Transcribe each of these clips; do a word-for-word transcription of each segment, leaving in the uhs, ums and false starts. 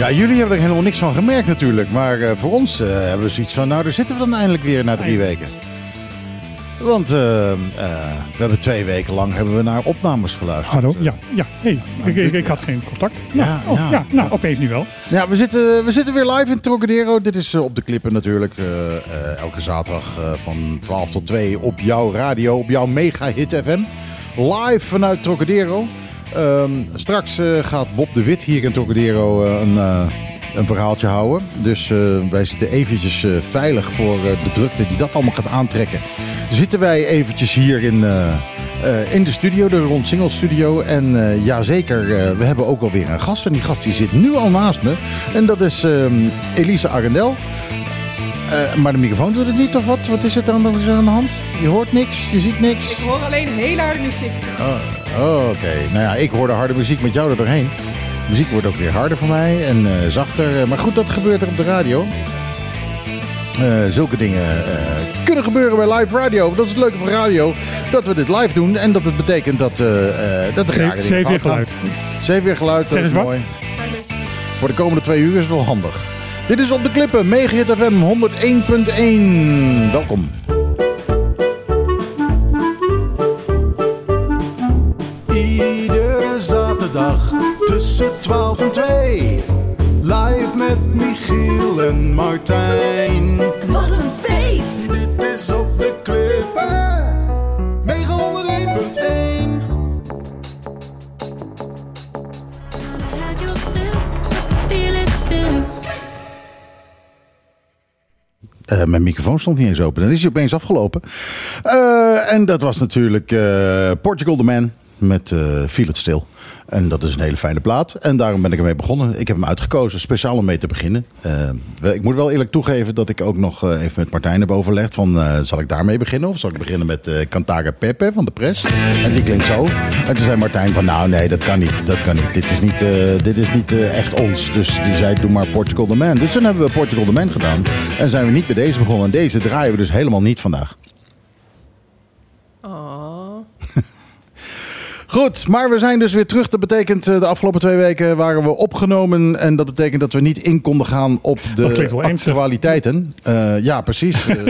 Ja, jullie hebben er helemaal niks van gemerkt natuurlijk. Maar uh, voor ons uh, hebben we zoiets van, nou, daar zitten we dan eindelijk weer na drie weken. Want uh, uh, we hebben twee weken lang hebben we naar opnames geluisterd. Hallo, ja, ja. Hey, ik, ik, ik had geen contact. Ja, ja, oh, ja, ja nou, ja. Opeens nu wel. Ja, we zitten, we zitten weer live in Trocadero. Dit is uh, op de klippen natuurlijk. Uh, uh, elke zaterdag uh, van twaalf tot twee op jouw radio, op jouw mega hit F M. Live vanuit Trocadero. Uh, straks uh, gaat Bob de Wit hier in Trocadero uh, een... Uh, een verhaaltje houden. Dus uh, wij zitten eventjes uh, veilig voor uh, de drukte die dat allemaal gaat aantrekken. Zitten wij eventjes hier in, uh, uh, in de studio, de Ron Singel studio. En uh, ja zeker, uh, we hebben ook alweer een gast. En die gast die zit nu al naast me. En dat is uh, Elise Arendel. Uh, maar de microfoon doet het niet of wat? Wat is het aan, is er aan de hand? Je hoort niks, je ziet niks. Ik hoor alleen hele harde muziek. Oh, oh, oké. Okay. Nou ja, ik hoor de harde muziek met jou er doorheen. De muziek wordt ook weer harder voor mij en uh, zachter. Maar goed, dat gebeurt er op de radio. Uh, zulke dingen uh, kunnen gebeuren bij live radio. Dat is het leuke van radio. Dat we dit live doen. En dat het betekent dat, uh, uh, dat er rare dingen weer geluid. Zeven weer geluid, dat is mooi. Voor de komende twee uur is het wel handig. Dit is Op de Klippen, Mega Hit F M honderd één punt één. Welkom. Iedere zaterdag tussen twaalf en twee. Live met Michiel en Martijn. Wat een feest! Dit is Op de Klippen. Mega honderd één punt één. Uh, mijn microfoon stond niet eens open. Dan is hij opeens afgelopen. Uh, en dat was natuurlijk uh, Portugal the Man met uh, Feel It Still. En dat is een hele fijne plaat. En daarom ben ik ermee begonnen. Ik heb hem uitgekozen, speciaal om mee te beginnen. Uh, ik moet wel eerlijk toegeven dat ik ook nog uh, even met Martijn heb overlegd. Van, uh, zal ik daarmee beginnen? Of zal ik beginnen met uh, Cantaga Pepe van de Pres? En die klinkt zo. En toen zei Martijn van, nou nee, dat kan niet. Dat kan niet. Dit is niet, uh, dit is niet uh, echt ons. Dus die zei, doe maar Portugal the Man. Dus toen hebben we Portugal the Man gedaan. En zijn we niet bij deze begonnen. En deze draaien we dus helemaal niet vandaag. Oh. Goed, maar we zijn dus weer terug. Dat betekent de afgelopen twee weken waren we opgenomen. En dat betekent dat we niet in konden gaan op de actualiteiten. Uh, ja, precies. uh,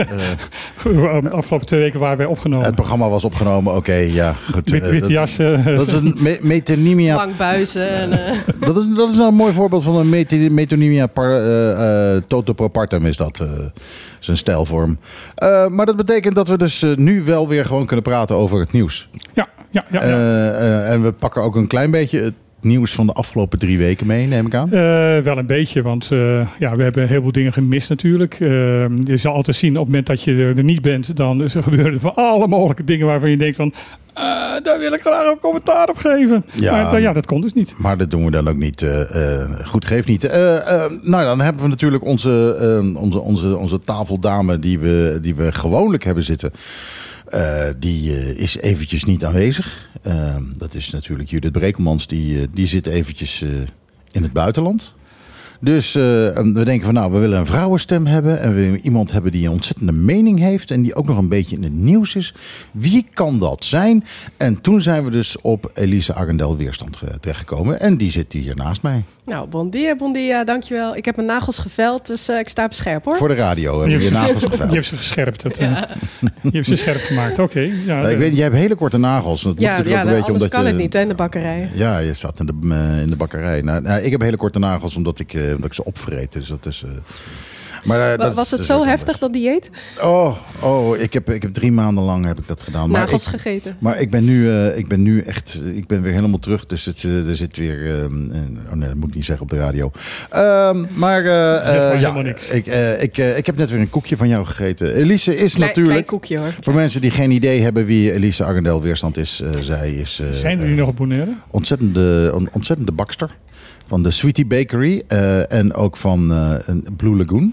uh, de afgelopen twee weken waren wij opgenomen. Het programma was opgenomen, oké, okay, ja. Goed. Wit, witte jassen. Dat, dat is een me- metonymia. Dwangbuizen. En, uh. dat, is, dat is nou een mooi voorbeeld van een met- metonymia par, uh, uh, toto pro partem is dat. Uh, zijn stijlvorm. Uh, maar dat betekent dat we dus uh, nu wel weer gewoon kunnen praten over het nieuws. Ja, ja, ja. ja. Uh, uh, en we pakken ook een klein beetje het nieuws van de afgelopen drie weken mee, neem ik aan. Uh, wel een beetje, want uh, ja, we hebben heel veel dingen gemist natuurlijk. Uh, je zal altijd zien op het moment dat je er, er niet bent, dan is er gebeuren van alle mogelijke dingen waarvan je denkt van, uh, daar wil ik graag een commentaar op geven. Ja, maar uh, ja, dat kon dus niet. Maar dat doen we dan ook niet. Uh, uh, goed, geeft niet. Uh, uh, nou, dan hebben we natuurlijk onze, uh, onze, onze, onze tafeldame die we, die we gewoonlijk hebben zitten. Uh, die uh, is eventjes niet aanwezig. Uh, dat is natuurlijk Judith Brekelmans. Die, uh, die zit eventjes uh, in het buitenland. Dus uh, we denken van nou, we willen een vrouwenstem hebben. En we willen iemand hebben die een ontzettende mening heeft. En die ook nog een beetje in het nieuws is. Wie kan dat zijn? En toen zijn we dus op Elise Arendel Weerstand terechtgekomen. En die zit hier naast mij. Nou, bon dia, bon dia, dankjewel. Ik heb mijn nagels geveld, dus uh, ik sta op scherp hoor. Voor de radio heb je je nagels geveld. Je hebt ze gescherpt. Dat, uh, ja. Je hebt ze scherp gemaakt, oké. Okay. Ja, nou, ik weet, jij hebt hele korte nagels. Dat ja, ja, ook een beetje omdat kan je, het niet hè, in de bakkerij. Ja, je zat in de, uh, in de bakkerij. Nou, nou, ik heb hele korte nagels omdat ik, uh, omdat ik ze opvreet. Dus dat is... Uh, Maar, uh, dat was het zo heftig, dat dieet? Oh, oh ik, heb, ik heb drie maanden lang heb ik dat gedaan. Nagels maar ik, gegeten. Maar ik ben, nu, uh, ik ben nu echt, ik ben weer helemaal terug. Dus het, uh, er zit weer, uh, oh nee, dat moet ik niet zeggen op de radio. Uh, maar, uh, uh, ja, ik, uh, ik, uh, ik heb net weer een koekje van jou gegeten. Elise is Klein, natuurlijk, klein koekje, hoor. voor mensen die geen idee hebben wie Elise Arendel Weerstand is. Uh, zij is uh, Zijn er die uh, nog op Bonaire? Ontzettende, on, ontzettende bakster van de Sweetie Bakery uh, en ook van uh, Blue Lagoon.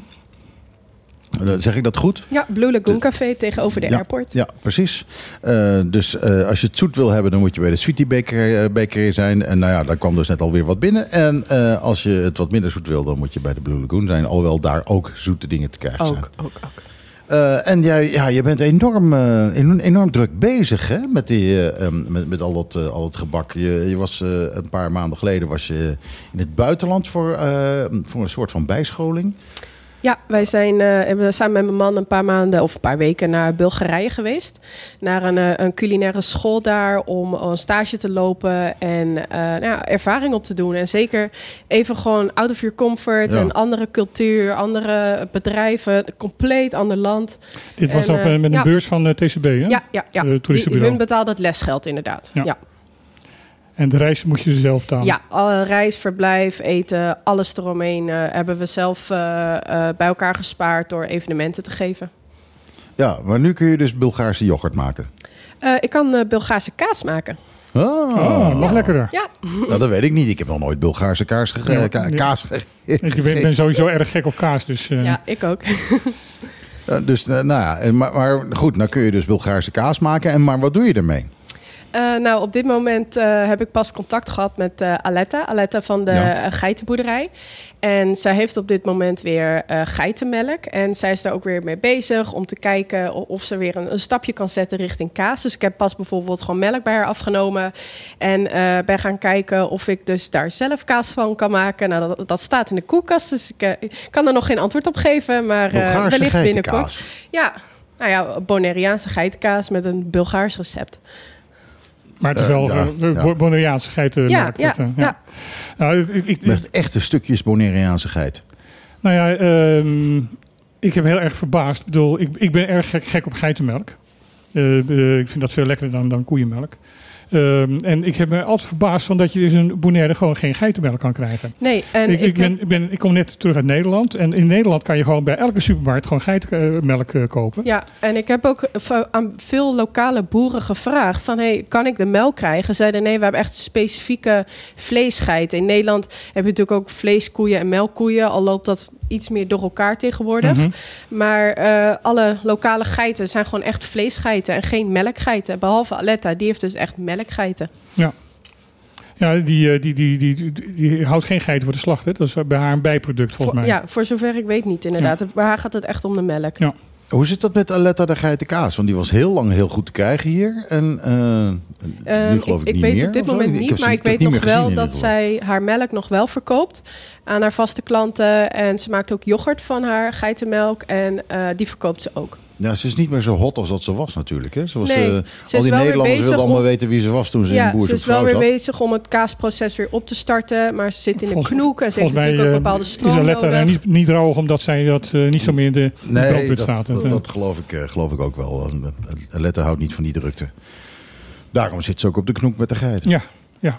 Zeg ik dat goed? Ja, Blue Lagoon Café tegenover de ja, airport. Ja, precies. Uh, dus uh, als je het zoet wil hebben, dan moet je bij de Sweetie Bakery, uh, Bakery zijn. En nou ja, daar kwam dus net alweer wat binnen. En uh, als je het wat minder zoet wil, dan moet je bij de Blue Lagoon zijn. Alhoewel daar ook zoete dingen te krijgen ook, zijn. Ook, ook, ook. Uh, en jij, ja, je bent enorm, uh, enorm druk bezig hè? Met, die, uh, um, met, met al, dat, uh, al dat gebak. Je, je was uh, een paar maanden geleden was je in het buitenland voor, uh, voor een soort van bijscholing. Ja, wij zijn uh, hebben samen met mijn man een paar maanden of een paar weken naar Bulgarije geweest. Naar een, uh, een culinaire school daar om een stage te lopen en uh, nou ja, ervaring op te doen. En zeker even gewoon out of your comfort, ja. Een andere cultuur, andere bedrijven, compleet ander land. Dit was en, ook uh, met een ja. beurs van uh, T C B, hè? Ja, ja, ja. Uh, die, hun betaalde het lesgeld inderdaad. Ja. ja. En de reis moest je zelf betalen? Ja, alle reis, verblijf, eten, alles eromheen uh, hebben we zelf uh, uh, bij elkaar gespaard door evenementen te geven. Ja, maar nu kun je dus Bulgaarse yoghurt maken. Uh, ik kan uh, Bulgaarse kaas maken. Oh, oh nog lekkerder. Ja. Nou, dat weet ik niet. Ik heb nog nooit Bulgaarse kaas gegeten. Ja, ka- kaas gegeten. Ik ben, ben sowieso erg gek op kaas. Dus, uh... Ja, ik ook. uh, dus, uh, nou ja, maar, maar goed, dan kun je dus Bulgaarse kaas maken. En, maar wat doe je ermee? Uh, nou, op dit moment uh, heb ik pas contact gehad met uh, Aletta. Aletta van de ja. uh, geitenboerderij. En zij heeft op dit moment weer uh, geitenmelk. En zij is daar ook weer mee bezig om te kijken of ze weer een, een stapje kan zetten richting kaas. Dus ik heb pas bijvoorbeeld gewoon melk bij haar afgenomen. En uh, ben gaan kijken of ik dus daar zelf kaas van kan maken. Nou, dat, dat staat in de koelkast, dus ik, uh, ik kan er nog geen antwoord op geven. Maar uh, wellicht binnenkort. Ja, nou ja, Bonaireaanse geitenkaas met een Bulgaars recept. Maar het is wel uh, ja, uh, ja. Bonaireaanse geiten. Ja, ja, ja. ja. Nou, ik, ik, Met echte stukjes Bonaireaanse geit. Nou ja, uh, ik heb heel erg verbaasd. Ik bedoel, ik, ik ben erg gek, gek op geitenmelk. Uh, uh, ik vind dat veel lekkerder dan, dan koeienmelk. Uh, en ik heb me altijd verbaasd van dat je dus in Bonaire gewoon geen geitenmelk kan krijgen. Nee, en ik, ik, ik, ben, ik, ben, ik kom net terug uit Nederland. En in Nederland kan je gewoon bij elke supermarkt gewoon geitenmelk uh, kopen. Ja, en ik heb ook aan veel lokale boeren gevraagd van, hey, kan ik de melk krijgen? Zeiden nee, we hebben echt specifieke vleesgeiten. In Nederland heb je natuurlijk ook vleeskoeien en melkkoeien. Al loopt dat iets meer door elkaar tegenwoordig. Mm-hmm. Maar uh, alle lokale geiten zijn gewoon echt vleesgeiten en geen melkgeiten. Behalve Aletta, die heeft dus echt melkgeiten. Ja, ja die, die, die, die, die, die houdt geen geiten voor de slacht. Hè? Dat is bij haar een bijproduct volgens voor, mij. Ja, voor zover ik weet niet inderdaad. Ja. Bij haar gaat het echt om de melk. Ja. Hoe zit dat met Aletta de geitenkaas? Want die was heel lang heel goed te krijgen hier. En uh, nu geloof ik, ik, ik niet weet meer. op dit moment niet, ik maar ik weet nog wel dat zij haar melk nog wel verkoopt aan haar vaste klanten. En ze maakt ook yoghurt van haar geitenmelk en uh, die verkoopt ze ook. Ja, ze is niet meer zo hot als dat ze was natuurlijk. Hè? Ze was, nee, uh, ze al die Nederlanders wilden allemaal om... weten wie ze was toen ze ja, in Boer Zoekt Vrouw zat. Ze is wel weer zat. bezig om het kaasproces weer op te starten. Maar ze zit in de volgens, knoek en ze heeft natuurlijk mij, ook bepaalde stroom is Aletta nodig. niet, niet droog omdat zij dat uh, niet zo meer in de, nee, de broodput dat, staat. Dat, dat geloof, ik, uh, geloof ik ook wel. Aletta houdt niet van die drukte. Daarom zit ze ook op de knoek met de geiten. Ja, ja.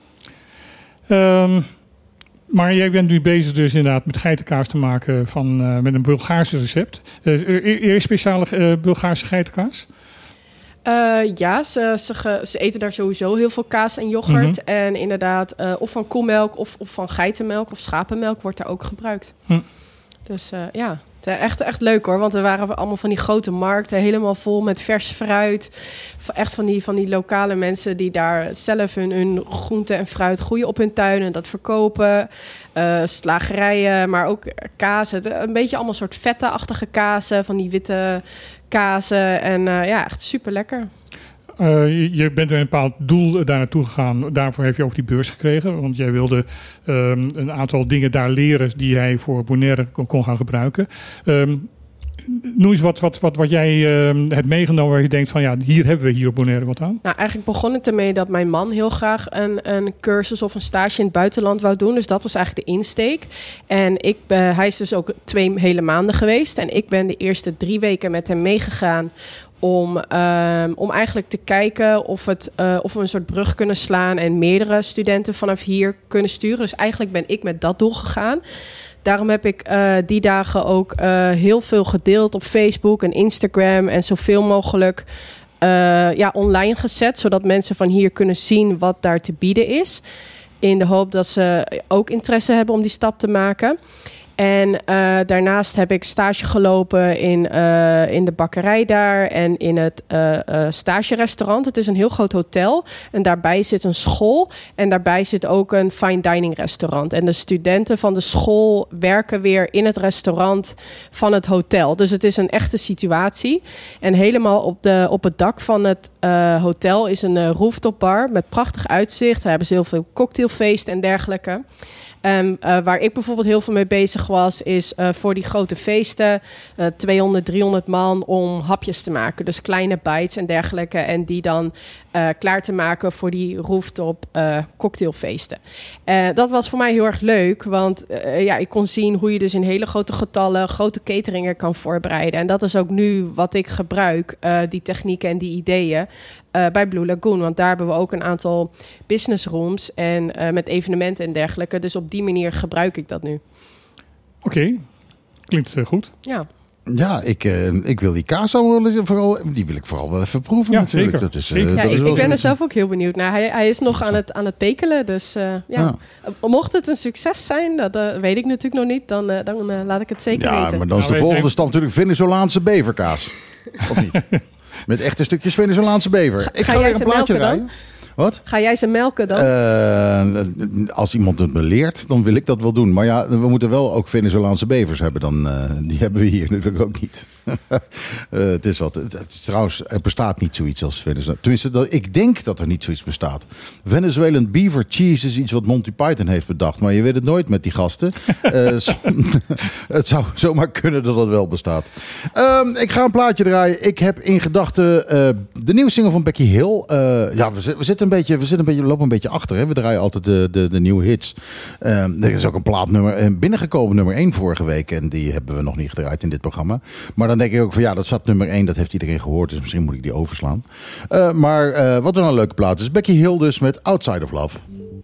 Um, Maar jij bent nu bezig dus inderdaad met geitenkaas te maken van, uh, met een Bulgaarse recept. Uh, er is speciale uh, Bulgaarse geitenkaas? Uh, ja, ze, ze, ge, ze eten daar sowieso heel veel kaas en yoghurt. Mm-hmm. En inderdaad, uh, of van koemelk of, of van geitenmelk of schapenmelk wordt daar ook gebruikt. Hm. Dus uh, ja, het is echt, echt leuk hoor. Want er waren allemaal van die grote markten helemaal vol met vers fruit. Echt van die, van die lokale mensen die daar zelf hun, hun groente en fruit groeien op hun tuin en dat verkopen. Uh, slagerijen, maar ook kazen. Een beetje allemaal soort vette-achtige kazen, van die witte kazen. En uh, ja, echt super lekker. Uh, je bent met een bepaald doel daar naartoe gegaan. Daarvoor heb je ook die beurs gekregen. Want jij wilde um, een aantal dingen daar leren die jij voor Bonaire kon, kon gaan gebruiken. Um, noem eens wat, wat, wat, wat jij um, hebt meegenomen waar je denkt van ja, hier hebben we hier op Bonaire wat aan. Nou, eigenlijk begon het ermee dat mijn man heel graag een, een cursus of een stage in het buitenland wou doen. Dus dat was eigenlijk de insteek. En ik, uh, hij is dus ook twee hele maanden geweest. En ik ben de eerste drie weken met hem meegegaan Om, um, om eigenlijk te kijken of, het, uh, of we een soort brug kunnen slaan en meerdere studenten vanaf hier kunnen sturen. Dus eigenlijk ben ik met dat doel gegaan. Daarom heb ik uh, die dagen ook uh, heel veel gedeeld op Facebook en Instagram en zoveel mogelijk uh, ja, online gezet, zodat mensen van hier kunnen zien wat daar te bieden is. In de hoop dat ze ook interesse hebben om die stap te maken. En uh, daarnaast heb ik stage gelopen in, uh, in de bakkerij daar en in het uh, uh, stagerestaurant. Het is een heel groot hotel en daarbij zit een school en daarbij zit ook een fine dining restaurant. En de studenten van de school werken weer in het restaurant van het hotel. Dus het is een echte situatie. En helemaal op, de, op het dak van het uh, hotel is een uh, rooftop bar met prachtig uitzicht. Daar hebben ze heel veel cocktailfeesten en dergelijke. Um, uh, waar ik bijvoorbeeld heel veel mee bezig was, is uh, voor die grote feesten, uh, tweehonderd, driehonderd man, om hapjes te maken. Dus kleine bites en dergelijke. En die dan uh, klaar te maken voor die rooftop uh, cocktailfeesten. Uh, dat was voor mij heel erg leuk, want uh, ja, ik kon zien hoe je dus in hele grote getallen grote cateringen kan voorbereiden. En dat is ook nu wat ik gebruik, uh, die technieken en die ideeën. Uh, bij Blue Lagoon, want daar hebben we ook een aantal business rooms en uh, met evenementen en dergelijke. Dus op die manier gebruik ik dat nu. Oké, okay. Klinkt uh, goed. Ja. Ja, ik, uh, ik wil die kaas vooral, die wil ik vooral wel even proeven ja, natuurlijk. Zeker. Dat is, zeker. Uh, ja, dat ik, is ik ben er zoiets. zelf ook heel benieuwd naar. Hij, hij is nog aan het, aan het pekelen, dus uh, ja. ja. Mocht het een succes zijn, dat uh, weet ik natuurlijk nog niet, dan, uh, dan uh, laat ik het zeker ja, weten. maar dan is de nou, volgende zijn... stap natuurlijk Venezolaanse beverkaas. Of niet? Met echte stukjes Venezolaanse bever. Ga, ik ga ga jij weer ze een plaatje melken rijden. Wat? Ga jij ze melken dan? Uh, als iemand het me leert, dan wil ik dat wel doen. Maar ja, we moeten wel ook Venezolaanse bevers hebben. Dan, uh, die hebben we hier natuurlijk ook niet. uh, het is wat. Het, het, trouwens, er bestaat niet zoiets als Venezuela. Tenminste, dat, ik denk dat er niet zoiets bestaat. Venezuelan beaver cheese is iets wat Monty Python heeft bedacht. Maar je weet het nooit met die gasten. uh, zo, het zou zomaar kunnen dat dat wel bestaat. Uh, ik ga een plaatje draaien. Ik heb in gedachten uh, de nieuwe single van Becky Hill. Uh, ja, we, we zitten een beetje, we zitten een beetje, lopen een beetje achter. Hè? We draaien altijd de, de, de nieuwe hits. Uh, er is ook een plaatnummer binnengekomen, nummer één vorige week. En die hebben we nog niet gedraaid in dit programma. Maar dan denk ik ook van ja, dat staat nummer één. Dat heeft iedereen gehoord. Dus misschien moet ik die overslaan. Uh, maar uh, wat wel een leuke plaat is. Becky Hill dus met Outside of Love.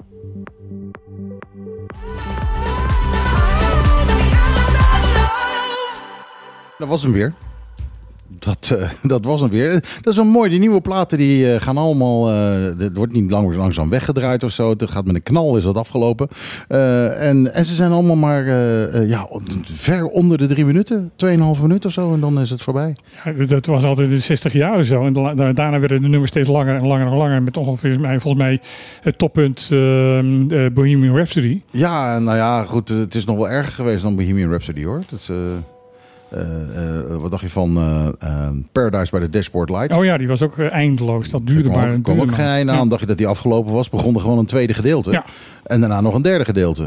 Dat was hem weer. Dat, uh, dat was hem weer. Dat is wel mooi. Die nieuwe platen die uh, gaan allemaal... Uh, het wordt niet lang, langzaam weggedraaid of zo. Het gaat met een knal, is dat afgelopen. Uh, en, en ze zijn allemaal maar uh, uh, ja, ver onder de drie minuten. Tweeënhalve minuut of zo. En dan is het voorbij. Ja, dat was altijd in de zestig jaren zo. En daarna werden de nummers steeds langer en langer en langer. Met ongeveer volgens mij het toppunt uh, uh, Bohemian Rhapsody. Ja, nou ja, goed. Het is nog wel erger geweest dan Bohemian Rhapsody, hoor. Dat is... Uh... Uh, uh, wat dacht je van uh, uh, Paradise by the Dashboard Light? Oh ja, die was ook uh, eindeloos. Dat duurde maar. Er kwam ook geen einde aan. Ja. Dacht je dat die afgelopen was? Begon er gewoon een tweede gedeelte. Ja. En daarna nog een derde gedeelte.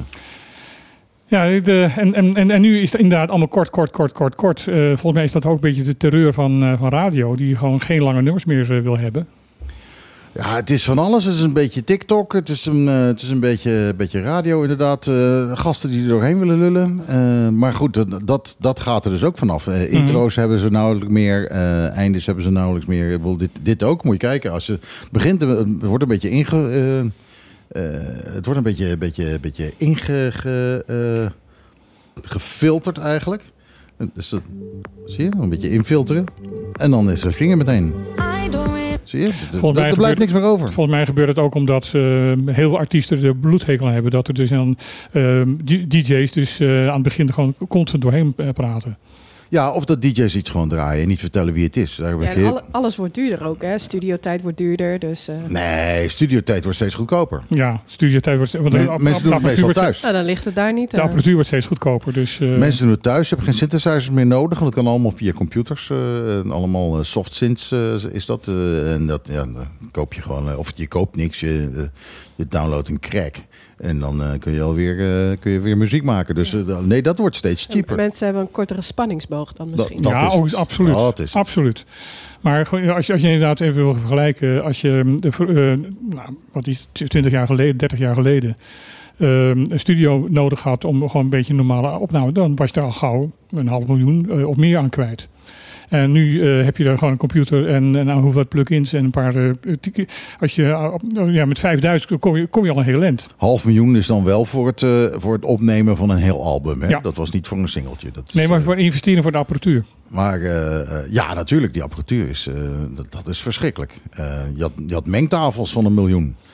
Ja, de, en, en, en nu is het inderdaad allemaal kort, kort, kort, kort, kort. Uh, volgens mij is dat ook een beetje de terreur van, uh, van radio. Die gewoon geen lange nummers meer uh, wil hebben. Ja, het is van alles. Het is een beetje TikTok. Het is een, uh, het is een beetje, beetje radio inderdaad. Uh, gasten die er doorheen willen lullen. Uh, maar goed, dat, dat gaat er dus ook vanaf. Uh, intro's mm-hmm. hebben ze nauwelijks meer. Uh, eindes hebben ze nauwelijks meer. Dit, dit ook, moet je kijken. Als je begint, het wordt een beetje inge... Uh, uh, het wordt een beetje, beetje, beetje inge... Ge, uh, gefilterd eigenlijk. Dus dat, zie je? Een beetje infilteren. En dan is er slingen meteen. Zie je? Er, er blijft niks meer over. Volgens mij gebeurt het ook omdat uh, heel veel artiesten de bloedhekel hebben. Dat er dus dan uh, D J's dus uh, aan het begin gewoon constant doorheen praten. Ja, of dat D J's iets gewoon draaien en niet vertellen wie het is. Daar heb ja, ik heel... alle, alles wordt duurder ook, hè? Studiotijd wordt duurder, dus... Uh... Nee, studiotijd wordt steeds goedkoper. Ja, studiotijd wordt... Want Men, de, mensen doen het meestal thuis. Nou, dan ligt het daar niet. De apparatuur wordt steeds goedkoper, dus... Uh... Mensen doen het thuis. Je hebt geen synthesizers meer nodig, want dat kan allemaal via computers. Uh, allemaal uh, soft synths uh, is dat. Uh, en dat ja, dan koop je gewoon... Uh, of je koopt niks, je, uh, je downloadt een crack. En dan uh, kun je alweer uh, kun je weer muziek maken. Dus uh, nee, dat wordt steeds cheaper. Mensen hebben een kortere spanningsboog dan misschien. Dat, dat ja, is ook, absoluut. Dat is absoluut. Maar als je, als je inderdaad even wil vergelijken, als je, de, uh, nou, wat is het, twintig jaar geleden, dertig jaar geleden, uh, een studio nodig had om gewoon een beetje een normale opname, dan was je er al gauw een half miljoen uh, of meer aan kwijt. En nu uh, heb je daar gewoon een computer en een hoeveelheid plugins en een paar... Uh, als je uh, ja, met vijfduizend kom je, kom je al een heel eind. Half miljoen is dan wel voor het, uh, voor het opnemen van een heel album. Hè? Ja. Dat was niet voor een singeltje. Dat is, nee, maar voor investeren voor de apparatuur. Maar uh, uh, ja, natuurlijk, die apparatuur is, uh, dat, dat is verschrikkelijk. Uh, je, had, je had mengtafels van een miljoen.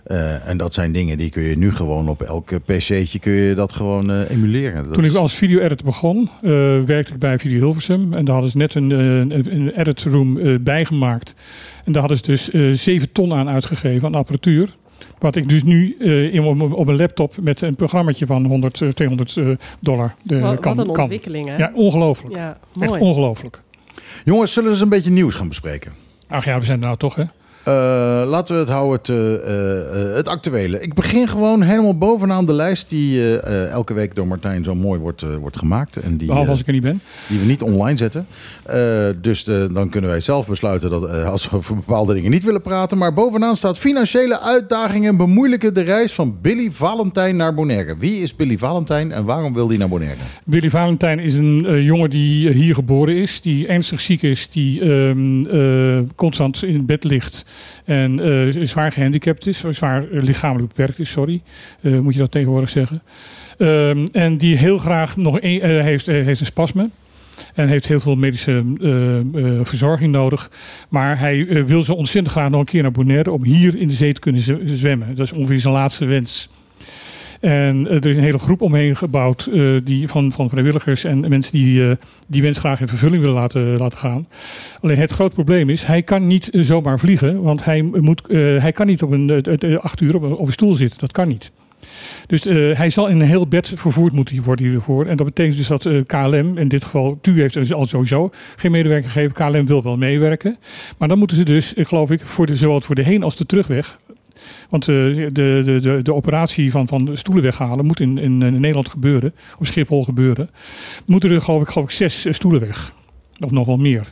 Uh, en dat zijn dingen die kun je nu gewoon op elk pc'tje kun je dat gewoon uh, emuleren. Dat Toen is... ik als video-editor begon, uh, werkte ik bij Video Hilversum. En daar hadden ze net een, een, een edit room uh, bijgemaakt. En daar hadden ze dus uh, zeven ton aan uitgegeven aan apparatuur. Wat ik dus nu uh, in, op, op een laptop met een programmaatje van honderd, tweehonderd uh, dollar uh, wat, kan. Wat een kan. ontwikkeling, hè? Ja, ongelooflijk. Ja, mooi. Echt ongelooflijk. Jongens, zullen we eens een beetje nieuws gaan bespreken? Ach ja, we zijn er nou toch, hè? Uh, laten we het houden, het, uh, uh, het actuele. Ik begin gewoon helemaal bovenaan de lijst die uh, uh, elke week door Martijn zo mooi wordt, uh, wordt gemaakt. En die, Behalve als uh, ik er niet ben. Die we niet online zetten. Uh, dus de, dan kunnen wij zelf besluiten dat uh, als we over bepaalde dingen niet willen praten. Maar bovenaan staat financiële uitdagingen bemoeilijken de reis van Billy Valentijn naar Bonaire. Wie is Billy Valentijn en waarom wil hij naar Bonaire? Billy Valentijn is een uh, jongen die uh, hier geboren is. Die ernstig ziek is. Die um, uh, constant in bed ligt. En uh, zwaar gehandicapt is, zwaar uh, lichamelijk beperkt is, sorry. Uh, moet je dat tegenwoordig zeggen. Um, en die heel graag nog een, uh, heeft, uh, heeft een spasme. En heeft heel veel medische uh, uh, verzorging nodig. Maar hij uh, wil zo ontzettend graag nog een keer naar Bonaire om hier in de zee te kunnen z- zwemmen. Dat is ongeveer zijn laatste wens. En uh, er is een hele groep omheen gebouwd uh, die van, van vrijwilligers en mensen die uh, die wens graag in vervulling willen laten, laten gaan. Alleen het grote probleem is, hij kan niet uh, zomaar vliegen, want hij, moet, uh, hij kan niet op een uh, uh, acht uur op, op een stoel zitten. Dat kan niet. Dus uh, hij zal in een heel bed vervoerd moeten worden hiervoor. En dat betekent dus dat uh, K L M, in dit geval T U heeft dus al sowieso geen medewerker gegeven. K L M wil wel meewerken. Maar dan moeten ze dus, uh, geloof ik, voor de, zowel voor de heen als de terugweg. Want uh, de, de, de, de operatie van, van stoelen weghalen moet in, in, in Nederland gebeuren. Op Schiphol gebeuren. Moeten er geloof ik, geloof ik zes uh, stoelen weg. Of nog wel meer.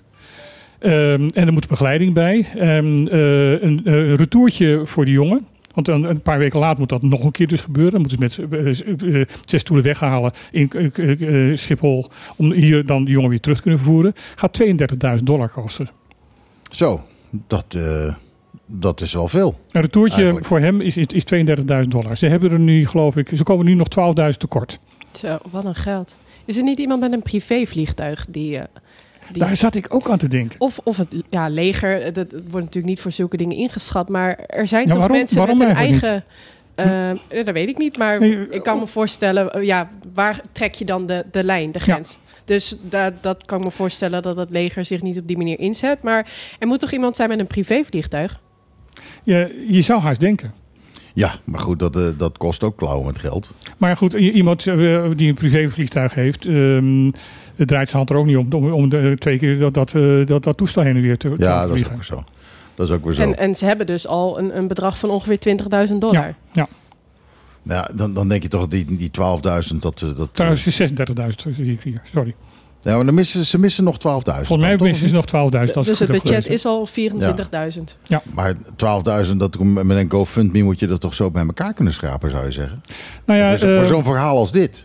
Um, en er moet begeleiding bij. Um, uh, een, een retourtje voor die jongen. Want een, een paar weken later moet dat nog een keer dus gebeuren. Dan moeten ze met uh, uh, zes stoelen weghalen in uh, uh, uh, Schiphol. Om hier dan de jongen weer terug te kunnen vervoeren. Gaat tweeëndertigduizend dollar kosten. Zo, dat... Uh... Dat is wel veel. Een retourtje eigenlijk. Voor hem is, is tweeëndertigduizend dollar. Ze hebben er nu, geloof ik, ze komen nu nog twaalfduizend tekort. Zo, wat een geld. Is er niet iemand met een privévliegtuig die... Uh, die... Daar zat ik ook aan te denken. Of, of het ja, leger, dat wordt natuurlijk niet voor zulke dingen ingeschat. Maar er zijn Ja, toch waarom- mensen waarom met een eigenlijk eigen... Uh, dat weet ik niet, maar Nee, ik kan me voorstellen... uh, ja, waar trek je dan de, de lijn, de grens? Dus da, dat kan ik me voorstellen dat het leger zich niet op die manier inzet. Maar er moet toch iemand zijn met een privévliegtuig? Ja, je zou haast denken. Ja, maar goed, dat, uh, dat kost ook klauwen met geld. Maar goed, i- iemand uh, die een privévliegtuig heeft... Um, het draait zijn hand er ook niet om, om, om de, twee keer dat, dat, uh, dat, dat toestel heen en weer te, te Ja, laten dat is vliegen. ook weer zo. Dat is ook weer zo. En, en ze hebben dus al een, een bedrag van ongeveer twintigduizend dollar. Ja, ja. Ja, dan, dan denk je toch die, die twaalfduizend... Dat, uh, dat, Trouwens, zesendertigduizend zie ik hier. Sorry. ja, maar dan missen, ze missen nog twaalfduizend. Volgens mij dan, missen ze nog twaalfduizend. als Dus ik het goed heb budget gelezen. is al vierentwintigduizend. Maar twaalfduizend, dat, met een GoFundMe moet je dat toch zo bij elkaar kunnen schrapen, zou je zeggen? Nou ja, voor zo- uh, voor zo'n verhaal als dit.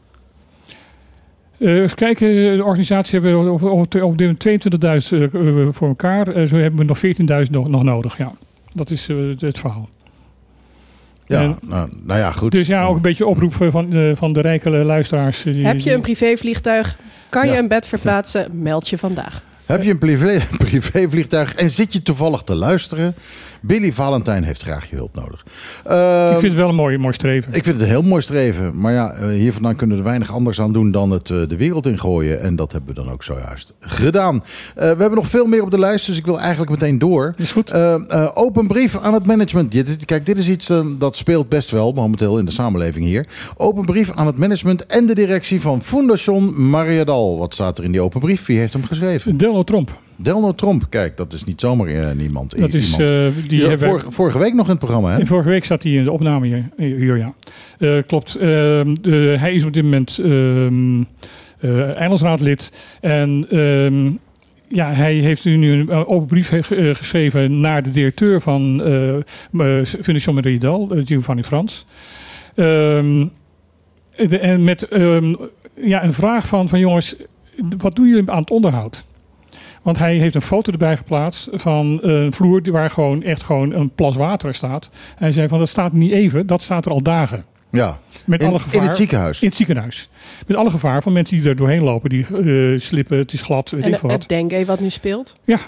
Uh, even kijken, de organisatie hebben op, op, op dit tweeëntwintigduizend uh, voor elkaar. Uh, zo hebben we nog veertienduizend nog, nog nodig. Ja, dat is uh, het verhaal. Ja, En- nou, nou ja, goed. Dus ja, ook een beetje oproep van, uh, van de rijke luisteraars. uh, die- Heb je een privévliegtuig? Kan je Ja. een bed verplaatsen? Meld je vandaag. Heb je een privé, privévliegtuig en zit je toevallig te luisteren? Billy Valentijn heeft graag je hulp nodig. Uh, Ik vind het wel een mooi, mooi streven. Ik vind het een heel mooi streven. Maar ja, uh, hier vandaan kunnen we er weinig anders aan doen dan het uh, de wereld ingooien. En dat hebben we dan ook zojuist gedaan. Uh, we hebben nog veel meer op de lijst, dus ik wil eigenlijk meteen door. Is goed. Uh, uh, open brief aan het management. Dit is, kijk, dit is iets uh, dat speelt best wel momenteel in de samenleving hier. Open brief aan het management en de directie van Fundación Mariadal. Wat staat er in die open brief? Wie heeft hem geschreven? Donald Trump. Donald Trump. Kijk, dat is niet zomaar uh, niemand. Dat is, iemand. uh, die Ja, hebben, vorige, vorige week nog in het programma, hè? en vorige week zat hij in de opname hier, hier ja. Uh, klopt. Uh, de, hij is op dit moment um, uh, eilandsraadlid. En um, ja, hij heeft nu een open brief ge- geschreven naar de directeur van uh, Fundación Mariadal, uh, Giovanni Frans. Um, de, en met um, ja, een vraag van, van jongens, wat doen jullie aan het onderhoud? Want hij heeft een foto erbij geplaatst van een vloer waar gewoon echt gewoon een plas water staat. Hij zei van dat staat niet even, dat staat er al dagen. Ja, Met in, alle gevaar, in het ziekenhuis. In het ziekenhuis. Met alle gevaar van mensen die er doorheen lopen, die uh, slippen, het is glad, weet En ik veel het wat. dengue wat nu speelt? Ja,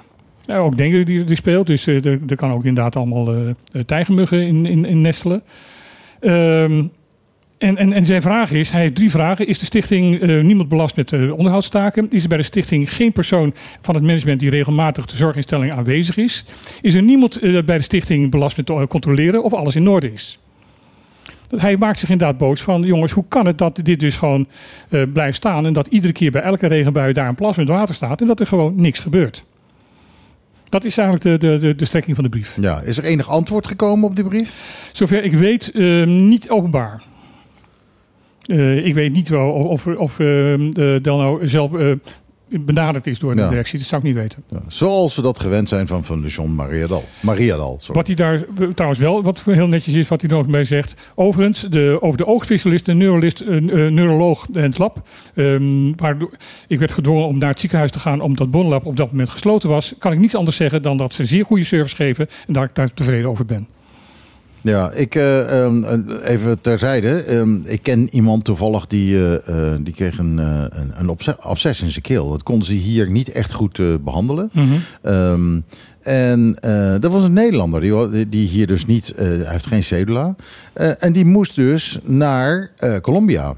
Ja, ook dengue die, die speelt. Dus uh, er, er kan ook inderdaad allemaal uh, tijgermuggen in, in, in nestelen. Um, en, en, en zijn vraag is, hij heeft drie vragen. Is de stichting uh, niemand belast met uh, onderhoudstaken? Is er bij de stichting geen persoon van het management die regelmatig de zorginstelling aanwezig is? Is er niemand uh, bij de stichting belast met uh, controleren of alles in orde is? Hij maakt zich inderdaad boos van, jongens, hoe kan het dat dit dus gewoon uh, blijft staan en dat iedere keer bij elke regenbui daar een plas met water staat en dat er gewoon niks gebeurt? Dat is eigenlijk de, de, de, de strekking van de brief. Ja, is er enig antwoord gekomen op die brief? Zover ik weet, uh, niet openbaar. Uh, ik weet niet wel of, of uh, uh, Delno zelf uh, benaderd is door de ja. directie. Dat zou ik niet weten. Ja, zoals we dat gewend zijn van Foundation Mariadal. Mariadal sorry. Wat hij daar trouwens wel, wat heel netjes is, wat hij er ook mee zegt. Overigens, de, over de oogspecialist, de neurolist, uh, uh, neuroloog en het lab. Um, waardoor ik werd gedwongen om naar het ziekenhuis te gaan omdat het Bonlab op dat moment gesloten was. Kan ik niet anders zeggen dan dat ze zeer goede service geven en dat ik daar tevreden over ben. Ja, ik uh, um, even terzijde. Um, ik ken iemand toevallig die, uh, uh, die kreeg een, uh, een, een obses- absces in zijn keel. Dat konden ze hier niet echt goed uh, behandelen. Mm-hmm. Um, en uh, dat was een Nederlander. Die, die hier dus niet, uh, hij heeft geen cedula. Uh, en die moest dus naar uh, Colombia.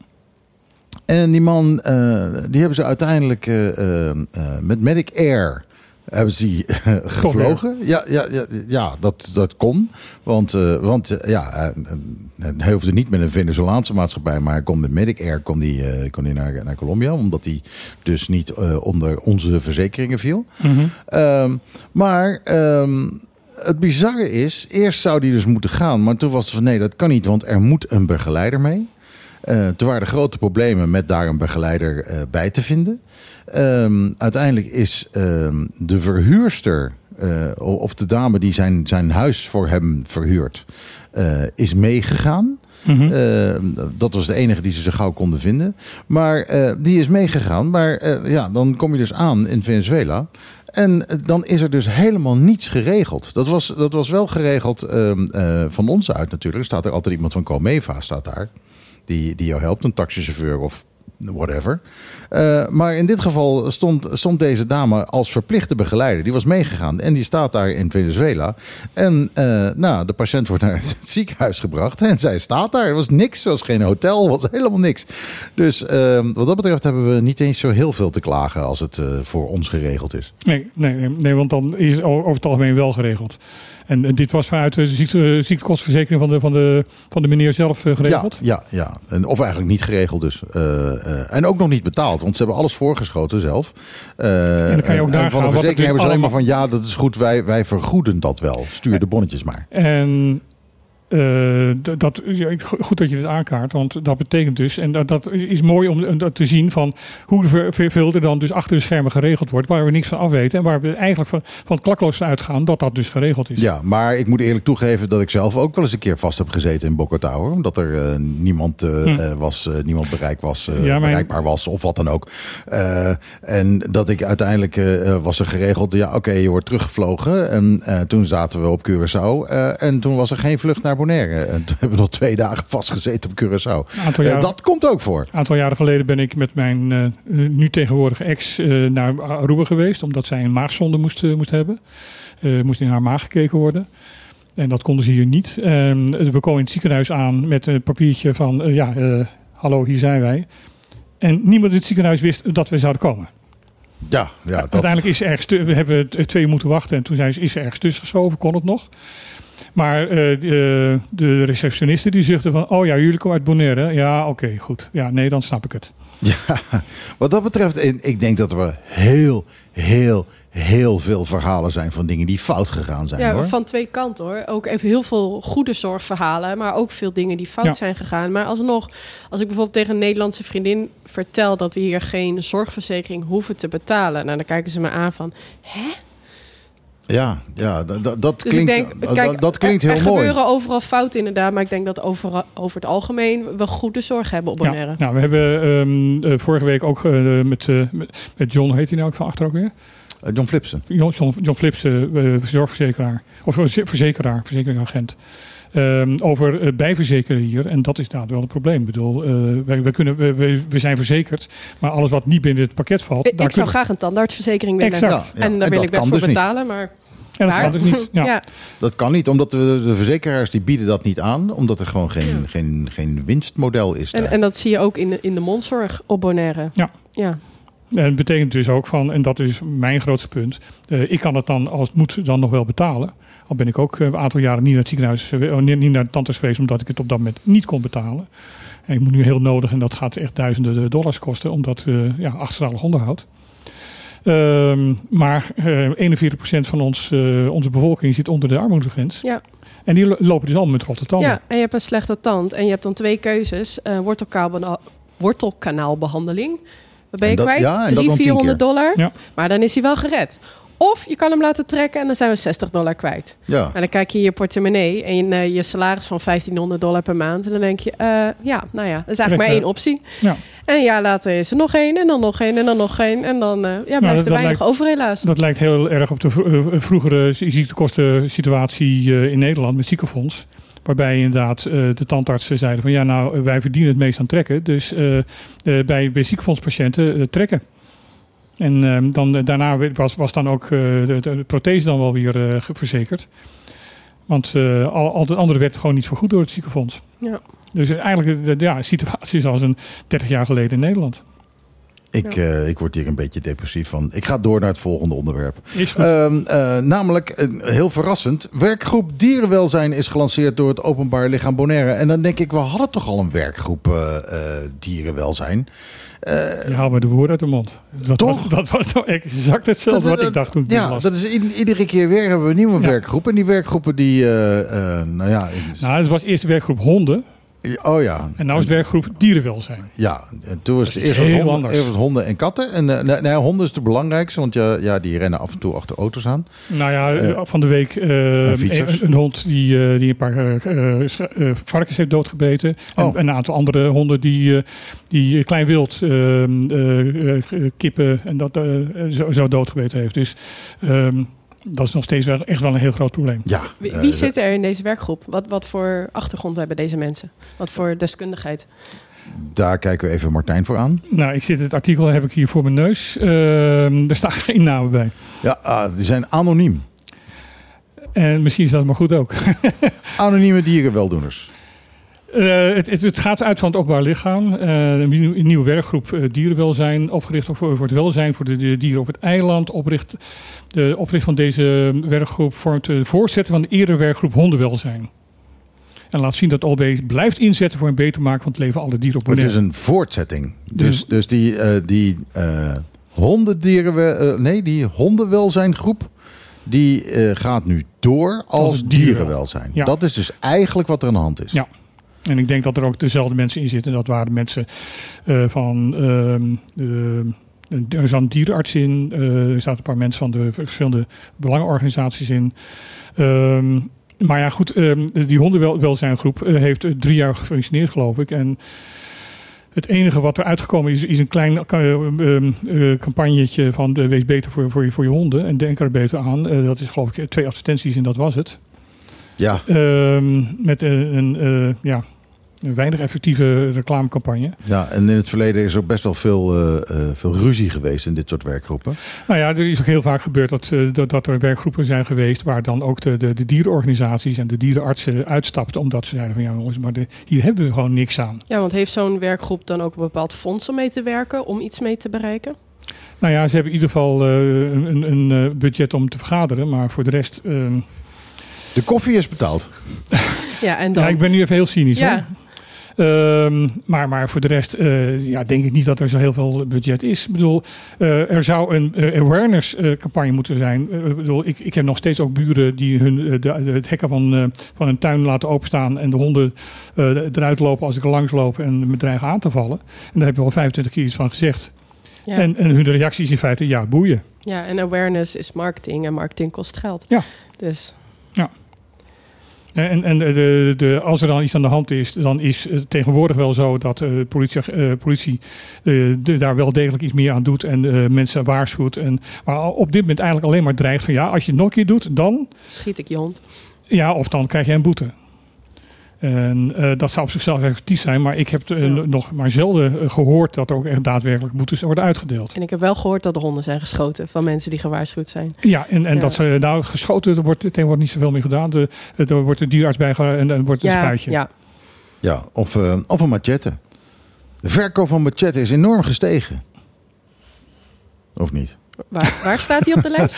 En die man, uh, die hebben ze uiteindelijk uh, uh, met Medic Air... Hebben ze die uh, gevlogen? Ja, ja, ja, ja dat, dat kon. Want, uh, want uh, ja, uh, hij hoefde niet met een Venezolaanse maatschappij, maar hij kon met Medic Air kon die, uh, kon die naar, naar Colombia, omdat hij dus niet uh, onder onze verzekeringen viel. Mm-hmm. Um, maar um, het bizarre is, eerst zou die dus moeten gaan, maar toen was het van nee, dat kan niet, want er moet een begeleider mee. Uh, toen waren er grote problemen met daar een begeleider uh, bij te vinden. Um, uiteindelijk is um, de verhuurster, uh, of de dame die zijn, zijn huis voor hem verhuurt, uh, is meegegaan. Mm-hmm. Uh, dat was de enige die ze zo gauw konden vinden. Maar uh, die is meegegaan. Maar uh, ja, dan kom je dus aan in Venezuela. En dan is er dus helemaal niets geregeld. Dat was, dat was wel geregeld uh, uh, van ons uit natuurlijk. Er staat er altijd iemand van Comeva staat daar. Die, die jou helpt, een taxichauffeur of whatever. Uh, maar in dit geval stond, stond deze dame als verplichte begeleider. Die was meegegaan en die staat daar in Venezuela. En uh, nou, de patiënt wordt naar het ziekenhuis gebracht en zij staat daar. Er was niks, er was geen hotel, er was helemaal niks. Dus uh, wat dat betreft hebben we niet eens zo heel veel te klagen als het uh, voor ons geregeld is. Nee, nee, nee, want dan is het over het algemeen wel geregeld. En, en dit was vanuit de ziekte, ziektekostenverzekering van de, van, de, van de meneer zelf uh, geregeld? Ja, ja, ja. En, of eigenlijk niet geregeld dus. Uh, uh, en ook nog niet betaald, want ze hebben alles voorgeschoten zelf. Uh, en dan kan je ook daar gaan. Van de verzekering hebben ze alleen maar van ja, dat is goed, wij, wij vergoeden dat wel. Stuur de bonnetjes maar. En... Uh, dat, goed dat je dit aankaart, want dat betekent dus, en dat, dat is mooi om dat te zien van hoeveel er dan dus achter de schermen geregeld wordt, waar we niks van afweten en waar we eigenlijk van, van het klakloos uitgaan dat dat dus geregeld is. Ja, maar ik moet eerlijk toegeven dat ik zelf ook wel eens een keer vast heb gezeten in Bogota, hoor, omdat er uh, niemand, uh, hm. uh, was, uh, niemand bereik was, uh, ja, mijn... bereikbaar was of wat dan ook. Uh, en dat ik uiteindelijk uh, was er geregeld, ja oké, okay, je wordt teruggevlogen en uh, toen zaten we op Curaçao uh, en toen was er geen vlucht naar Bonaire. En toen hebben we nog twee dagen vastgezeten op Curaçao. Jaren, uh, dat komt ook voor. Een aantal jaren geleden ben ik met mijn uh, nu tegenwoordige ex uh, naar Aruba geweest. Omdat zij een maagzonde moest, uh, moest hebben. Uh, moest in haar maag gekeken worden. En dat konden ze hier niet. Uh, we komen in het ziekenhuis aan met een papiertje van... Uh, ja, uh, hallo, hier zijn wij. En niemand in het ziekenhuis wist dat we zouden komen. Ja, ja. Dat... Uiteindelijk is er ergens te, we hebben twee uur moeten wachten. En toen zijn ze, is er ergens tussen geschoven, kon het nog. Maar uh, de, de receptioniste die zuchtte van... oh ja, jullie komen uit Bonaire. Ja, oké, okay, goed. Ja, nee, dan snap ik het. Ja, wat dat betreft... ik denk dat er heel, heel, heel veel verhalen zijn... van dingen die fout gegaan zijn. Ja, hoor. Van twee kanten hoor. Ook even heel veel goede zorgverhalen... maar ook veel dingen die fout ja. zijn gegaan. Maar alsnog, als ik bijvoorbeeld tegen een Nederlandse vriendin vertel... dat we hier geen zorgverzekering hoeven te betalen... nou, dan kijken ze me aan van... hè? Ja, ja dat, dat dus klinkt, denk, kijk, dat, dat klinkt er, heel er mooi. Er gebeuren overal fouten inderdaad, maar ik denk dat over, over het algemeen we goede zorg hebben op Bonaire. Ja, nou, we hebben um, uh, vorige week ook uh, met, uh, met John, heet hij nou ook van achter ook weer? Uh, John Flipsen. John, John, John Flipsen, uh, zorgverzekeraar, of uh, verzekeraar, verzekeringsagent. Um, over uh, bijverzekeren hier. En dat is nou wel een probleem. Ik bedoel, uh, wij, wij kunnen, we, we zijn verzekerd. Maar alles wat niet binnen het pakket valt... Ik, daar ik zou kunnen... graag een tandartsverzekering willen. Exact. Ja, ja. En daar En wil dat ik best kan voor dus niet. betalen. Maar... En dat Maar- kan dus niet. Ja. ja. Dat kan niet, omdat de, de verzekeraars die bieden dat niet aan. Omdat er gewoon geen, Ja. geen, geen winstmodel is daar. En, en dat zie je ook in de, in de mondzorg op Bonaire. Ja. Ja. En het betekent dus ook van, en dat is mijn grootste punt... Uh, ik kan het dan, als het moet, dan nog wel betalen. Al ben ik ook een aantal jaren niet naar het ziekenhuis... Uh, niet, niet naar de tandarts geweest, omdat ik het op dat moment niet kon betalen. En ik moet nu heel nodig, en dat gaat echt duizenden dollars kosten... omdat uh, ja, achterstallig onderhoud. Um, maar uh, eenenveertig procent van ons, uh, onze bevolking zit onder de armoedegrens. Ja. En die lo- lopen dus allemaal met rotte tanden. Ja, en je hebt een slechte tand. En je hebt dan twee keuzes. Uh, wortelkabel- wortelkanaalbehandeling. Wat ben je En dat- kwijt? ja, en dat Drie, dan tien vierhonderd keer. dollar. Ja. Maar dan is hij wel gered. Of je kan hem laten trekken en dan zijn we zestig dollar kwijt. Ja. En dan kijk je in je portemonnee en je, uh, je salaris van vijftienhonderd dollar per maand. En dan denk je, uh, ja, nou ja, dat is eigenlijk Trek, maar uh, één optie. Ja. En een jaar later is er nog één en dan nog één en dan nog één. En dan uh, ja, blijft dat- er dat weinig lijkt- over helaas. Dat lijkt heel erg op de vro- uh, vroegere ziektekostensituatie uh, in Nederland met ziekenfonds. Waarbij inderdaad uh, de tandartsen zeiden van ja, nou, wij verdienen het meest aan trekken. Dus uh, uh, bij, bij ziekenfondspatiënten uh, trekken. En uh, dan, uh, daarna was, was dan ook uh, de, de prothese dan wel weer uh, verzekerd. Want uh, al, al het andere werd gewoon niet vergoed door het ziekenfonds. Ja. Dus eigenlijk de, de ja, situatie is als een dertig jaar geleden in Nederland. Ik, Ja. uh, ik word hier een beetje depressief van. Ik ga door naar het volgende onderwerp. Is goed. Uh, uh, namelijk, uh, heel verrassend, werkgroep Dierenwelzijn is gelanceerd door het Openbaar Lichaam Bonaire. En dan denk ik, we hadden toch al een werkgroep uh, uh, Dierenwelzijn. Uh, Je haalt me de woorden uit de mond. Dat Toch? Was, dat was nou exact hetzelfde dat- wat dat- ik dacht toen ik dit Ja, las. dat is i- iedere keer weer hebben we een nieuwe Ja. werkgroep. En die werkgroepen die, uh, uh, nou ja... Nou, het was eerst de werkgroep honden. Oh ja. En nu is het werkgroep dierenwelzijn. Ja, en toen was Dat het is eerst was heel honden, anders. eerst was honden en katten. En uh, nee, nee, honden is het belangrijkste, want ja, ja, die rennen af en toe achter auto's aan. Nou ja, Eh, van de week uh, en fietsers. een, een hond die, uh, die een paar uh, uh, scha- uh, varkens heeft doodgebeten. Oh. En een aantal andere honden die, uh, die klein wild, uh, uh, uh, kippen en dat uh, zo, zo doodgebeten heeft. Dus um, dat is nog steeds wel echt wel een heel groot probleem. Ja, Wie, uh, wie zit er in deze werkgroep? Wat, wat voor achtergrond hebben deze mensen? Wat voor deskundigheid? daar kijken we even Martijn voor aan. Nou, ik zit het artikel heb ik hier voor mijn neus. Uh, er staan geen namen bij. Ja, uh, die zijn anoniem. En misschien is dat maar goed ook. Anonieme dierenweldoeners. Uh, het, het, het gaat uit van het openbaar lichaam. Uh, een, nieuw, een nieuwe werkgroep uh, dierenwelzijn, opgericht voor, voor het welzijn voor de, de dieren op het eiland. Opricht, de opricht van deze werkgroep vormt de voorzitter van de eerdere werkgroep hondenwelzijn. En laat zien dat O B blijft inzetten voor een beter maken van het leven van alle dieren op Het Bonaire. is een voortzetting. Dus, Dus- dus die, uh, die uh, hondendierenwe- uh, nee, die hondenwelzijngroep, die uh, gaat nu door als Als dierenwel- dierenwelzijn. Ja. Dat is dus eigenlijk wat er aan de hand is. Ja. En ik denk dat er ook dezelfde mensen in zitten. Dat waren mensen uh, van... Uh, uh, er zat een dierenarts in. Uh, er zaten een paar mensen van de verschillende belangenorganisaties in. Um, maar ja, goed. Um, die hondenwelzijngroep uh, heeft uh, drie jaar gefunctioneerd, geloof ik. En het enige wat er uitgekomen is, is een klein uh, uh, uh, campagnetje van uh, wees beter voor, voor, je, voor je honden. En denk er beter aan. Uh, dat is geloof ik twee advertenties en dat was het. Ja. Um, met een, een, uh, ja, een weinig effectieve reclamecampagne. Ja, en in het verleden is er best wel veel, uh, uh, veel ruzie geweest in dit soort werkgroepen. Nou ja, er is ook heel vaak gebeurd dat, uh, dat, dat er werkgroepen zijn geweest waar dan ook de, de, de dierenorganisaties en de dierenartsen uitstapten. Omdat ze zeiden van ja jongens, maar de, hier hebben we gewoon niks aan. Ja, want heeft zo'n werkgroep dan ook een bepaald fonds om mee te werken, om iets mee te bereiken? Nou ja, ze hebben in ieder geval uh, een, een, een budget om te vergaderen, maar voor de rest... Uh, De koffie is betaald. Ja, en dan? Ja, ik ben nu even heel cynisch. Ja. Hoor. Um, maar, maar voor de rest uh, ja, denk ik niet dat er zo heel veel budget is. Ik bedoel, uh, er zou een uh, awareness uh, campagne moeten zijn. Uh, ik, bedoel, ik, ik heb nog steeds ook buren die hun, uh, de, de, het hekken van, uh, van hun tuin laten openstaan en de honden uh, eruit lopen als ik er langs loop en me dreigen aan te vallen. En daar heb je al vijfentwintig keer iets van gezegd. Ja. En, en hun reactie is in feite, ja, boeien. Ja, en awareness is marketing en marketing kost geld. Ja. Dus... Ja. En, en de, de, de, als er dan iets aan de hand is, dan is het tegenwoordig wel zo dat de uh, politie, uh, politie uh, de, daar wel degelijk iets meer aan doet en uh, mensen waarschuwt. En, maar op dit moment eigenlijk alleen maar dreigt van ja, als je het nog een keer doet, dan... Schiet ik je hond. Ja, of dan krijg je een boete. En uh, dat zou op zichzelf effectief zijn, maar ik heb uh, ja. nog maar zelden uh, gehoord dat er ook echt daadwerkelijk boetes worden uitgedeeld. En ik heb wel gehoord dat er honden zijn geschoten van mensen die gewaarschuwd zijn. Ja, en, en ja. dat ze nou geschoten, er wordt tegenwoordig niet zoveel meer gedaan. De, er wordt de dierarts bij en er wordt een ja, spuitje. Ja, ja of, uh, of een machette. De verkoop van machette is enorm gestegen. Of niet? Waar, waar staat hij op de lijst?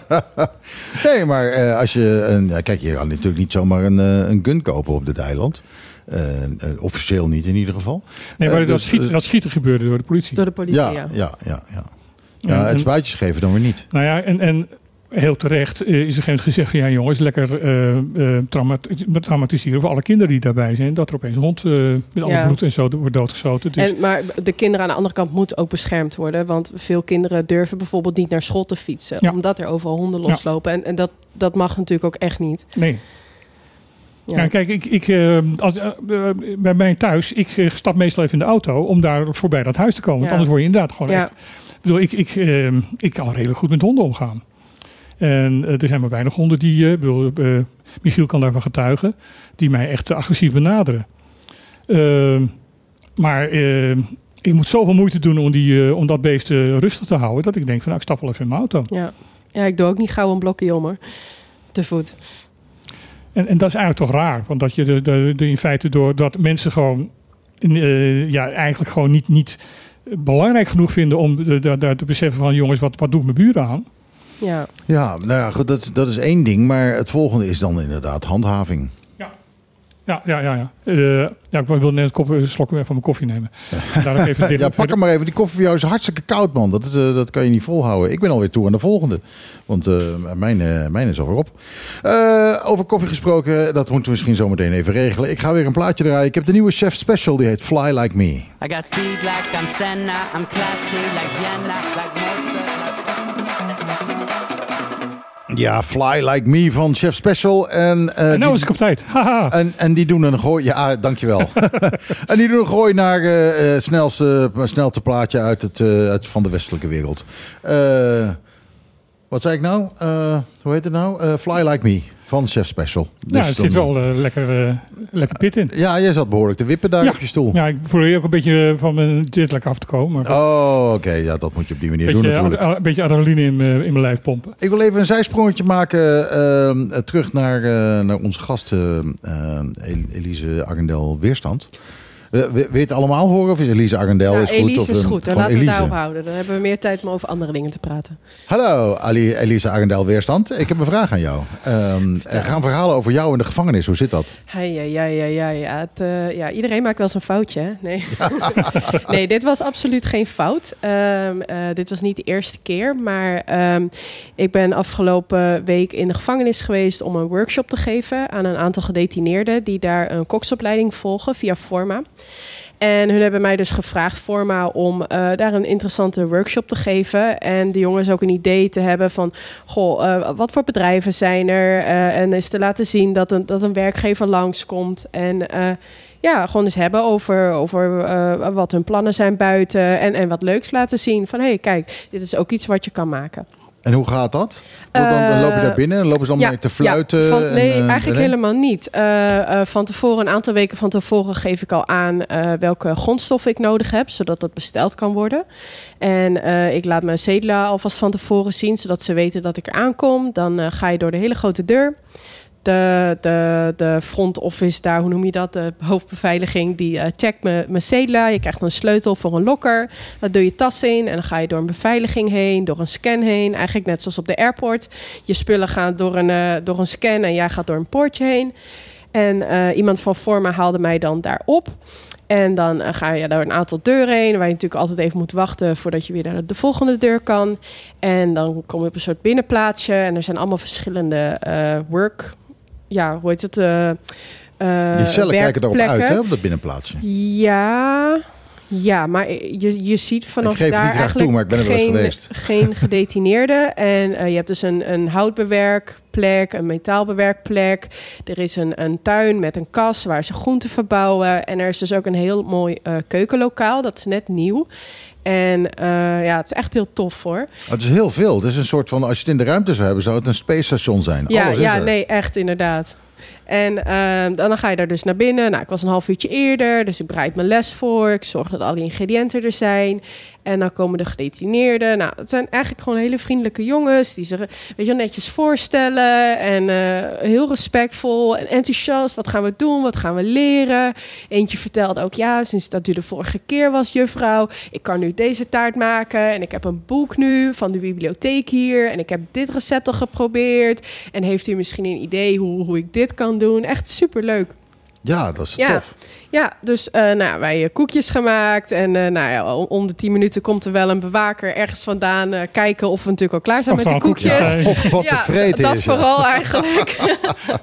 Nee, maar uh, als je... Een, kijk, je kan natuurlijk niet zomaar een, uh, een gun kopen op dit eiland. Uh, uh, officieel niet in ieder geval. Nee, maar uh, dat, dus, schieten, dat schieten gebeurde door de politie. Door de politie, ja. Ja, ja, ja. ja. ja het spuitjes geven dan weer niet. Nou ja, en... en heel terecht uh, is er geen gezegd van ja jongens, lekker uh, uh, traumat- traumatiseren voor alle kinderen die daarbij zijn. Dat er opeens een hond uh, met alle ja. bloed en zo wordt doodgeschoten. Dus. En, maar de kinderen aan de andere kant moeten ook beschermd worden. Want veel kinderen durven bijvoorbeeld niet naar school te fietsen. Ja. Omdat er overal honden loslopen. Ja. En, en dat, dat mag natuurlijk ook echt niet. Nee. Ja. Ja, kijk, ik, ik, uh, als, uh, uh, bij mij thuis, ik uh, stap meestal even in de auto om daar voorbij dat huis te komen. Want ja. anders word je inderdaad gewoon ja. echt... Ik bedoel, ik, ik, uh, ik kan redelijk goed met honden omgaan. En uh, er zijn maar weinig honden die, uh, bedoel, uh, Michiel kan daarvan getuigen, die mij echt agressief benaderen. Uh, maar uh, ik moet zoveel moeite doen om, die, uh, om dat beest uh, rustig te houden, dat ik denk van nou, ik stap wel even in mijn auto. Ja, ja ik doe ook niet gauw een blokje om hoor, te voet. En, en dat is eigenlijk toch raar, want dat je de, de, de in feite door dat mensen gewoon uh, ja, eigenlijk gewoon niet, niet belangrijk genoeg vinden om de, de, de, te beseffen van jongens, wat, wat doet mijn buren aan? Ja, ja, nou ja, goed, dat, dat is één ding. Maar het volgende is dan inderdaad handhaving. Ja, ja, ja. ja, ja. Uh, ja ik wil net een, koffie, een slok van mijn koffie nemen. Daar ook even ja, pak hem maar even. Die koffie voor jou is hartstikke koud, man. Dat, uh, dat kan je niet volhouden. Ik ben alweer toe aan de volgende. Want uh, mijn, uh, mijn is alweer op. Uh, over koffie gesproken, dat moeten we misschien zo meteen even regelen. Ik ga weer een plaatje draaien. Ik heb de nieuwe Chef Special, die heet Fly Like Me. I got speed like I'm Senna. I'm classy like Vienna, like Mozart. Ja, Fly Like Me van Chef Special. En, uh, en nou is ik op tijd. en, en die doen een gooi... Ja, dankjewel. En die doen een gooi naar uh, uh, snelste, snelste plaatje uit, het, uh, uit van de westelijke wereld. Uh, wat zei ik nou? Uh, hoe heet het nou? Uh, Fly Like Me van Chef Special. Dus ja, het zit wel uh, lekker, uh, lekker pit in. Ja, jij zat behoorlijk te wippen daar ja. op je stoel. Ja, ik probeer ook een beetje van mijn jetlag af te komen. Maar oh, oké. Okay. Ja, dat moet je op die manier beetje, doen natuurlijk. Een beetje adrenaline in, uh, in mijn lijf pompen. Ik wil even een zijsprongetje maken uh, terug naar, uh, naar onze gast uh, Elise Arendel Weerstand. Wil je het allemaal horen of is Elise Arendel nou, is goed? Elise of, is goed, dan laten we Elise. het daarop houden. Dan hebben we meer tijd om over andere dingen te praten. Hallo Ali, Elise Arendel Weerstand. Ik heb een vraag aan jou. Um, er gaan verhalen over jou in de gevangenis. Hoe zit dat? Ja, ja, ja, ja, ja, ja. Het, uh, ja iedereen maakt wel eens een foutje. Hè? Nee. nee, dit was absoluut geen fout. Um, uh, dit was niet de eerste keer. Maar um, ik ben afgelopen week in de gevangenis geweest om een workshop te geven aan een aantal gedetineerden die daar een koksopleiding volgen via Forma. En hun hebben mij dus gevraagd, Forma, om uh, daar een interessante workshop te geven. En de jongens ook een idee te hebben van, goh, uh, wat voor bedrijven zijn er? Uh, en eens te laten zien dat een, dat een werkgever langskomt. En uh, ja, gewoon eens hebben over, over uh, wat hun plannen zijn buiten. En, en wat leuks laten zien van, hé, hey, kijk, dit is ook iets wat je kan maken. En hoe gaat dat? Dan, dan loop je daar binnen en lopen ze dan ja, mee te fluiten? Ja, van, nee, en, uh, eigenlijk nee? helemaal niet. Uh, uh, van tevoren, een aantal weken van tevoren geef ik al aan uh, welke grondstoffen ik nodig heb, zodat dat besteld kan worden. En uh, ik laat mijn cedula alvast van tevoren zien, zodat ze weten dat ik er aankom. Dan uh, ga je door de hele grote deur. De, de, de front office daar, hoe noem je dat? De hoofdbeveiliging, die uh, checkt mijn cedula. Je krijgt een sleutel voor een locker. Daar doe je tas in en dan ga je door een beveiliging heen, door een scan heen. Eigenlijk net zoals op de airport. Je spullen gaan door een, uh, door een scan en jij gaat door een poortje heen. En uh, iemand van Forma haalde mij dan daar op. En dan uh, ga je door een aantal deuren heen, waar je natuurlijk altijd even moet wachten voordat je weer naar de volgende deur kan. En dan kom je op een soort binnenplaatsje en er zijn allemaal verschillende uh, work... Ja, hoe heet het? Uh, uh, Die cellen kijken erop uit, hè, op dat binnenplaatsje. Ja, ja, maar je, je ziet vanaf ik geef daar niet graag eigenlijk toe, maar ik ben er wel eens geen, geweest. geen gedetineerden. En uh, je hebt dus een, een houtbewerkplek, een metaalbewerkplek. Er is een, een tuin met een kas waar ze groenten verbouwen. En er is dus ook een heel mooi uh, keukenlokaal. Dat is net nieuw. En uh, ja, het is echt heel tof hoor. Het is heel veel. Het is een soort van, als je het in de ruimte zou hebben, zou het een space station zijn. Ja, Alles is ja er. nee, echt inderdaad. En uh, dan ga je daar dus naar binnen. Nou, ik was een half uurtje eerder, dus ik bereid mijn les voor. Ik zorg dat alle ingrediënten er zijn. En dan komen de gedetineerden. Nou, het zijn eigenlijk gewoon hele vriendelijke jongens die zich, weet je, netjes voorstellen en uh, heel respectvol en enthousiast. Wat gaan we doen? Wat gaan we leren? Eentje vertelde ook, ja, sinds dat u de vorige keer was, juffrouw, ik kan nu deze taart maken en ik heb een boek nu van de bibliotheek hier en ik heb dit recept al geprobeerd. En heeft u misschien een idee hoe, hoe ik dit kan doen? Echt superleuk. Ja, dat is ja. tof. Ja, dus uh, nou, wij uh, koekjes gemaakt. En uh, nou ja, om de tien minuten komt er wel een bewaker ergens vandaan uh, kijken of we natuurlijk al klaar zijn of met de koekjes. koekjes Of wat ja, te vreten dat is. vooral eigenlijk.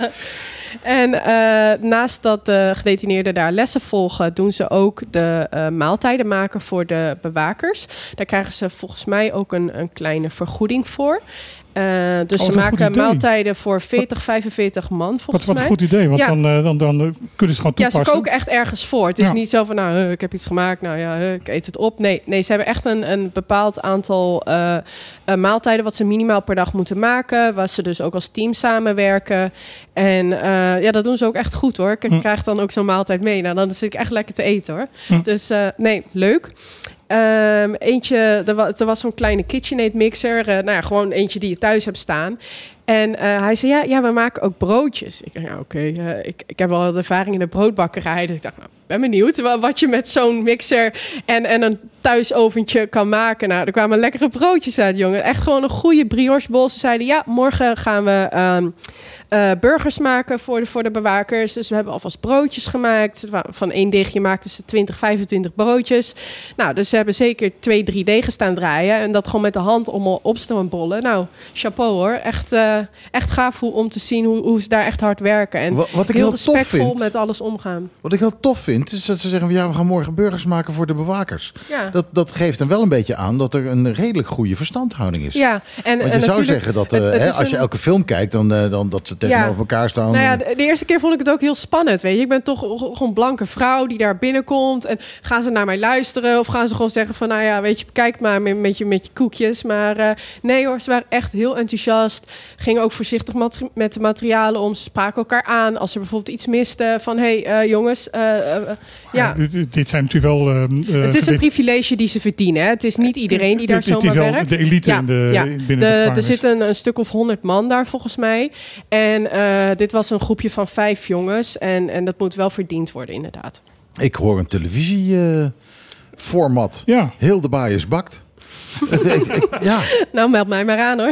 En uh, naast dat de gedetineerden daar lessen volgen, doen ze ook de uh, maaltijden maken voor de bewakers. Daar krijgen ze volgens mij ook een, een kleine vergoeding voor. Uh, dus oh, ze maken maaltijden voor veertig, vijfenveertig man volgens wat, wat mij. Wat een goed idee, want ja. dan, uh, dan, dan uh, kunnen ze gewoon toepassen. Ja, ze koken echt ergens voor. Het is ja. niet zo van, nou, uh, ik heb iets gemaakt, nou ja, uh, ik eet het op. Nee, nee, ze hebben echt een, een bepaald aantal uh, uh, maaltijden wat ze minimaal per dag moeten maken, waar ze dus ook als team samenwerken. En uh, ja, dat doen ze ook echt goed, hoor. Ik hm. krijg dan ook zo'n maaltijd mee. Nou, dan zit ik echt lekker te eten, hoor. Hm. Dus uh, nee, leuk. Um, eentje, er was, er was zo'n kleine KitchenAid mixer. Uh, nou ja, gewoon eentje die je thuis hebt staan. En uh, hij zei, ja, ja, we maken ook broodjes. Ik dacht, ja, oké, okay, uh, ik, ik heb wel wat ervaring in de broodbakkerij. Dus ik dacht, nou, ben benieuwd wat je met zo'n mixer en, en een thuisoventje kan maken. Nou, er kwamen lekkere broodjes uit, jongen. Echt gewoon een goede briochebol. Ze zeiden, ja, morgen gaan we um, uh, burgers maken voor de, voor de bewakers. Dus we hebben alvast broodjes gemaakt. Van één deegje maakten ze twintig, vijfentwintig broodjes. Nou, dus ze hebben zeker twee, drie degen staan draaien. En dat gewoon met de hand allemaal opstoombollen. Nou, chapeau hoor. Echt, uh, echt gaaf hoe, om te zien hoe, hoe ze daar echt hard werken. En wat, wat ik heel heel tof respectvol vind, met alles omgaan. Wat ik heel tof vind, is dat ze zeggen, ja, we gaan morgen burgers maken voor de bewakers. Ja. Dat, dat geeft hem wel een beetje aan dat er een redelijk goede verstandhouding is. Ja, en, Want je en zou zeggen dat uh, het, het hè, als je een... elke film kijkt, dan, uh, dan dat ze tegenover ja. elkaar staan. Nou ja, de, de eerste keer vond ik het ook heel spannend. Weet je, ik ben toch gewoon een blanke vrouw die daar binnenkomt. En gaan ze naar mij luisteren of gaan ze gewoon zeggen van, nou ja, weet je, kijk maar met, met, je, met je koekjes. Maar uh, nee hoor, ze waren echt heel enthousiast. Gingen ook voorzichtig mat- met de materialen om. Ze spraken elkaar aan als er bijvoorbeeld iets miste. Van, hé hey, uh, jongens, uh, uh, ja. Dit, dit zijn natuurlijk wel... Uh, het is een privilege die ze verdienen. Hè? Het is niet iedereen die daar het, zomaar het is wel werkt. de elite ja, in de, ja. binnen de, de Er zitten een, een stuk of honderd man daar volgens mij. En uh, dit was een groepje van vijf jongens. En, en dat moet wel verdiend worden, inderdaad. Ik hoor een televisieformat. Uh, ja. Heel de baaiers bakt. het, ik, ik, ja. Nou, meld mij maar aan hoor.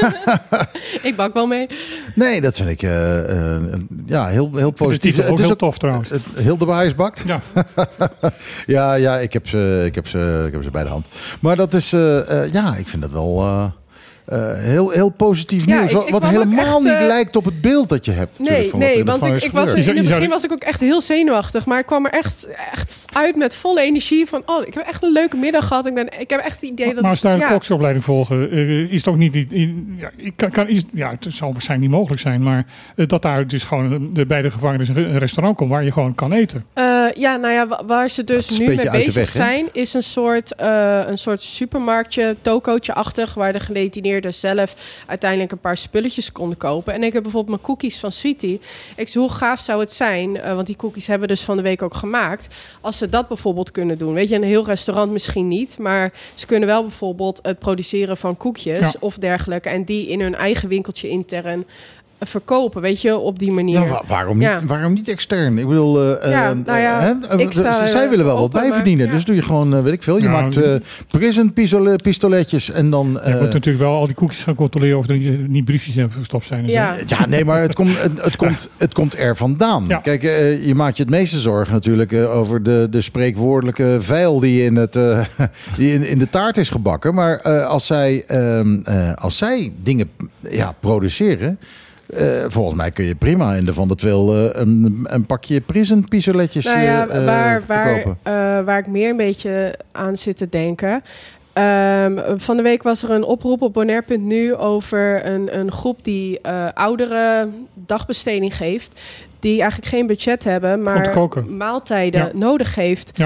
Ik bak wel mee. Nee, dat vind ik uh, uh, ja, heel, heel positief. Het is ook het is heel ook tof trouwens. Het, heel de baaiers bakt? Ja. ja, ja ik, heb ze, ik, heb ze, ik heb ze bij de hand. Maar dat is, uh, uh, ja, ik vind dat wel... Uh, Uh, heel, heel positief ja, nieuws. Ik, ik wat helemaal echt, uh... niet lijkt op het beeld dat je hebt. Nee, van nee wat want ik, ik was, in het begin was ik ook echt heel zenuwachtig. Maar ik kwam er echt, echt uit met volle energie van... oh, ik heb echt een leuke middag gehad. Ik, ben, ik heb echt het idee dat... Maar als daar een ja. koksopleiding volgen... Uh, is het ook niet... In, ja, kan, kan, is, ja, het zal waarschijnlijk niet mogelijk zijn... maar uh, dat daar dus gewoon de, bij de gevangenis een restaurant komt... waar je gewoon kan eten. Uh, ja, nou ja, waar ze dus nu mee bezig weg, zijn... is een soort, uh, een soort supermarktje, tokootje-achtig... waar de gedetineerden zelf... uiteindelijk een paar spulletjes konden kopen. En ik heb bijvoorbeeld mijn cookies van Sweetie. Ik zei, hoe gaaf zou het zijn... Uh, want die cookies hebben we dus van de week ook gemaakt... als ze dat bijvoorbeeld kunnen doen. Weet je, een heel restaurant misschien niet... maar ze kunnen wel bijvoorbeeld het produceren van koekjes... Ja. of dergelijke... en die in hun eigen winkeltje intern... verkopen, weet je, op die manier. Ja, wa- waarom, niet, ja. waarom niet extern? Ik bedoel, uh, ja, uh, nou ja, uh, uh, zij, zij willen wel open, wat bij verdienen. Ja. Dus doe je gewoon, uh, weet ik veel, je ja, maakt uh, prison pistoletjes en dan... Uh, je moet natuurlijk wel al die koekjes gaan controleren of er niet, niet briefjes in verstopt zijn. En ja. Zo. ja, nee, maar het, komt, het, het, komt, het komt er vandaan. Ja. Kijk, uh, je maakt je het meeste zorgen natuurlijk uh, over de, de spreekwoordelijke vijl die in, het, uh, die in, in de taart is gebakken. Maar uh, als, zij, uh, uh, als zij dingen ja, produceren... Uh, volgens mij kun je prima in de Van der Twil uh, een, een pakje prison pistoletjes nou ja, uh, waar, verkopen. Waar, uh, waar ik meer een beetje aan zit te denken... Um, van de week was er een oproep op bonaire punt n u over een, een groep die uh, ouderen dagbesteding geeft... die eigenlijk geen budget hebben, maar maaltijden ja. nodig heeft... Ja.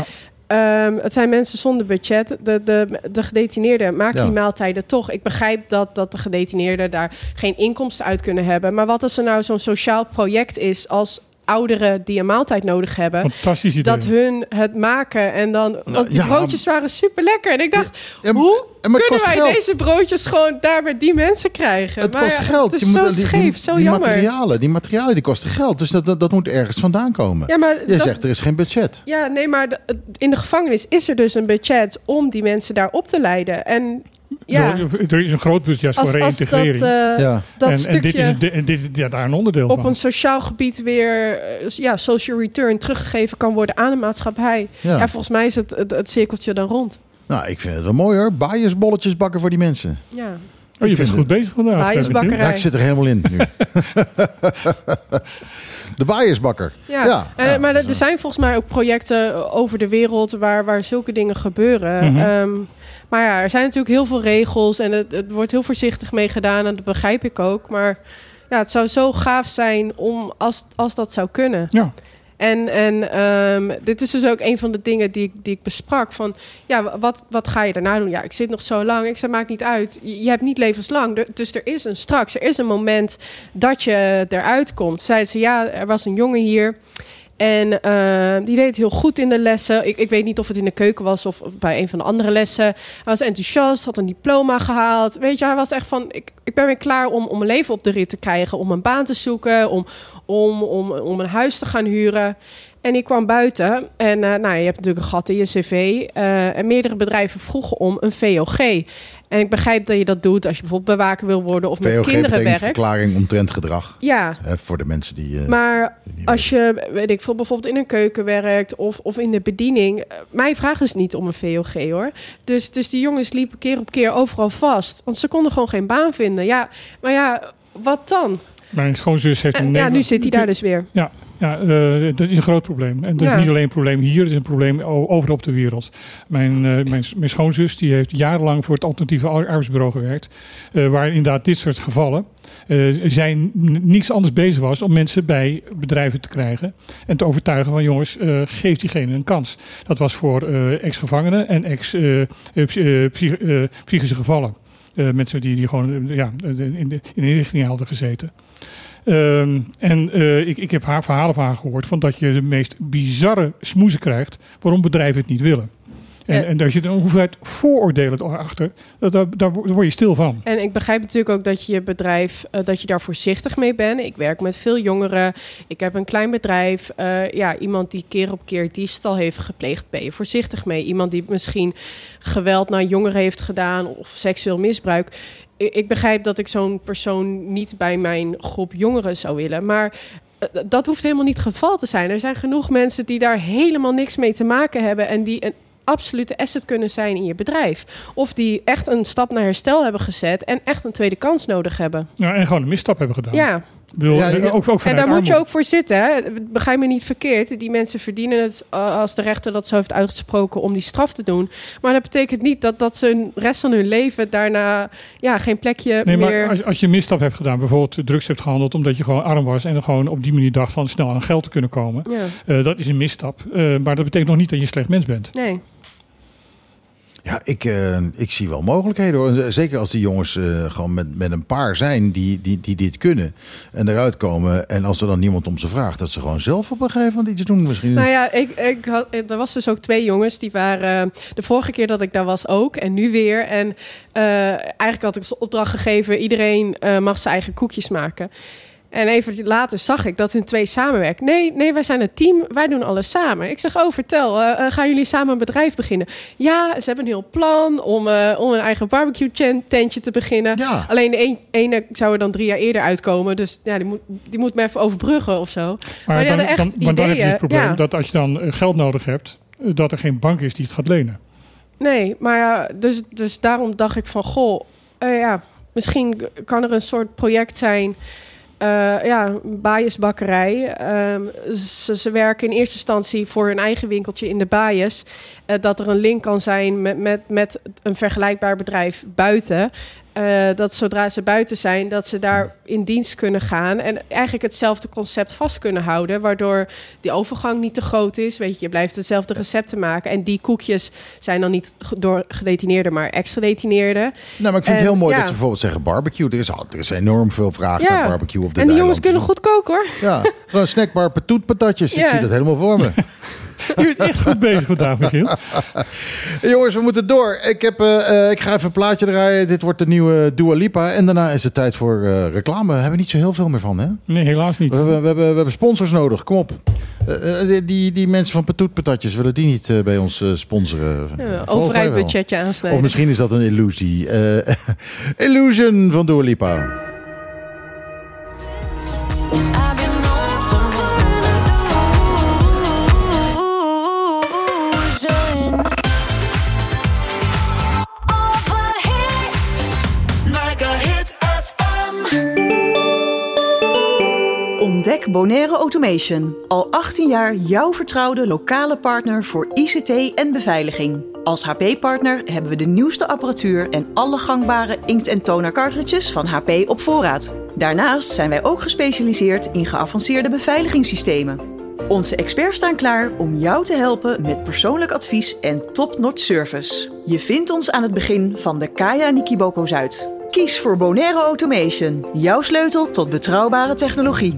Um, het zijn mensen zonder budget. De, de, de gedetineerden maken Ja. die maaltijden toch. Ik begrijp dat, dat de gedetineerden daar geen inkomsten uit kunnen hebben. Maar wat als er nou zo'n sociaal project is als ouderen die een maaltijd nodig hebben, Fantastisch idee. dat hun het maken en dan... Want die ja, broodjes waren super lekker. En ik dacht, Ja, hoe en maar het kunnen kost wij geld. deze broodjes gewoon daar bij die mensen krijgen? Het Maar kost ja, geld. Het Je is moet- zo die, die- scheef, zo die jammer. materialen, die materialen die kosten geld. Dus dat, dat, dat moet ergens vandaan komen. Ja, maar Je dat- zegt, er is geen budget. Ja, nee, maar de- in de gevangenis is er dus een budget om die mensen daar op te leiden. En ja, Er is een groot budget voor als, als dat, reïntegrering. eh, Ja. dat en, en stukje dit is, de- en dit is ja, daar een onderdeel op van. een sociaal gebied weer eh, ja, social return teruggegeven kan worden aan de maatschappij. Ja. Ja, volgens mij is het, het, het cirkeltje dan rond. Nou, ik vind het wel mooi hoor. Baaiensbolletjes bakken voor die mensen. Ja. Oh, je ik bent vind goed bezig vandaag. Baaiersbakkerij. Ja, ik zit er helemaal in nu. De baaiersbakker. Ja, Ja, Eh, ja, maar dat er, is er zijn volgens mij ook projecten over de wereld waar, waar zulke dingen gebeuren. Mhm. Ehm, maar ja, er zijn natuurlijk heel veel regels en het, het wordt heel voorzichtig mee gedaan en dat begrijp ik ook. Maar ja, het zou zo gaaf zijn om als, als dat zou kunnen. Ja. En, en ehm, dit is dus ook een van de dingen die ik, die ik besprak. Van, ja, wat, wat ga je daarna doen? Ja, ik zit nog zo lang. Ik zei, maakt niet uit. Je, je hebt niet levenslang. Er- Dus er is een straks. Er is een moment dat je eruit komt. Zei ze, ja, er was een jongen hier. En eh, die deed het heel goed in de lessen. Ik, ik weet niet of het in de keuken was of bij een van de andere lessen. Hij was enthousiast, had een diploma gehaald. Weet je, hij was echt van... Ik, ik ben weer klaar om, om mijn leven op de rit te krijgen. Om een baan te zoeken. Om, om, om, om een huis te gaan huren. En ik kwam buiten. En eh, nou, je hebt natuurlijk een gat in je cv. eh, en meerdere bedrijven vroegen om een V O G. En ik begrijp dat je dat doet als je bijvoorbeeld bewaker wil worden... of V met O G kinderen betekent werkt. verklaring omtrent gedrag. Ja, Hè, voor de mensen die... eh, maar niet als je, weet ik veel, bijvoorbeeld in een keuken werkt of, of in de bediening. eh, Mij vragen ze niet om een V O G hoor. Dus, dus die jongens liepen keer op keer overal vast. Want ze konden gewoon geen baan vinden. Ja, maar ja, wat dan? Mijn schoonzus heeft En, een ja, Nederland- nu zit hij daar dus weer. Ja, ja eh, dat is een groot probleem. En dat Ja. is niet alleen een probleem hier, het is een probleem o- overal op de wereld. Mijn, eh, mijn, mijn schoonzus die heeft jarenlang voor het alternatieve ar- arbeidsbureau gewerkt. eh, waar inderdaad dit soort gevallen eh, zij n- niets anders bezig was om mensen bij bedrijven te krijgen. En te overtuigen van jongens, eh, geef diegene een kans. Dat was voor eh, ex-gevangenen en ex-psychische gevallen. Eh, mensen die, die gewoon eh, ja, in de, in de inrichting hadden gezeten. Um, en uh, ik, ik heb haar verhalen van haar gehoord van dat je de meest bizarre smoezen krijgt waarom bedrijven het niet willen. En, Ja. en daar zit een hoeveelheid vooroordelen achter. Daar, daar, daar word je stil van. En ik begrijp natuurlijk ook dat je je bedrijf, uh, dat je daar voorzichtig mee bent. Ik werk met veel jongeren. Ik heb een klein bedrijf. Uh, ja, iemand die keer op keer diefstal heeft gepleegd, ben je voorzichtig mee. Iemand die misschien geweld naar jongeren heeft gedaan of seksueel misbruik. Ik, ik begrijp dat ik zo'n persoon niet bij mijn groep jongeren zou willen. Maar uh, dat hoeft helemaal niet het geval te zijn. Er zijn genoeg mensen die daar helemaal niks mee te maken hebben en die een absolute asset kunnen zijn in je bedrijf. Of die echt een stap naar herstel hebben gezet en echt een tweede kans nodig hebben. Ja, en gewoon een misstap hebben gedaan. Ja. Wil, Ja, ja. Ook, ook En vanuit daar moet je armoede. ook voor zitten. Hè? Begrijp me niet verkeerd. Die mensen verdienen het uh, als de rechter dat zo heeft uitgesproken om die straf te doen. Maar dat betekent niet dat, dat ze de rest van hun leven daarna ja, geen plekje Nee, meer... maar als, als je een misstap hebt gedaan, bijvoorbeeld drugs hebt gehandeld omdat je gewoon arm was en er gewoon op die manier dacht van snel aan geld te kunnen komen. Ja. Uh, dat is een misstap. Uh, maar dat betekent nog niet dat je een slecht mens bent. Nee. Ja, ik, uh, ik zie wel mogelijkheden hoor. Zeker als die jongens uh, gewoon met, met een paar zijn die, die, die dit kunnen en eruit komen. En als er dan niemand om ze vraagt, dat ze gewoon zelf op een gegeven moment iets doen misschien. Nou ja, ik, ik had, er was dus ook twee jongens. Die waren uh, de vorige keer dat ik daar was ook. En nu weer. En uh, eigenlijk had ik de opdracht gegeven. Iedereen uh, mag zijn eigen koekjes maken. En even later zag ik dat hun twee samenwerken. Nee, nee, wij zijn een team. Wij doen alles samen. Ik zeg, oh, vertel. Uh, gaan jullie samen een bedrijf beginnen? Ja, ze hebben een heel plan om, uh, om een eigen barbecue tentje te beginnen. Ja. Alleen de een, ene zou er dan drie jaar eerder uitkomen. Dus ja, die moet, die moet me even overbruggen of zo. Maar, maar die dan, hadden echt dan, maar dan heb je ideeën, het probleem ja. dat als je dan uh, geld nodig hebt, uh, dat er geen bank is die het gaat lenen. Nee, maar ja, dus, dus daarom dacht ik van, goh, uh, ja, misschien kan er een soort project zijn. Uh, ja, Baaiersbakkerij. Um, ze, ze werken in eerste instantie voor hun eigen winkeltje in de Baaiers. Uh, dat er een link kan zijn met, met, met een vergelijkbaar bedrijf buiten. Uh, dat zodra ze buiten zijn, dat ze daar in dienst kunnen gaan. En eigenlijk hetzelfde concept vast kunnen houden. Waardoor die overgang niet te groot is. Weet je, je blijft hetzelfde recepten maken. En die koekjes zijn dan niet door gedetineerden, maar ex-gedetineerden. Nou, maar ik vind het en, heel mooi ja. dat ze bijvoorbeeld zeggen barbecue. Er is, al, er is enorm veel vraag ja. naar barbecue op dit En die jongens eiland. kunnen goed koken, hoor. Ja, gewoon snackbar patoetpatatjes. Ja. Ik zie dat helemaal voor me. Je bent echt goed bezig vandaag, Michiel. Jongens, we moeten door. Ik, heb, uh, uh, ik ga even een plaatje draaien. Dit wordt de nieuwe Dua Lipa. En daarna is het tijd voor uh, reclame. Daar hebben we niet zo heel veel meer van, hè? Nee, helaas niet. We, we, we, hebben, we hebben sponsors nodig. Kom op. Uh, die, die, die mensen van Patoetpatatjes, willen die niet uh, bij ons uh, sponsoren? Ja, overheid budgetje aansnijden. Of misschien is dat een illusie. Uh, Illusion van Dua Lipa. Ontdek Bonaire Automation. Al achttien jaar jouw vertrouwde lokale partner voor I C T en beveiliging. Als H P-partner hebben we de nieuwste apparatuur en alle gangbare inkt- en toner cartridges van H P op voorraad. Daarnaast zijn wij ook gespecialiseerd in geavanceerde beveiligingssystemen. Onze experts staan klaar om jou te helpen met persoonlijk advies en top-notch service. Je vindt ons aan het begin van de Kaya Nikiboko Zuid. Kies voor Bonaire Automation, jouw sleutel tot betrouwbare technologie.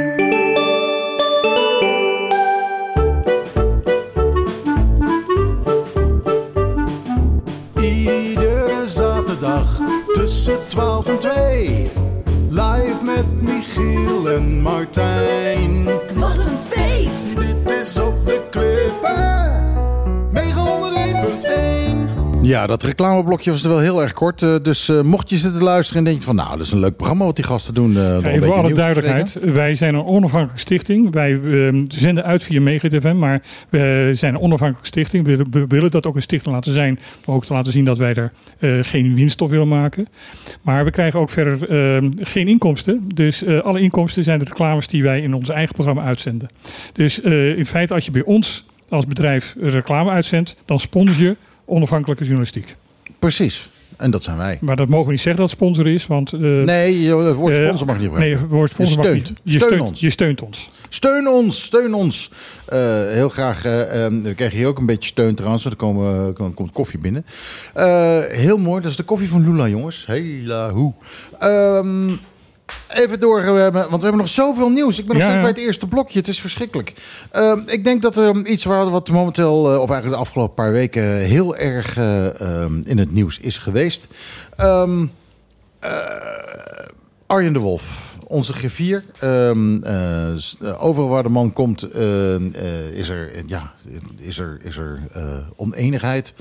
Iedere zaterdag tussen twaalf en twee. Live met Michiel en Martijn. Wat een feest! Dit is op de Klippen. negenhonderdéén punt één. Ja, dat reclameblokje was er wel heel erg kort. Uh, dus uh, mocht je zitten luisteren en denk je van... nou, dat is een leuk programma wat die gasten doen. Uh, Ja, even voor alle duidelijkheid. Wij zijn een onafhankelijke stichting. Wij uh, zenden uit via Megahit F M. Maar we zijn een onafhankelijke stichting. We, we willen dat ook een stichting laten zijn. Maar ook te laten zien dat wij er uh, geen winst op willen maken. Maar we krijgen ook verder uh, geen inkomsten. Dus uh, alle inkomsten zijn de reclames die wij in ons eigen programma uitzenden. Dus uh, in feite als je bij ons als bedrijf reclame uitzendt... dan sponsor je onafhankelijke journalistiek. Precies. En dat zijn wij. Maar dat mogen we niet zeggen dat het sponsor is. Want, uh, nee, het woord sponsor mag niet gebruiken. Nee, het woord sponsor je mag steunt. niet. Je Steun steunt ons. Je steunt ons. Steun ons, steun ons. Uh, heel graag. Uh, um, we krijgen hier ook een beetje steun trouwens. Er komen, uh, komt koffie binnen. Uh, heel mooi. Dat is de koffie van Lula, jongens. Hela hoe. Um, Even door, we hebben, want we hebben nog zoveel nieuws. Ik ben nog Ja, steeds ja. bij het eerste blokje. Het is verschrikkelijk. Uh, ik denk dat er iets waar, wat momenteel, uh, of eigenlijk de afgelopen paar weken... heel erg uh, um, in het nieuws is geweest. Um, uh, Arjen de Wolf, onze griffier. Um, uh, overal waar de man komt uh, uh, is er, ja, is er, is er uh, oneenigheid.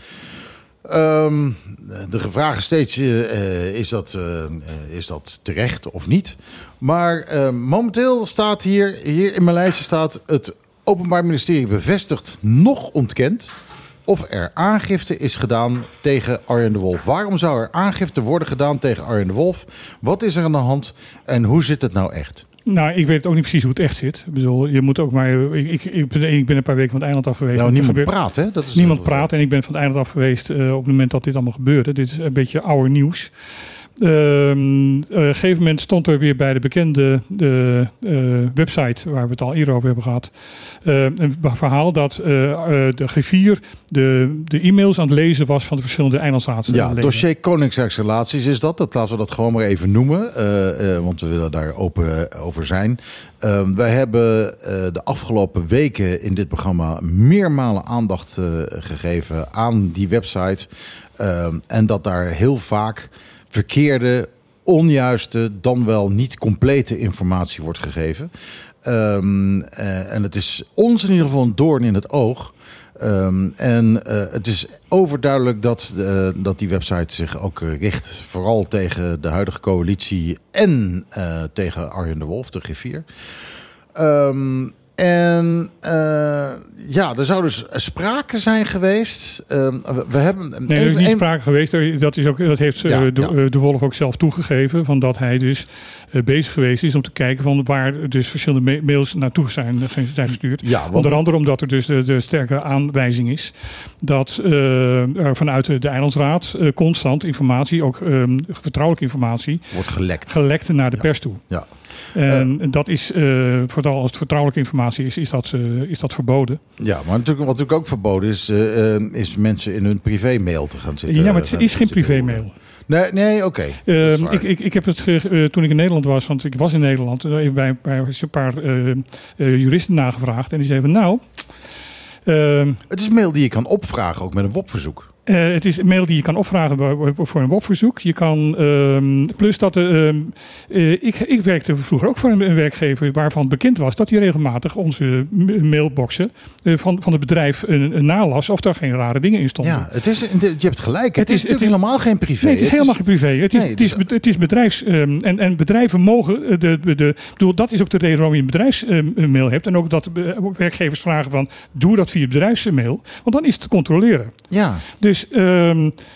Um, de vraag is steeds, uh, is, dat, uh, is dat terecht of niet? Maar uh, momenteel staat hier, hier in mijn lijstje staat... het Openbaar Ministerie bevestigt nog ontkent... of er aangifte is gedaan tegen Arjen de Wolf. Waarom zou er aangifte worden gedaan tegen Arjen de Wolf? Wat is er aan de hand en hoe zit het nou echt? Nou, ik weet ook niet precies hoe het echt zit. Ik bedoel, je moet ook maar... Ik, ik, ik, ben, ik ben een paar weken van het eiland af geweest. Nou, niemand gebeurt, praat, hè? Dat is niemand praat en ik ben van het eiland af geweest uh, op het moment dat dit allemaal gebeurde. Dit is een beetje oude nieuws. Um, uh, op een gegeven moment stond er weer bij de bekende uh, uh, website, waar we het al eerder over hebben gehad, uh, een verhaal dat uh, uh, de griffier de, de e-mails aan het lezen was van de verschillende eilandsraadsen. Ja, dossier Koninkrijksrelaties is dat. Dat laten we dat gewoon maar even noemen, uh, uh, want we willen daar open uh, over zijn. Uh, wij hebben uh, de afgelopen weken in dit programma meermalen aandacht uh, gegeven aan die website uh, en dat daar heel vaak verkeerde, onjuiste, dan wel niet complete informatie wordt gegeven. Um, uh, en het is ons in ieder geval een doorn in het oog. Um, en uh, het is overduidelijk dat, uh, dat die website zich ook richt vooral tegen de huidige coalitie en uh, tegen Arjen de Wolf, de griffier. Um, En uh, ja, er zou dus sprake zijn geweest. Uh, we, we hebben nee, er is niet een... sprake geweest. Dat, is ook, dat heeft ja, uh, de, ja. de Wolf ook zelf toegegeven. Van dat hij dus uh, bezig geweest is om te kijken van waar dus verschillende mails naartoe zijn, zijn gestuurd. Ja, want... Onder andere omdat er dus de, de sterke aanwijzing is dat uh, er vanuit de Eilandsraad uh, constant informatie, ook um, vertrouwelijke informatie, wordt gelekt, gelekt naar de ja. pers toe. Ja. En uh, dat is, uh, vooral als het vertrouwelijke informatie is, is dat, uh, is dat verboden. Ja, maar natuurlijk, wat natuurlijk ook verboden is, uh, is mensen in hun privé-mail te gaan zitten. Ja, maar het is geen privé-mail. Nee, nee oké. Okay. Uh, ik, ik, ik heb het uh, toen ik in Nederland was, want ik was in Nederland, even bij, bij een paar uh, uh, juristen nagevraagd. En die zeiden, nou... Uh, het is een mail die je kan opvragen, ook met een W O P-verzoek. Uh, het is een mail die je kan opvragen voor een W O P-verzoek. Je kan, uh, plus dat, uh, uh, ik, ik werkte vroeger ook voor een, een werkgever waarvan bekend was dat hij regelmatig onze mailboxen uh, van, van het bedrijf een, een nalas of daar geen rare dingen in stonden. Ja, het is, je hebt gelijk. Het, het is, is het helemaal geen privé. Nee, het is het helemaal is, geen privé. Het is, nee, het is, het is bedrijfs... Um, en, en bedrijven mogen... De, de, de, bedoel, dat is ook de reden waarom je een bedrijfsmail uh, hebt. En ook dat uh, werkgevers vragen van, doe dat via bedrijfsmail. Want dan is het te controleren. Ja. Dus Dus uh,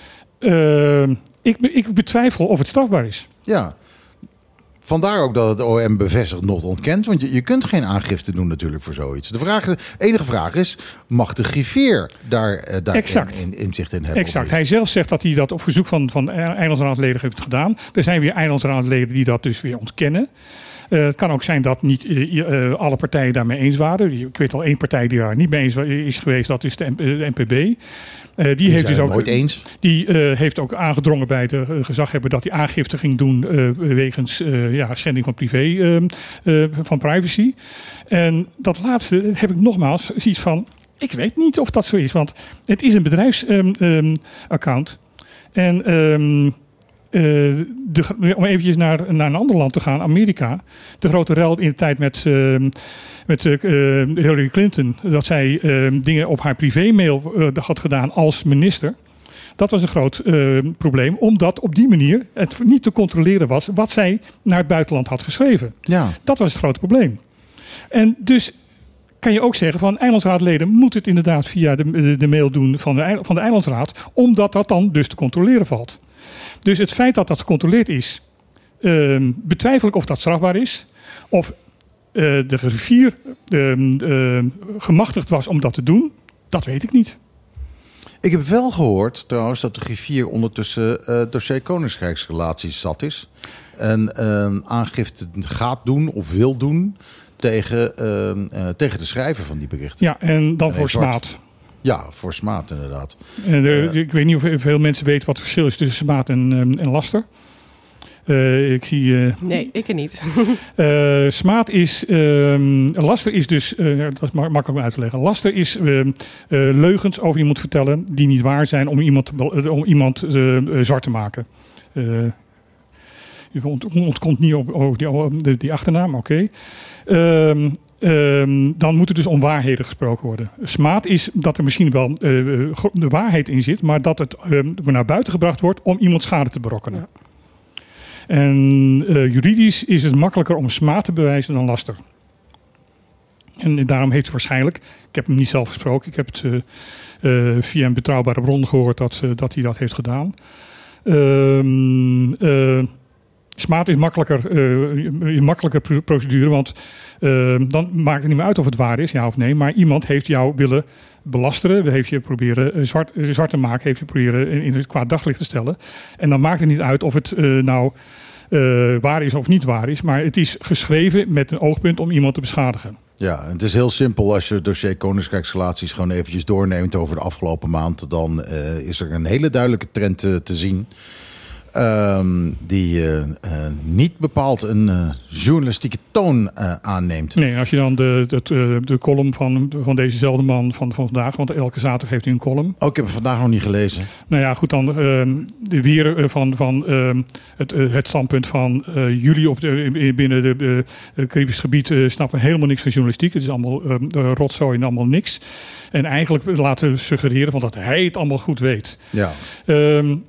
uh, ik, ik betwijfel of het strafbaar is. Ja, vandaar ook dat het O M bevestigt nog ontkent. Want je, je kunt geen aangifte doen natuurlijk voor zoiets. De vraag, de enige vraag is, mag de griffier daar, uh, daar exact. In, in, inzicht in hebben? Exact. Hij zelf zegt dat hij dat op verzoek van, van eilandsraadleden heeft gedaan. Er zijn weer eilandsraadleden die dat dus weer ontkennen. Uh, het kan ook zijn dat niet uh, uh, alle partijen daarmee eens waren. Ik weet al één partij die daar niet mee eens is geweest. Dat is de, M- de N P B. Uh, die, die heeft dus ook nooit eens. Die uh, heeft ook aangedrongen bij de uh, gezaghebber dat hij aangifte ging doen uh, wegens uh, ja, schending van privé, uh, uh, van privacy. En dat laatste heb ik nogmaals zoiets van, ik weet niet of dat zo is, want het is een bedrijfsaccount. Um, um, en um, Uh, de, om eventjes naar, naar een ander land te gaan, Amerika. De grote rel in de tijd met, uh, met uh, Hillary Clinton. Dat zij uh, dingen op haar privémail uh, had gedaan als minister. Dat was een groot uh, probleem. Omdat op die manier het niet te controleren was wat zij naar het buitenland had geschreven. Ja. Dat was het grote probleem. En dus kan je ook zeggen van eilandsraadleden moeten het inderdaad via de, de, de mail doen van de, van de eilandsraad. Omdat dat dan dus te controleren valt. Dus het feit dat dat gecontroleerd is, uh, betwijfel ik of dat strafbaar is. Of uh, de griffier uh, uh, gemachtigd was om dat te doen, dat weet ik niet. Ik heb wel gehoord trouwens dat de griffier ondertussen uh, dossier Koningsrijksrelaties zat is. En uh, aangifte gaat doen of wil doen tegen, uh, uh, tegen de schrijver van die berichten. Ja, en dan en voor smaad. Ja, voor smaad inderdaad. En de, uh, ik weet niet of veel mensen weten wat het verschil is tussen smaad en, um, en laster. Uh, ik zie... Uh, nee, ik er niet. uh, smaad is... Uh, laster is dus... Uh, dat is makkelijk om uit te leggen. Laster is uh, uh, leugens over iemand vertellen die niet waar zijn om iemand, uh, om iemand uh, uh, zwart te maken. Uh, je ont, ontkomt niet op, over die, die, die achternaam, oké. Okay. Uh, Um, dan moet er dus onwaarheden gesproken worden. Smaad is dat er misschien wel uh, de waarheid in zit, maar dat het uh, naar buiten gebracht wordt om iemand schade te berokkenen. Ja. En uh, juridisch is het makkelijker om smaad te bewijzen dan laster. En daarom heeft hij waarschijnlijk, ik heb hem niet zelf gesproken, ik heb het uh, uh, via een betrouwbare bron gehoord dat, uh, dat hij dat heeft gedaan. Um, uh, Smaad is makkelijker, uh, makkelijker procedure, want uh, dan maakt het niet meer uit of het waar is, ja of nee. Maar iemand heeft jou willen belasteren, heeft je proberen uh, zwart, uh, zwart te maken, heeft je proberen in, in het kwaad daglicht te stellen. En dan maakt het niet uit of het uh, nou uh, waar is of niet waar is, maar het is geschreven met een oogpunt om iemand te beschadigen. Ja, het is heel simpel als je het dossier Koningsrijksrelaties gewoon eventjes doorneemt over de afgelopen maand. Dan uh, is er een hele duidelijke trend uh, te zien. Um, die uh, uh, niet bepaald een uh, journalistieke toon uh, aanneemt. Nee, als je dan de, de, de column van, van dezezelfde man van, van vandaag, want elke zaterdag heeft hij een column. Oh, ik heb hem vandaag nog niet gelezen. Nou ja, goed, dan uh, de weer van, van uh, het, uh, het standpunt van uh, jullie op de, binnen het uh, Caribisch gebied uh, snappen helemaal niks van journalistiek. Het is allemaal uh, rotzooi en allemaal niks. En eigenlijk laten we suggereren van dat hij het allemaal goed weet. Ja. Um,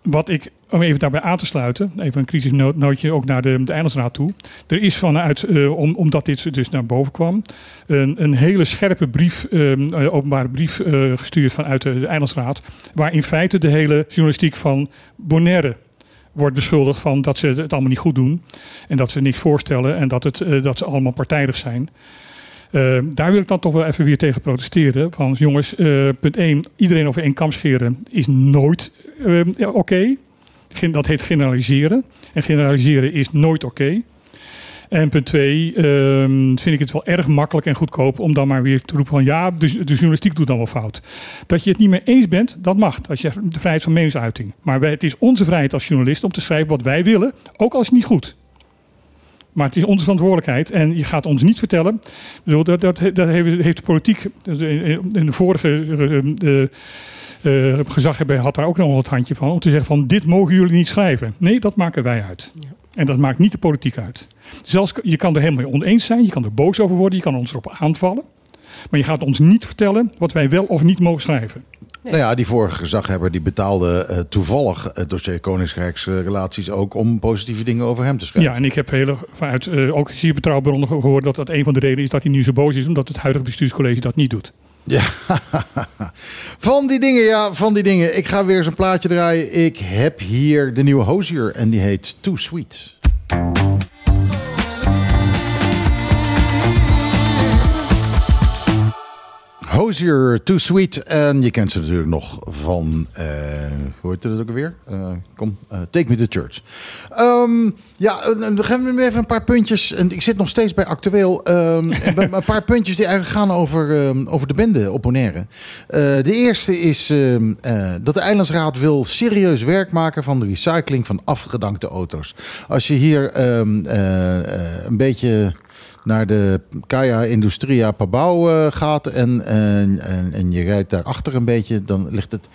wat ik, om even daarbij aan te sluiten, even een crisisnootje ook naar de, de Eilandsraad toe. Er is vanuit, uh, om, omdat dit dus naar boven kwam, een, een hele scherpe brief, um, uh, openbare brief uh, gestuurd vanuit de, de Eilandsraad, waar in feite de hele journalistiek van Bonaire wordt beschuldigd van dat ze het allemaal niet goed doen en dat ze niks voorstellen en dat, het, uh, dat ze allemaal partijdig zijn. Uh, daar wil ik dan toch wel even weer tegen protesteren. Van jongens, uh, punt één, iedereen over één kam scheren is nooit uh, oké. Okay. Dat heet generaliseren. En generaliseren is nooit oké. Okay. En punt twee, uh, vind ik het wel erg makkelijk en goedkoop om dan maar weer te roepen van ja, de, de journalistiek doet dan wel fout. Dat je het niet mee eens bent, dat mag. Dat je de vrijheid van meningsuiting. Maar het is onze vrijheid als journalist om te schrijven wat wij willen, ook als het niet goed. Maar het is onze verantwoordelijkheid en je gaat ons niet vertellen. Dat, dat, dat heeft de politiek in de vorige uh, uh, gezaghebber had daar ook nog het handje van. Om te zeggen van dit mogen jullie niet schrijven. Nee, dat maken wij uit. Ja. En dat maakt niet de politiek uit. Zelfs, je kan er helemaal mee oneens zijn. Je kan er boos over worden. Je kan ons erop aanvallen. Maar je gaat ons niet vertellen wat wij wel of niet mogen schrijven. Nee. Nou ja, die vorige gezaghebber die betaalde uh, toevallig het dossier Koningsrijksrelaties ook om positieve dingen over hem te schrijven. Ja, en ik heb hele, vanuit uh, ook zeer betrouwbare bronnen gehoord dat dat een van de redenen is dat hij nu zo boos is, omdat het huidige bestuurscollege dat niet doet. Ja, van die dingen, ja, van die dingen. Ik ga weer eens een plaatje draaien. Ik heb hier de nieuwe Hozier en die heet Too Sweet. Hozier, Too Sweet. En je kent ze natuurlijk nog van, uh, hoe heet het ook alweer? Uh, kom, uh, Take Me to Church. Um, ja, dan gaan we even een paar puntjes. En ik zit nog steeds bij actueel. Um, een paar puntjes die eigenlijk gaan over, um, over de bende op Bonaire. Uh, de eerste is um, uh, dat de Eilandsraad wil serieus werk maken van de recycling van afgedankte auto's. Als je hier um, uh, uh, een beetje naar de Kaya Industria Pabau uh, gaat en, en, en, en je rijdt daarachter een beetje, dan ligt het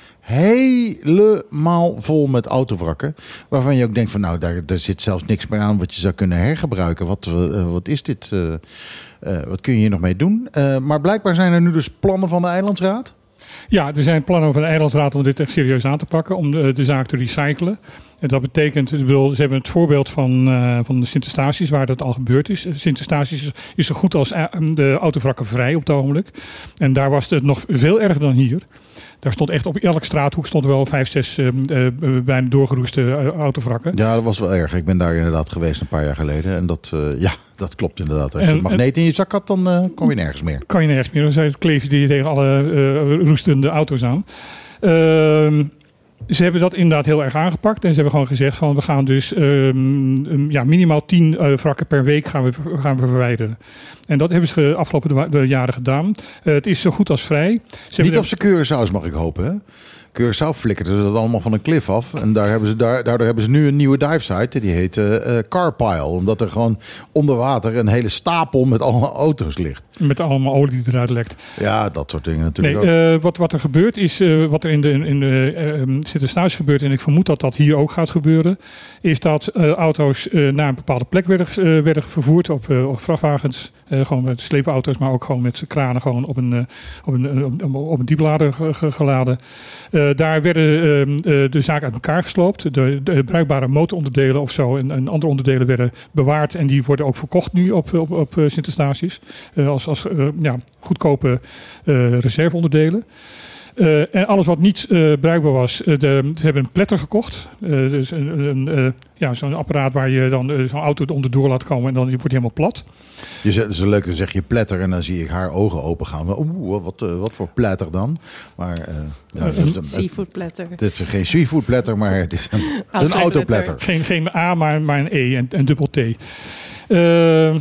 helemaal vol met autowrakken. Waarvan je ook denkt van nou, daar, daar zit zelfs niks meer aan wat je zou kunnen hergebruiken. Wat, uh, wat is dit? Uh, uh, wat kun je hier nog mee doen? Uh, maar blijkbaar zijn er nu dus plannen van de Eilandsraad. Ja, er zijn plannen van de Eilandsraad om dit echt serieus aan te pakken, om de, de zaak te recyclen. En dat betekent, ik bedoel, ze hebben het voorbeeld van, uh, van de Sint-Eustatius, waar dat al gebeurd is. Sint-Eustatius is, is zo goed als de autowrakken vrij op het ogenblik. En daar was het nog veel erger dan hier. Daar stond echt op elke straathoek stond er wel vijf, zes uh, uh, bijna doorgeroeste uh, autowrakken. Ja, dat was wel erg. Ik ben daar inderdaad geweest een paar jaar geleden. En dat, uh, ja, dat klopt inderdaad. Als je en, een magneet in je zak had, dan uh, kom je nergens meer. Kan je nergens meer. Dan kleef je tegen alle uh, roestende auto's aan. Uh, Ze hebben dat inderdaad heel erg aangepakt. En ze hebben gewoon gezegd van we gaan dus um, um, ja, minimaal tien uh, wrakken per week gaan we, gaan we verwijderen. En dat hebben ze de afgelopen de jaren gedaan. Uh, het is zo goed als vrij. Ze Niet op zijn Curaçao's mag ik hopen, hè? Curaçao flikkerden ze dat allemaal van een klif af. En daar hebben ze, daar, daardoor hebben ze nu een nieuwe divesite. Die heet uh, Carpile. Omdat er gewoon onder water een hele stapel met allemaal auto's ligt. Met allemaal olie die eruit lekt. Ja, dat soort dingen natuurlijk nee, ook. Uh, wat, wat er gebeurt is, uh, wat er in de, in de uh, Sint-Eustatius gebeurt, en ik vermoed dat dat hier ook gaat gebeuren, is dat uh, auto's uh, naar een bepaalde plek werden, uh, werden vervoerd op, uh, op vrachtwagens. Uh, gewoon met sleepauto's, maar ook gewoon met kranen gewoon op een, uh, op een, uh, op een dieplader ge- geladen. Uh, daar werden uh, uh, de zaken uit elkaar gesloopt. De, de bruikbare motoronderdelen of zo en, en andere onderdelen werden bewaard. En die worden ook verkocht nu op, op, op Sint-Eustatius. Uh, als als uh, ja, goedkope uh, reserveonderdelen. Uh, en alles wat niet uh, bruikbaar was, uh, de, ze hebben een pletter gekocht. Uh, dus een, een, uh, ja, zo'n apparaat waar je dan uh, zo'n auto onderdoor laat komen en dan wordt hij helemaal plat. Je zegt, het is leuk, dan zeg je pletter en dan zie ik haar ogen open gaan. Oeh, wat, uh, wat voor pletter dan? Maar, uh, ja, een uh, seafood pletter. Het is geen seafood pletter, maar het is een, het is een autopletter. Geen, geen A, maar, maar een E en, en dubbel T. Uh,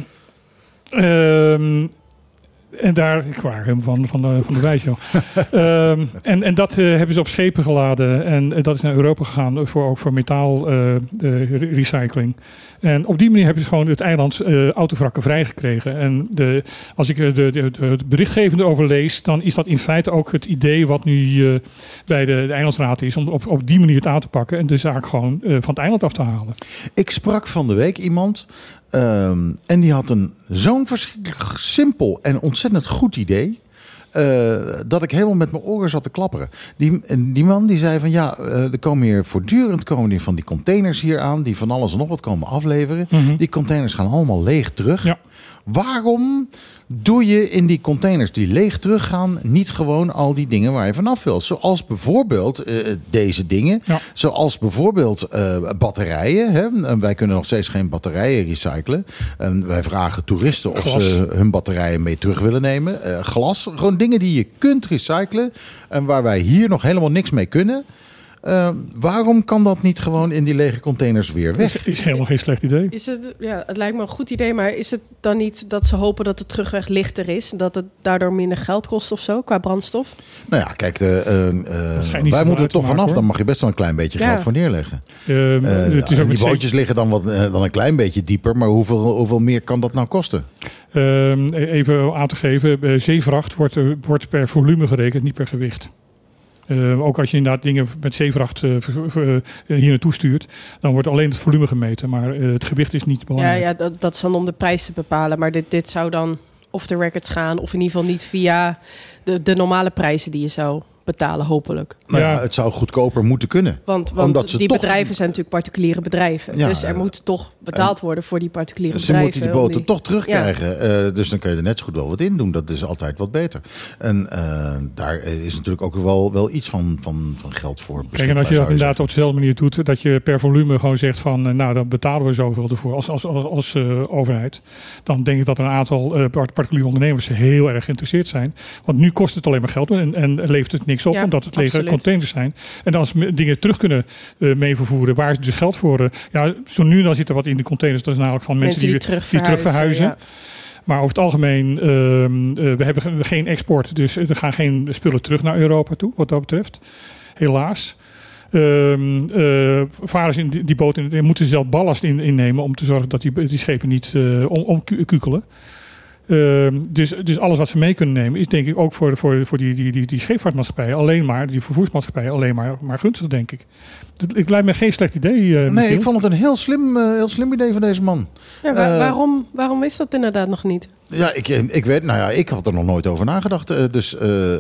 uh, En daar, ik kwam helemaal van, van de, van de wijs, joh. um, en, en dat uh, hebben ze op schepen geladen. En uh, dat is naar Europa gegaan, voor, ook voor metaal uh, de recycling. En op die manier hebben ze gewoon het eiland uh, autowrakken vrijgekregen. En de, als ik de, de, de, de berichtgevende over lees, dan is dat in feite ook het idee wat nu uh, bij de, de Eilandsraad is, om op, op die manier het aan te pakken en de zaak gewoon uh, van het eiland af te halen. Ik sprak van de week iemand um, en die had een zo'n verschrikkelijk simpel en ontzettend goed idee. Uh, dat ik helemaal met mijn oren zat te klapperen. Die, die man die zei van ja, uh, er komen hier voortdurend komen hier van die containers hier aan, die van alles en nog wat komen afleveren. Mm-hmm. Die containers gaan allemaal leeg terug. Ja. Waarom doe je in die containers die leeg teruggaan niet gewoon al die dingen waar je vanaf wilt? Zoals bijvoorbeeld uh, deze dingen. Ja. Zoals bijvoorbeeld uh, batterijen. Hè? En wij kunnen nog steeds geen batterijen recyclen. En wij vragen toeristen of glas. Ze hun batterijen mee terug willen nemen. Uh, glas. Gewoon dingen die je kunt recyclen. En waar wij hier nog helemaal niks mee kunnen. Uh, waarom kan dat niet gewoon in die lege containers weer weg? Is, is helemaal geen slecht idee. Is het, ja, het lijkt me een goed idee, maar is het dan niet dat ze hopen dat de terugweg lichter is? Dat het daardoor minder geld kost of zo, qua brandstof? Nou ja, kijk, de, uh, uh, wij moeten er toch vanaf. Hoor. Dan mag je best wel een klein beetje ja. geld voor neerleggen. Uh, uh, het is ook die bootjes zeker... liggen dan, wat, uh, dan een klein beetje dieper, maar hoeveel, hoeveel meer kan dat nou kosten? Uh, even aan te geven, uh, zeevracht wordt, uh, wordt per volume gerekend, niet per gewicht. Uh, ook als je inderdaad dingen met zeevracht uh, v- v- uh, hier naartoe stuurt, dan wordt alleen het volume gemeten. Maar uh, het gewicht is niet belangrijk. Ja, ja dat, dat is dan om de prijs te bepalen. Maar dit, dit zou dan off the records gaan. Of in ieder geval niet via de, de normale prijzen die je zou betalen, hopelijk. Nou ja, ja, het zou goedkoper moeten kunnen. Want, want die toch... bedrijven zijn natuurlijk particuliere bedrijven. Ja, dus er moet toch betaald worden voor die particuliere ze bedrijven. Ze moeten die boten die... toch terugkrijgen. Ja. Uh, dus dan kun je er net zo goed wel wat in doen. Dat is altijd wat beter. En uh, daar is natuurlijk ook wel, wel iets van, van, van geld voor. Kijk, en als je dat inderdaad op dezelfde manier doet, dat je per volume gewoon zegt van, uh, nou, dan betalen we zoveel ervoor als, als, als, als uh, overheid. Dan denk ik dat een aantal uh, particuliere ondernemers heel erg geïnteresseerd zijn. Want nu kost het alleen maar geld en, en levert het niks op, ja, omdat het lege absoluut. Containers zijn. En als we dingen terug kunnen uh, mee vervoeren, waar is dus geld voor? Uh, ja, zo nu dan zit er wat in de containers, dat is namelijk van mensen, mensen die, die, terug die terug verhuizen. Ja. Maar over het algemeen, uh, uh, we hebben geen export, dus er gaan geen spullen terug naar Europa toe, wat dat betreft. Helaas. Uh, uh, varen ze in die, die boot in, moeten ze zelf ballast in, innemen om te zorgen dat die, die schepen niet uh, om, omkukelen. Uh, dus, dus alles wat ze mee kunnen nemen is denk ik ook voor, voor, voor die, die, die, die scheepvaartmaatschappijen alleen maar, die vervoersmaatschappijen alleen maar, maar gunstig, denk ik. Het, het lijkt me geen slecht idee. Uh, nee, ik vond het een heel slim, uh, heel slim idee van deze man. Ja, waar, uh, waarom, waarom is dat inderdaad nog niet? Ja, ik, ik weet, nou ja, ik had er nog nooit over nagedacht. Uh, dus uh, uh,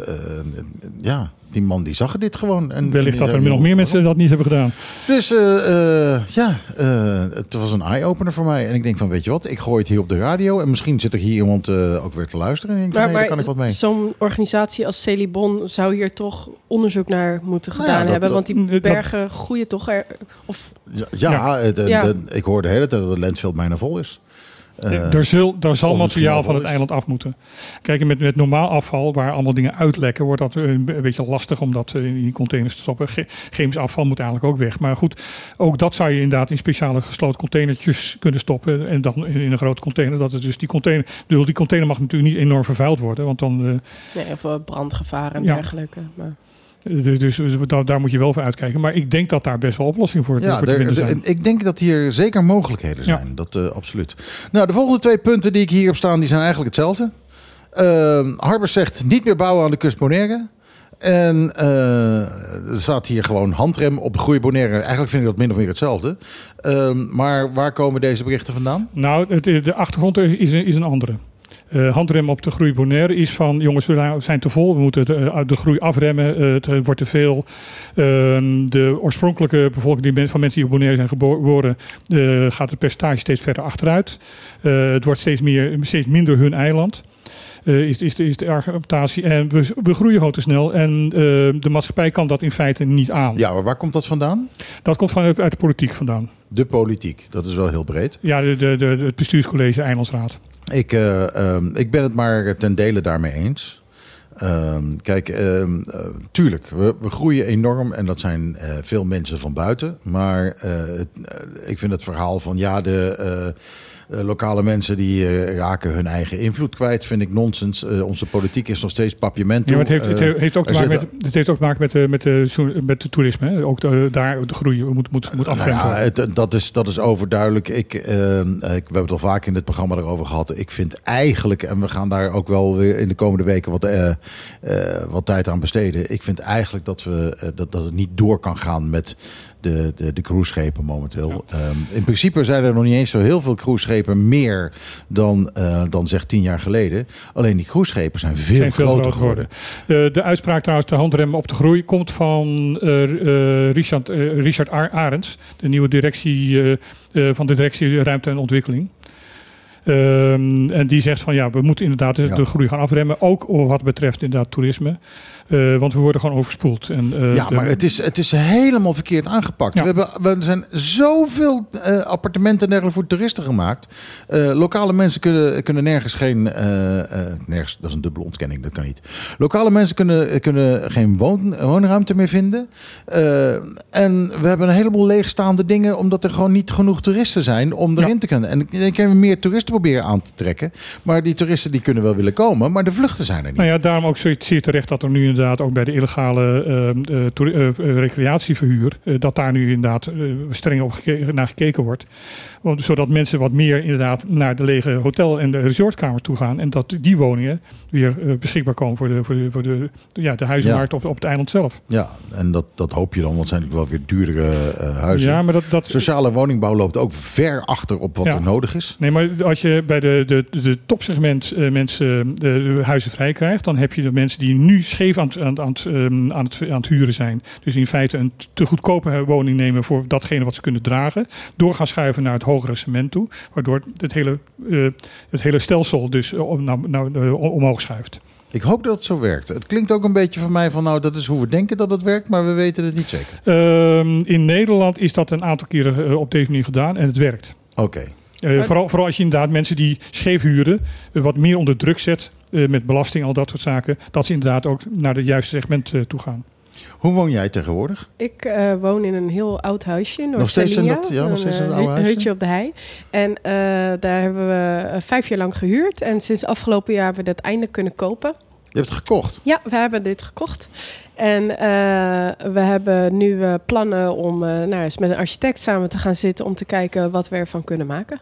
ja, die man die zag dit gewoon. En, wellicht en, dat er nog meer mensen dat niet hebben gedaan. Dus uh, uh, ja, uh, het was een eye-opener voor mij. En ik denk van, weet je wat, ik gooi het hier op de radio. En misschien zit er hier iemand uh, ook weer te luisteren. En ik denk, maar, nee, daar kan ik wat mee. Zo'n organisatie als Celibon zou hier toch onderzoek naar moeten gedaan nou ja, dat, hebben. Want die bergen dat, groeien toch er... Of, ja, ja, ja. Het, ja. De, ik hoorde de hele tijd dat het landfill bijna vol is. Uh, er, zul, er zal materiaal van het eiland af moeten. Kijk, met, met normaal afval, waar allemaal dingen uitlekken, wordt dat een beetje lastig om dat in die containers te stoppen. Ge- chemisch afval moet eigenlijk ook weg. Maar goed, ook dat zou je inderdaad in speciale gesloten containertjes kunnen stoppen. En dan in een grote container. Dat het dus die container, bedoel, die container mag natuurlijk niet enorm vervuild worden. Want dan, uh, nee, of brandgevaar en ja. dergelijke. Maar... Dus, dus daar, daar moet je wel voor uitkijken. Maar ik denk dat daar best wel oplossingen voor, ja, voor te vinden zijn. De, ik denk dat hier zeker mogelijkheden zijn. Ja. Dat uh, absoluut. Nou, de volgende twee punten die ik hier heb staan, die zijn eigenlijk hetzelfde. Uh, Harbers zegt niet meer bouwen aan de kust Bonaire. En uh, er staat hier gewoon handrem op de groei Bonaire. Eigenlijk vind ik dat min of meer hetzelfde. Uh, maar waar komen deze berichten vandaan? Nou, het, de achtergrond is, is een andere. Uh, handrem op de groei Bonaire is van, jongens, we zijn te vol, we moeten de, uh, de groei afremmen, uh, het wordt te veel. Uh, de oorspronkelijke bevolking die van mensen die op Bonaire zijn geboren, uh, gaat het percentage steeds verder achteruit. Uh, het wordt steeds, meer, steeds minder hun eiland. Uh, is, is, de, is de argumentatie. En we, we groeien gewoon te snel. En uh, de maatschappij kan dat in feite niet aan. Ja, maar waar komt dat vandaan? Dat komt van, uit de politiek vandaan. De politiek, dat is wel heel breed. Ja, de, de, de, het bestuurscollege Eilandsraad. Ik, uh, um, ik ben het maar ten dele daarmee eens. Um, kijk, um, uh, tuurlijk, we, we groeien enorm en dat zijn uh, veel mensen van buiten. Maar uh, het, uh, ik vind het verhaal van ja, de... Uh, Uh, lokale mensen die uh, raken hun eigen invloed kwijt, vind ik nonsens. Uh, onze politiek is nog steeds papiamento. Ja, maar het heeft, het heeft ook te maken met, het heeft ook te maken met, uh, met, uh, met de toerisme. Hè? Ook de, daar de groei moet, moet, moet afremmen. Nou ja, het, dat, is, dat is overduidelijk. Ik, uh, ik, we hebben het al vaak in dit programma erover gehad. Ik vind eigenlijk, en we gaan daar ook wel weer in de komende weken wat, uh, uh, wat tijd aan besteden. Ik vind eigenlijk dat, we, uh, dat, dat het niet door kan gaan met de, de, de cruiseschepen momenteel. Ja. Um, in principe zijn er nog niet eens zo heel veel cruiseschepen meer dan, uh, dan zeg tien jaar geleden. Alleen die cruiseschepen zijn veel zijn groter, veel groter geworden. geworden. Uh, de uitspraak trouwens, de handrem op de groei, komt van uh, uh, Richard, uh, Richard Arends, de nieuwe directie uh, uh, van de directie Ruimte en Ontwikkeling. Um, en die zegt van ja, we moeten inderdaad de, ja. de groei gaan afremmen. Ook wat betreft inderdaad toerisme. Uh, want we worden gewoon overspoeld. En, uh, ja, maar de... het, is, het is helemaal verkeerd aangepakt. Ja. We hebben, we zijn zoveel uh, appartementen en dergelijke voor toeristen gemaakt. Uh, lokale mensen kunnen, kunnen nergens geen... Uh, uh, nergens, dat is een dubbele ontkenning, dat kan niet. Lokale mensen kunnen, kunnen geen woon, woonruimte meer vinden. Uh, en we hebben een heleboel leegstaande dingen, omdat er gewoon niet genoeg toeristen zijn om erin ja. te kunnen. En dan kunnen we meer toeristen proberen aan te trekken. Maar die toeristen die kunnen wel willen komen, maar de vluchten zijn er niet. Nou ja, daarom ook zie je terecht dat er nu inderdaad ook bij de illegale uh, uh, toer- uh, uh, recreatieverhuur, uh, dat daar nu inderdaad uh, streng op geke- naar gekeken wordt. Want, zodat mensen wat meer inderdaad naar de lege hotel- en de resortkamers toe gaan. En dat die woningen weer uh, beschikbaar komen voor de, voor de, voor de, ja, de huizenmarkt ja. op, op het eiland zelf. Ja, en dat, dat hoop je dan, want het zijn natuurlijk wel weer duurdere uh, huizen. Ja, maar dat, dat, Sociale woningbouw loopt ook ver achter op wat ja. er nodig is. Nee, maar als je bij de, de, de topsegment uh, mensen de, de huizen vrij krijgt, dan heb je de mensen die nu scheef aan, aan, aan, um, aan, het, aan het huren zijn. Dus in feite een te goedkope woning nemen voor datgene wat ze kunnen dragen. Door gaan schuiven naar het hogere segment toe. Waardoor het hele, uh, het hele stelsel dus om, nou, nou, omhoog schuift. Ik hoop dat het zo werkt. Het klinkt ook een beetje van mij van nou, dat is hoe we denken dat het werkt, maar we weten het niet zeker. Uh, in Nederland is dat een aantal keren uh, op deze manier gedaan en het werkt. Oké. Okay. Uh, vooral, vooral als je inderdaad mensen die scheef huren uh, wat meer onder druk zet uh, met belasting, al dat soort zaken, dat ze inderdaad ook naar het juiste segment uh, toe gaan. Hoe woon jij tegenwoordig? Ik uh, woon in een heel oud huisje. Nog steeds in dat, ja, nog steeds een, een oude huisje? Een hutje op de hei. En uh, daar hebben we uh, vijf jaar lang gehuurd. En sinds afgelopen jaar hebben we dat eindelijk kunnen kopen. Je hebt het gekocht? Ja, we hebben dit gekocht. En uh, we hebben nu uh, plannen om uh, nou, eens met een architect samen te gaan zitten om te kijken wat we ervan kunnen maken.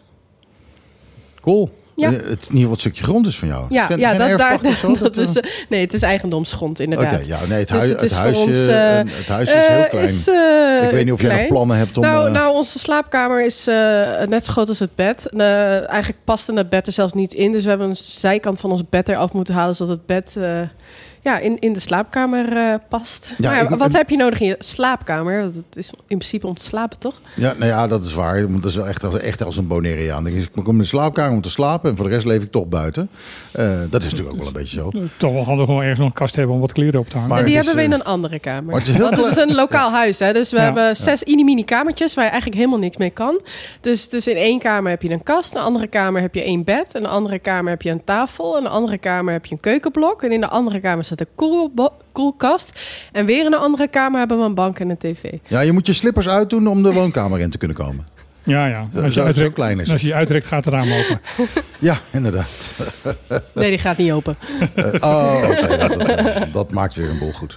Cool. Ja. Het in ieder geval het stukje grond is van jou. Ja, geen, ja geen dat, daar, zo, dat, dat is, uh, nee, het is eigendomsgrond inderdaad. Oké, okay, ja, nee, het, hui, dus het, het, het, huisje, ons, uh, het huis is heel klein. Is, uh, ik weet niet of jij nog plannen hebt om... Nou, uh... nou onze slaapkamer is uh, net zo groot als het bed. Uh, eigenlijk paste het bed er zelfs niet in. Dus we hebben een zijkant van ons bed eraf moeten halen, zodat het bed... Uh, Ja, in, in de slaapkamer uh, past. Ja, maar ja, ik, wat ik, heb je nodig in je slaapkamer? Dat is in principe om te slapen, toch? Ja, nou ja, dat is waar. Dat is wel echt als, echt als een Bonaireaan. Ik kom in de slaapkamer om te slapen en voor de rest leef ik toch buiten. Uh, dat is natuurlijk ook wel een beetje zo. Toch wel handig om ergens nog een kast te hebben om wat kleren op te hangen. Maar die hebben is, we in een andere kamer. Het is Want het is een lokaal huis, hè? Dus we ja. hebben zes ja. mini kamertjes waar je eigenlijk helemaal niks mee kan. Dus, dus in één kamer heb je een kast, in een andere kamer heb je één bed, in een andere kamer heb je een tafel, in een andere kamer heb je een keukenblok en in de andere kamer staat een koelbo- koelkast. En weer in een andere kamer hebben we een bank en een tv. Ja, je moet je slippers uitdoen om de woonkamer in te kunnen komen. Ja, ja. Als je, uitrekt, klein is als je uitrekt, gaat de raam open. Ja, inderdaad. Nee, die gaat niet open. Uh, oh, oké. Okay, dat, dat, dat maakt weer een boel goed.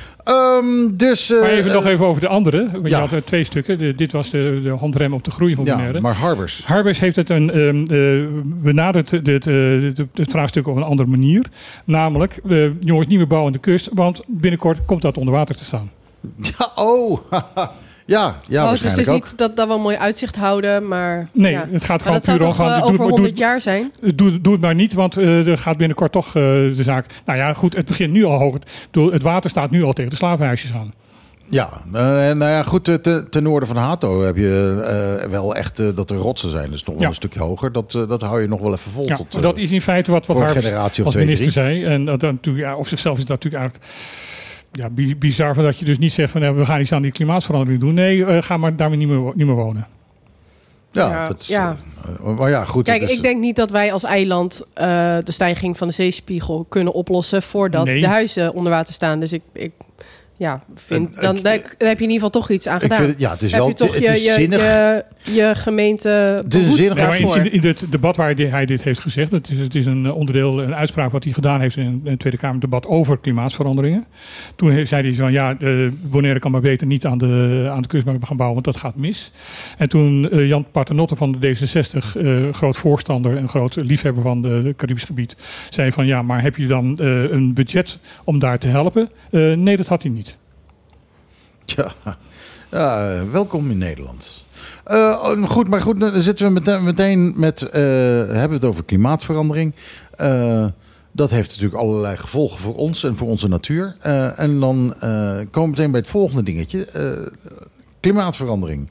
Um, dus, uh, maar even uh, nog even over de andere. Want ja. je had er twee stukken. De, dit was de, de handrem op de groei van ja, Bonaire. Maar Harbers. Harbers heeft het een, um, uh, benaderd het, het, het, het vraagstuk op een andere manier. Namelijk, uh, jongens, niet meer bouwen aan de kust. Want binnenkort komt dat onder water te staan. Ja, oh. Ja, ja oh, waarschijnlijk dus het is ook. niet dat, dat we een mooi uitzicht houden, maar... Nee, ja. het gaat maar gewoon puur om... Dat zou toch uh, over honderd jaar zijn? Doe, doe het maar niet, want uh, er gaat binnenkort toch uh, de zaak... Nou ja, goed, het begint nu al hoger. Het water staat nu al tegen de slavenhuisjes aan. Ja, uh, nou ja, goed, te, ten noorden van Hato heb je uh, wel echt uh, dat er rotsen zijn. Dus nog wel ja. een stukje hoger. Dat, uh, dat hou je nog wel even vol. Ja, tot, uh, dat is in feite wat, wat Harbers als twee, minister drie. zei. En dat, dat, ja, op zichzelf is dat natuurlijk eigenlijk... Ja, bizar van dat je dus niet zegt van ja, we gaan iets aan die klimaatverandering doen. Nee, uh, ga maar daarmee niet meer, niet meer wonen. Ja, ja, dat is, ja. Uh, maar ja, goed. Kijk, het is, ik denk niet dat wij als eiland uh, de stijging van de zeespiegel kunnen oplossen voordat nee. de huizen onder water staan. Dus ik, ik ja, vind, dan, dan heb je in ieder geval toch iets aan gedaan. Ik vind het, ja, het is heb wel je toch het je, is je, zinnig. Je, je gemeente behoed zinnig, daarvoor. In, in het debat waar hij dit heeft gezegd, het is, het is een onderdeel, een uitspraak wat hij gedaan heeft in het Tweede Kamer debat over klimaatveranderingen. Toen zei hij van ja, uh, Bonaire kan maar beter niet aan de, aan de kustbank gaan bouwen, want dat gaat mis. En toen uh, Jan Paternotte van de D zesenzestig, uh, groot voorstander en groot liefhebber van het Caribisch gebied, zei van ja, maar heb je dan uh, een budget om daar te helpen? Uh, nee, dat had hij niet. Ja, Ja, welkom in Nederland. Uh, goed, maar goed, dan zitten we meteen, meteen met... Uh, hebben we het over klimaatverandering. Uh, dat heeft natuurlijk allerlei gevolgen voor ons en voor onze natuur. Uh, en dan uh, komen we meteen bij het volgende dingetje. Uh, klimaatverandering.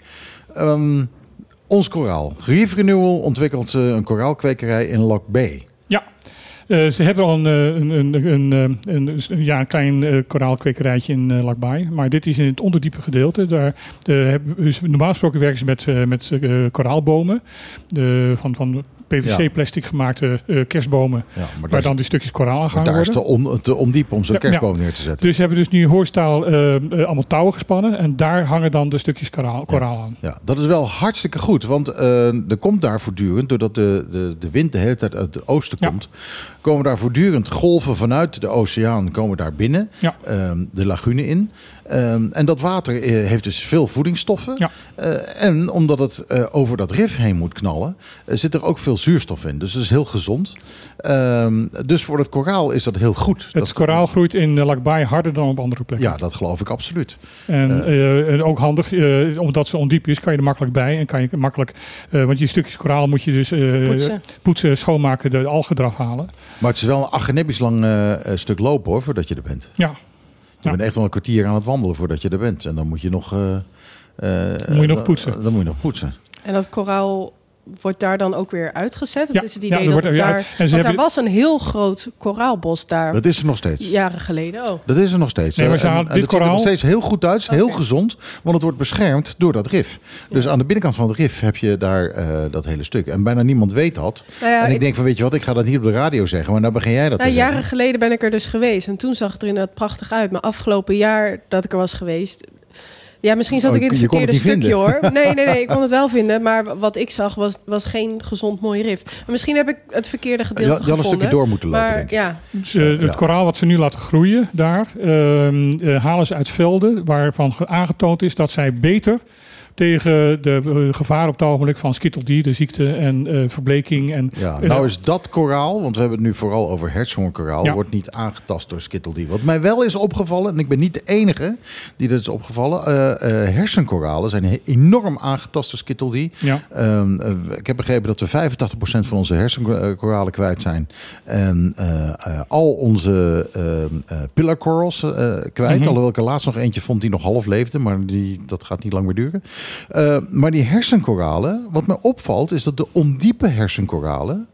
Um, ons koraal. Reef Renewal ontwikkelt uh, een koraalkwekerij in Loch Bay. Ja. Uh, ze hebben al een, een, een, een, een, een, ja, een klein uh, koraalkwekerijtje in uh, Loch Bay. Maar dit is in het onderdiepe gedeelte. Daar, de, hebben, dus normaal gesproken werken ze met, uh, met uh, koraalbomen. De, van, van P V C-plastic ja. gemaakte uh, kerstbomen. Ja, waar is, dan die stukjes koraal aan gaan daar worden. Daar is te, on, te ondiep om zo'n ja, kerstboom ja. neer te zetten. Dus ze hebben dus nu horizontaal uh, uh, allemaal touwen gespannen. En daar hangen dan de stukjes koraal, koraal ja. aan. Ja, dat is wel hartstikke goed. Want uh, er komt daar voortdurend, doordat de, de, de wind de hele tijd uit het oosten ja. komt... komen daar voortdurend golven vanuit de oceaan komen daar binnen. Ja. Um, de lagune in. Um, en dat water uh, heeft dus veel voedingsstoffen. Ja. Uh, en omdat het uh, over dat rif heen moet knallen... Uh, zit er ook veel zuurstof in. Dus dat is heel gezond. Um, dus voor het koraal is dat heel goed. Het dat koraal groeit in uh, Loch Bay harder dan op andere plekken. Ja, dat geloof ik absoluut. En uh, uh, ook handig, uh, omdat ze ondiep is, kan je er makkelijk bij. En kan je makkelijk... Uh, want je stukjes koraal moet je dus uh, poetsen. poetsen, schoonmaken, de algen eraf halen. Maar het is wel een achtgenebisch lang uh, stuk lopen hoor, voordat je er bent. Ja. Je ja. bent echt wel een kwartier aan het wandelen voordat je er bent. En dan moet je nog... Uh, uh, dan moet je nog poetsen. Dan, dan moet je nog poetsen. En dat koraal wordt daar dan ook weer uitgezet? Het ja, is het idee ja, dat wordt, het daar... Ja, want er was een heel groot koraalbos daar. Dat is er nog steeds. Jaren geleden, oh. Dat is er nog steeds. Nee, maar ze en, en dit dit koraal... ziet er nog steeds heel goed uit. Okay. Heel gezond. Want het wordt beschermd door dat rif. Dus ja. aan de binnenkant van het rif heb je daar uh, dat hele stuk. En bijna niemand weet dat. Nou ja, en ik, ik denk van, weet je wat, ik ga dat niet op de radio zeggen. Maar nou begin jij dat nou, te jaren zeggen. geleden ben ik er dus geweest. En toen zag het er inderdaad prachtig uit. Maar afgelopen jaar dat ik er was geweest... Ja, misschien zat oh, ik in het verkeerde het stukje vinden. hoor. Nee, nee, nee, ik kon het wel vinden. Maar wat ik zag was, was geen gezond mooi rif. Maar misschien heb ik het verkeerde gedeelte je, je gevonden. Je had een stukje door moeten lopen, maar, denk ik. Ja. Dus, uh, het ja. koraal wat ze nu laten groeien daar... Uh, uh, halen ze uit velden waarvan aangetoond is dat zij beter... tegen de uh, gevaren op het ogenblik van skitteldie, de ziekte en uh, verbleking. En, ja, nou is dat koraal, want we hebben het nu vooral over hersenhoornkoraal, ja. wordt niet aangetast door skitteldie. Wat mij wel is opgevallen, en ik ben niet de enige die dat is opgevallen, uh, uh, hersenkoralen zijn enorm aangetast door skitteldie. Ja. Um, uh, ik heb begrepen dat we vijfentachtig procent van onze hersenkoralen kwijt zijn. En uh, uh, al onze uh, uh, pillar corals uh, kwijt. Mm-hmm. Alhoewel ik er laatst nog eentje vond die nog half leefde, maar die, dat gaat niet lang meer duren. Uh, maar die hersenkoralen, wat me opvalt, is dat de ondiepe hersenkoralen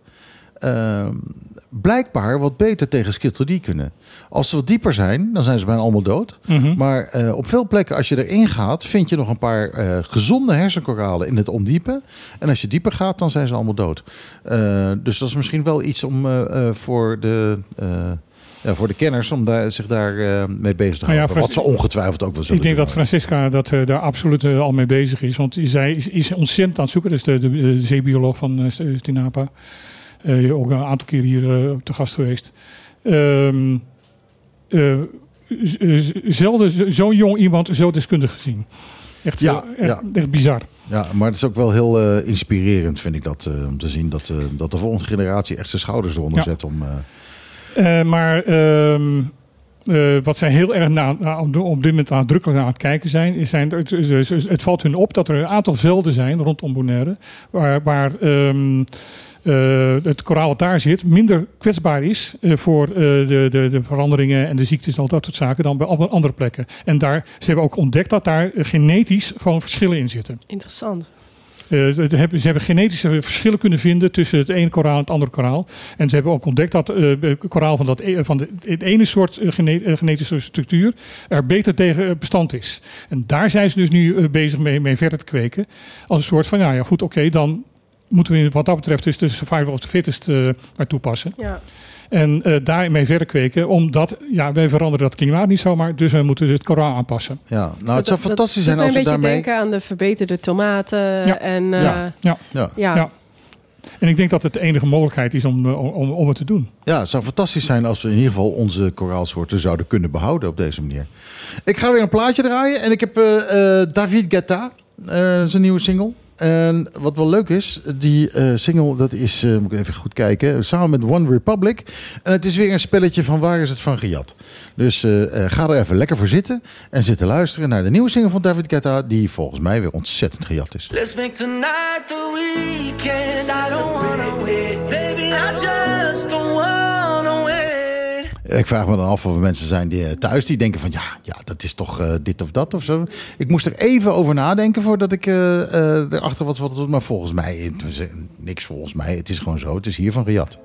uh, blijkbaar wat beter tegen skitteldie kunnen. Als ze wat dieper zijn, dan zijn ze bijna allemaal dood. Mm-hmm. Maar uh, op veel plekken, als je erin gaat, vind je nog een paar uh, gezonde hersenkoralen in het ondiepe. En als je dieper gaat, dan zijn ze allemaal dood. Uh, dus dat is misschien wel iets om uh, uh, voor de... Uh, Ja, voor de kenners om daar, zich daar uh, mee bezig te houden. Nou ja, wat ze ongetwijfeld ook wel zullen Ik denk doen. dat Francisca dat, uh, daar absoluut uh, al mee bezig is. Want zij is, is ontzettend aan het zoeken. Dat is de, de, de zeebioloog van uh, Stinapa. Uh, ook een aantal keer hier uh, te gast geweest. Um, uh, z- zelden zo'n jong iemand zo deskundig gezien. Echt, ja, uh, echt, ja. echt bizar. Ja, maar het is ook wel heel uh, inspirerend, vind ik dat. Uh, om te zien dat, uh, dat de volgende generatie echt zijn schouders eronder ja. zet om... Uh, Uh, maar uh, uh, wat zij heel erg na, na, op dit moment nadrukkelijk aan het kijken zijn, is zijn het, het, het valt hun op dat er een aantal velden zijn rondom Bonaire, waar, waar um, uh, het koraal wat daar zit minder kwetsbaar is uh, voor uh, de, de, de veranderingen en de ziektes en al dat soort zaken dan bij andere plekken. En daar, ze hebben ook ontdekt dat daar genetisch gewoon verschillen in zitten. Interessant. Uh, ze hebben genetische verschillen kunnen vinden tussen het ene koraal en het andere koraal. En ze hebben ook ontdekt dat uh, koraal van, dat, van de, het ene soort gene, uh, genetische structuur er beter tegen bestand is. En daar zijn ze dus nu uh, bezig mee, mee verder te kweken. Als een soort van, ja, ja goed, oké, okay, dan moeten we wat dat betreft dus de survival of the fittest uh, maar toepassen. Ja. En uh, daarmee verder kweken, omdat ja, wij veranderen dat klimaat niet zomaar, dus we moeten het koraal aanpassen. Ja, nou het zou dat, fantastisch dat zijn als we daarmee... een beetje denken aan de verbeterde tomaten. Ja. En, uh, ja. Ja. Ja. Ja. ja. En ik denk dat het de enige mogelijkheid is om, om, om het te doen. Ja, het zou fantastisch zijn als we in ieder geval onze koraalsoorten zouden kunnen behouden op deze manier. Ik ga weer een plaatje draaien en ik heb uh, uh, David Guetta, uh, zijn nieuwe single. En wat wel leuk is, die uh, single, dat is, uh, moet ik even goed kijken, samen met One Republic. En het is weer een spelletje van waar is het van gejat. Dus uh, uh, ga er even lekker voor zitten en zitten luisteren naar de nieuwe single van David Guetta, die volgens mij weer ontzettend gejat is. Let's make tonight the weekend. I don't wanna wait, baby, I just don't wanna wait. Ik vraag me dan af of er mensen zijn die thuis die denken van ja, ja dat is toch uh, dit of dat of zo. Ik moest er even over nadenken voordat ik uh, uh, erachter wat wat was. Maar volgens mij, niks volgens mij. Het is gewoon zo. Het is hiervan gejat.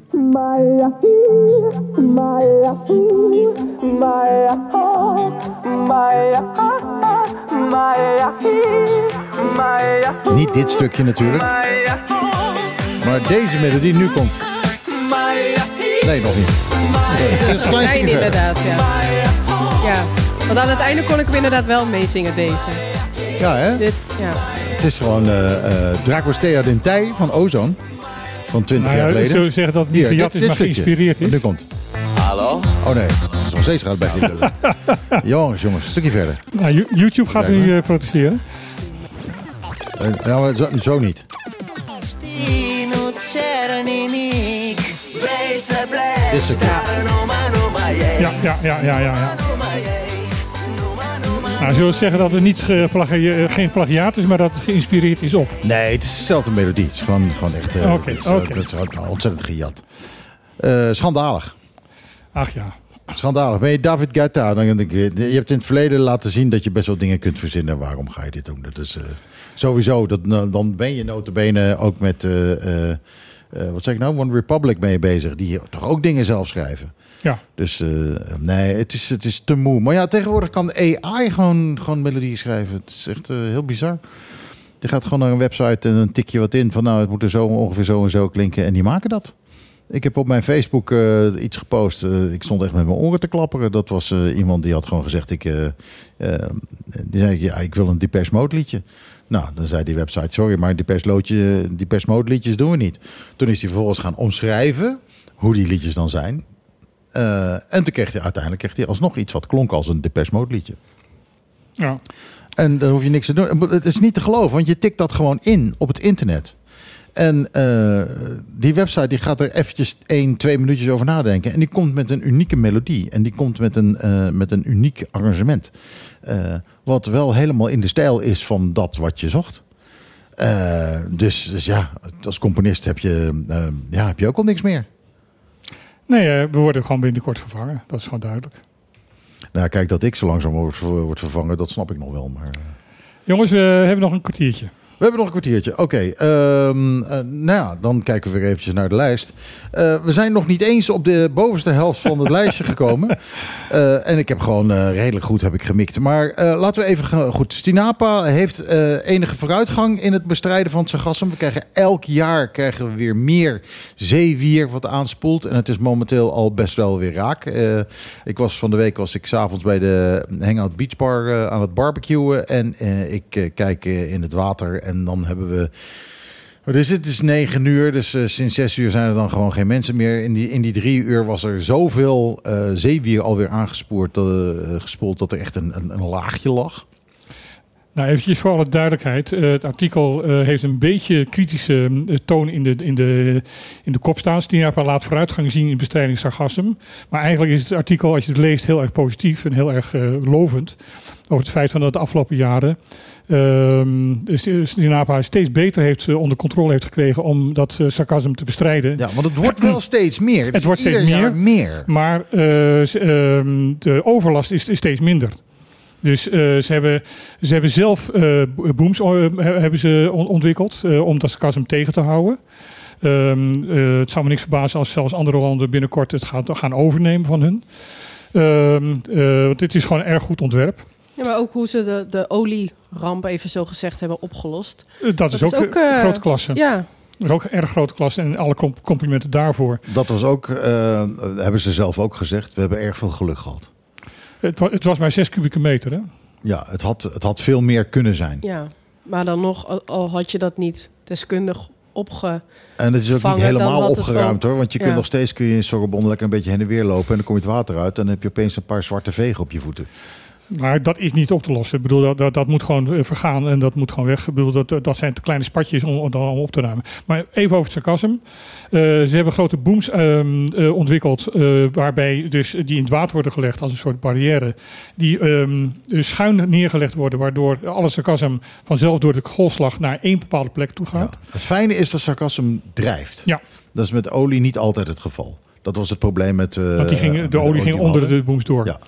Niet dit stukje natuurlijk. Maar deze melodie nu komt. Nee, nog niet. Nee, nee inderdaad, ja. ja. Want aan het einde kon ik hem inderdaad wel meezingen, deze. Ja, hè? Dit, ja. Het is gewoon uh, uh, Dragostea Dentei van Ozone. Van twintig nou ja, jaar geleden. Ik zou zeggen dat het niet gejat is, maar geïnspireerd is. Nu komt. Hallo? Oh nee, dat is nog steeds gaat bij lullen. Jongens, jongens, een stukje verder. Nou, YouTube gaat nu uh, protesteren. Uh, nou, zo, zo niet. Dit stukje. Ja, ja, ja, ja, ja. ja. Nou, zullen we zeggen dat het niet uh, plagia- geen plagiaat is, maar dat het geïnspireerd is op? Nee, het is dezelfde melodie. Het is gewoon, gewoon echt uh, okay, het is, okay. het is ontzettend gejat. Uh, schandalig. Ach ja. Schandalig. Ben je David Guetta? Dan, je hebt in het verleden laten zien dat je best wel dingen kunt verzinnen. Waarom ga je dit doen? Dat is uh, sowieso. Dat, dan ben je nota bene ook met... Uh, uh, uh, wat zeg ik nou? One Republic ben je bezig. Die toch ook dingen zelf schrijven. Ja. Dus uh, nee, het is, het is te moe. Maar ja, tegenwoordig kan A I gewoon, gewoon melodieën schrijven. Het is echt uh, heel bizar. Je gaat gewoon naar een website en dan tik je wat in. Van nou, het moet er zo ongeveer zo en zo klinken. En die maken dat. Ik heb op mijn Facebook uh, iets gepost. Uh, ik stond echt met mijn oren te klapperen. Dat was uh, iemand die had gewoon gezegd... Ik, uh, uh, die zei, ja, ik wil een Depeche Mode liedje. Nou, dan zei die website... Sorry, maar Depeche, Depeche Mode liedjes doen we niet. Toen is hij vervolgens gaan omschrijven... hoe die liedjes dan zijn. Uh, en toen kreeg hij uiteindelijk kreeg hij alsnog iets... wat klonk als een Depeche Mode liedje. Ja. En dan hoef je niks te doen. Het is niet te geloven, want je tikt dat gewoon in op het internet... En uh, die website die gaat er eventjes één, twee minuutjes over nadenken. En die komt met een unieke melodie. En die komt met een, uh, met een uniek arrangement. Uh, wat wel helemaal in de stijl is van dat wat je zocht. Uh, dus, dus ja, als componist heb je, uh, ja, heb je ook al niks meer. Nee, uh, we worden gewoon binnenkort vervangen. Dat is gewoon duidelijk. Nou, kijk, dat ik zo langzaam word, word vervangen, dat snap ik nog wel. Maar... Jongens, we hebben nog een kwartiertje. We hebben nog een kwartiertje. Oké, okay. um, uh, nou ja, dan kijken we weer eventjes naar de lijst. Uh, we zijn nog niet eens op de bovenste helft van het lijstje gekomen. Uh, en ik heb gewoon uh, redelijk goed heb ik gemikt. Maar uh, laten we even gaan. Goed, Stinapa heeft uh, enige vooruitgang in het bestrijden van het sargassum. We krijgen elk jaar krijgen we weer meer zeewier wat aanspoelt. En het is momenteel al best wel weer raak. Uh, ik was van de week was ik 's avonds bij de Hangout Beach Bar uh, aan het barbecuen. En uh, ik uh, kijk uh, in het water. En dan hebben we... Wat is het? Het is negen uur, dus uh, sinds zes uur zijn er dan gewoon geen mensen meer. In die, in die drie uur was er zoveel uh, zeewier alweer aangespoeld uh, gespoeld dat er echt een, een, een laagje lag. Nou, eventjes voor alle duidelijkheid. Uh, het artikel uh, heeft een beetje kritische uh, toon in de, in de, in de kop staan. Stinapa laat vooruitgang zien in bestrijding sargassum. Maar eigenlijk is het artikel, als je het leest, heel erg positief en heel erg uh, lovend. Over het feit van dat de afgelopen jaren uh, Stinapa steeds beter heeft, uh, onder controle heeft gekregen om dat uh, sargassum te bestrijden. Ja, want het wordt wel steeds meer. Het, het wordt steeds meer, meer. Maar uh, de overlast is, is steeds minder. Dus uh, ze, hebben, ze hebben zelf uh, booms uh, hebben ze ontwikkeld uh, om dat sargassum tegen te houden. Um, uh, het zou me niks verbazen als zelfs andere landen binnenkort het gaan, gaan overnemen van hun. Um, uh, want dit is gewoon een erg goed ontwerp. Ja, maar ook hoe ze de, de olieramp even zo gezegd hebben opgelost. Uh, dat, dat is ook, is ook uh, grote klasse. Ja. Dat is ook een erg grote klasse en alle complimenten daarvoor. Dat was ook, uh, hebben ze zelf ook gezegd, we hebben erg veel geluk gehad. Het, het was maar zes kubieke meter, hè? Ja, het had, het had veel meer kunnen zijn. Ja, maar dan nog, al had je dat niet deskundig opge. En het is ook niet helemaal opgeruimd wel, hoor. Want je ja. kunt nog steeds kun je in Sorbonne lekker een beetje heen en weer lopen. En dan kom je het water uit. En dan heb je opeens een paar zwarte vegen op je voeten. Maar dat is niet op te lossen. Ik bedoel, dat, dat, dat moet gewoon uh, vergaan en dat moet gewoon weg. Ik bedoel, dat, dat zijn te kleine spatjes om, om, om op te ruimen. Maar even over het sarcasm. Uh, ze hebben grote booms uh, uh, ontwikkeld, uh, waarbij dus die in het water worden gelegd als een soort barrière. Die um, schuin neergelegd worden, waardoor alle sarcasm vanzelf door de golfslag naar één bepaalde plek toe gaat. Ja. Het fijne is dat sarcasm drijft. Ja. Dat is met olie niet altijd het geval. Dat was het probleem met... Uh, Want die ging, de olie ging onder de booms door. Ja.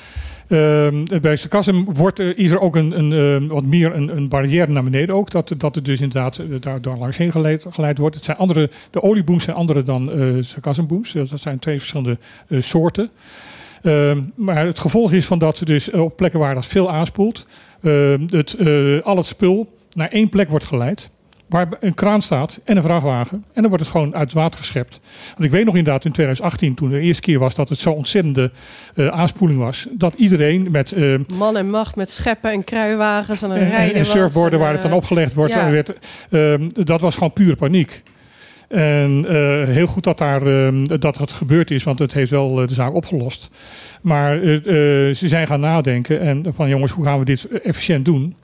Uh, bij sarcasm wordt er, is er ook een, een, uh, wat meer een, een barrière naar beneden ook. Dat, dat het dus inderdaad uh, daar, daar langs heen geleid, geleid wordt. Het zijn andere, de oliebooms zijn andere dan uh, sarcasmbooms. Dat zijn twee verschillende uh, soorten. Uh, maar het gevolg is van dat dus uh, op plekken waar dat veel aanspoelt, uh, het, uh, al het spul naar één plek wordt geleid. Waar een kraan staat en een vrachtwagen. En dan wordt het gewoon uit het water geschept. Want ik weet nog inderdaad in twintig achttien, toen de eerste keer was dat het zo'n ontzettende uh, aanspoeling was. Dat iedereen met... Uh, Man en macht met scheppen en kruiwagens en een en, rijden en surfboarden was, waar en, het dan opgelegd wordt. ja. werd, uh, dat was gewoon pure paniek. En uh, heel goed dat, daar, uh, dat het gebeurd is, want het heeft wel uh, de zaak opgelost. Maar uh, uh, ze zijn gaan nadenken en van jongens, hoe gaan we dit efficiënt doen?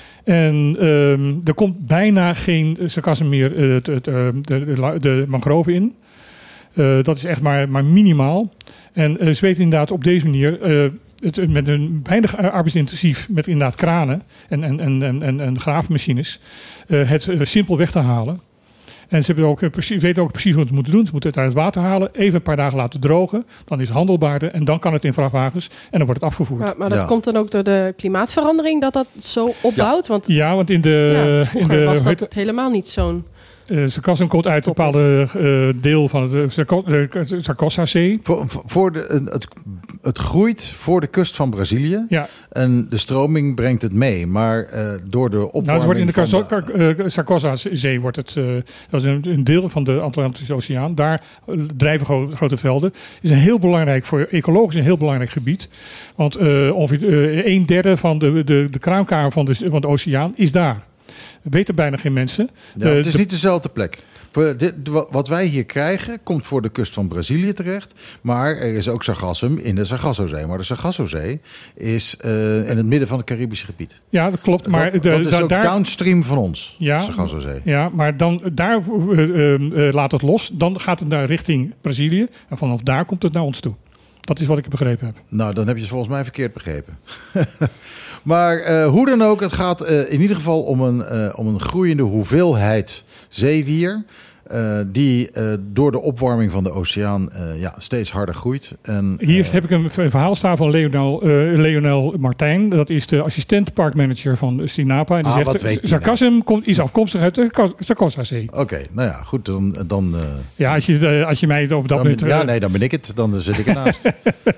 En um, er komt bijna geen sarcasme meer uh, de, de, de, de mangrove in. Uh, dat is echt maar, maar minimaal. En uh, ze weten inderdaad op deze manier, uh, het, met een weinig arbeidsintensief, met inderdaad kranen en, en, en, en, en graafmachines, uh, het uh, simpel weg te halen. En ze hebben ook, uh, precies, weten ook precies wat ze moeten doen. Ze moeten het uit het water halen, even een paar dagen laten drogen. Dan is het handelbaarder en dan kan het in vrachtwagens en dan wordt het afgevoerd. Maar, maar dat Ja. komt dan ook door de klimaatverandering dat dat zo opbouwt? Want Ja, want in de... ja, in vroeger de was hoe heet dat helemaal niet zo'n... Uh, sarcasm komt uit een bepaalde uh, deel van de uh, Sargassozee. Voor, voor de, het, het groeit voor de kust van Brazilië. Ja. En de stroming brengt het mee. Maar uh, door de opwarming... Nou, het wordt in de van de, uh, Sargassozee wordt het... Uh, dat is een, een deel van de Atlantische Oceaan. Daar uh, drijven gro- grote velden. Het is een heel belangrijk, voor ecologisch een heel belangrijk gebied. Want uh, ongeveer uh, een derde van de, de, de kraamkamer van de, van de oceaan is daar. Weten bijna geen mensen. Ja, Uh, het is de- niet dezelfde plek. Voor dit, wat wij hier krijgen, komt voor de kust van Brazilië terecht. Maar er is ook sargassum in de Sargassozee. Maar de Sargassozee is uh, in het midden van het Caribische gebied. Ja, dat klopt. Maar dat, de, dat is da- ook daar, downstream van ons, Ja. Sargassozee. Ja, maar dan daar uh, uh, uh, laat het los. Dan gaat het naar richting Brazilië. En vanaf daar komt het naar ons toe. Dat is wat ik begrepen heb. Nou, dan heb je het volgens mij verkeerd begrepen. Maar uh, hoe dan ook, het gaat uh, in ieder geval om een, uh, om een groeiende hoeveelheid zeewier. Uh, die uh, door de opwarming van de oceaan uh, ja, steeds harder groeit. En, Hier uh, heb ik een v- verhaal staan van Leonel, uh, Leonel Martijn. Dat is de assistent parkmanager van Stinapa. En die Ah, zegt, wat weet die sarcasm komt, is afkomstig uit de Sargassozee. Oké, okay, nou ja, goed. Dan, dan, uh, Ja, als je, uh, als je mij op dat dan moment... ben, ja, uh, nee, dan ben ik het. Dan zit ik ernaast.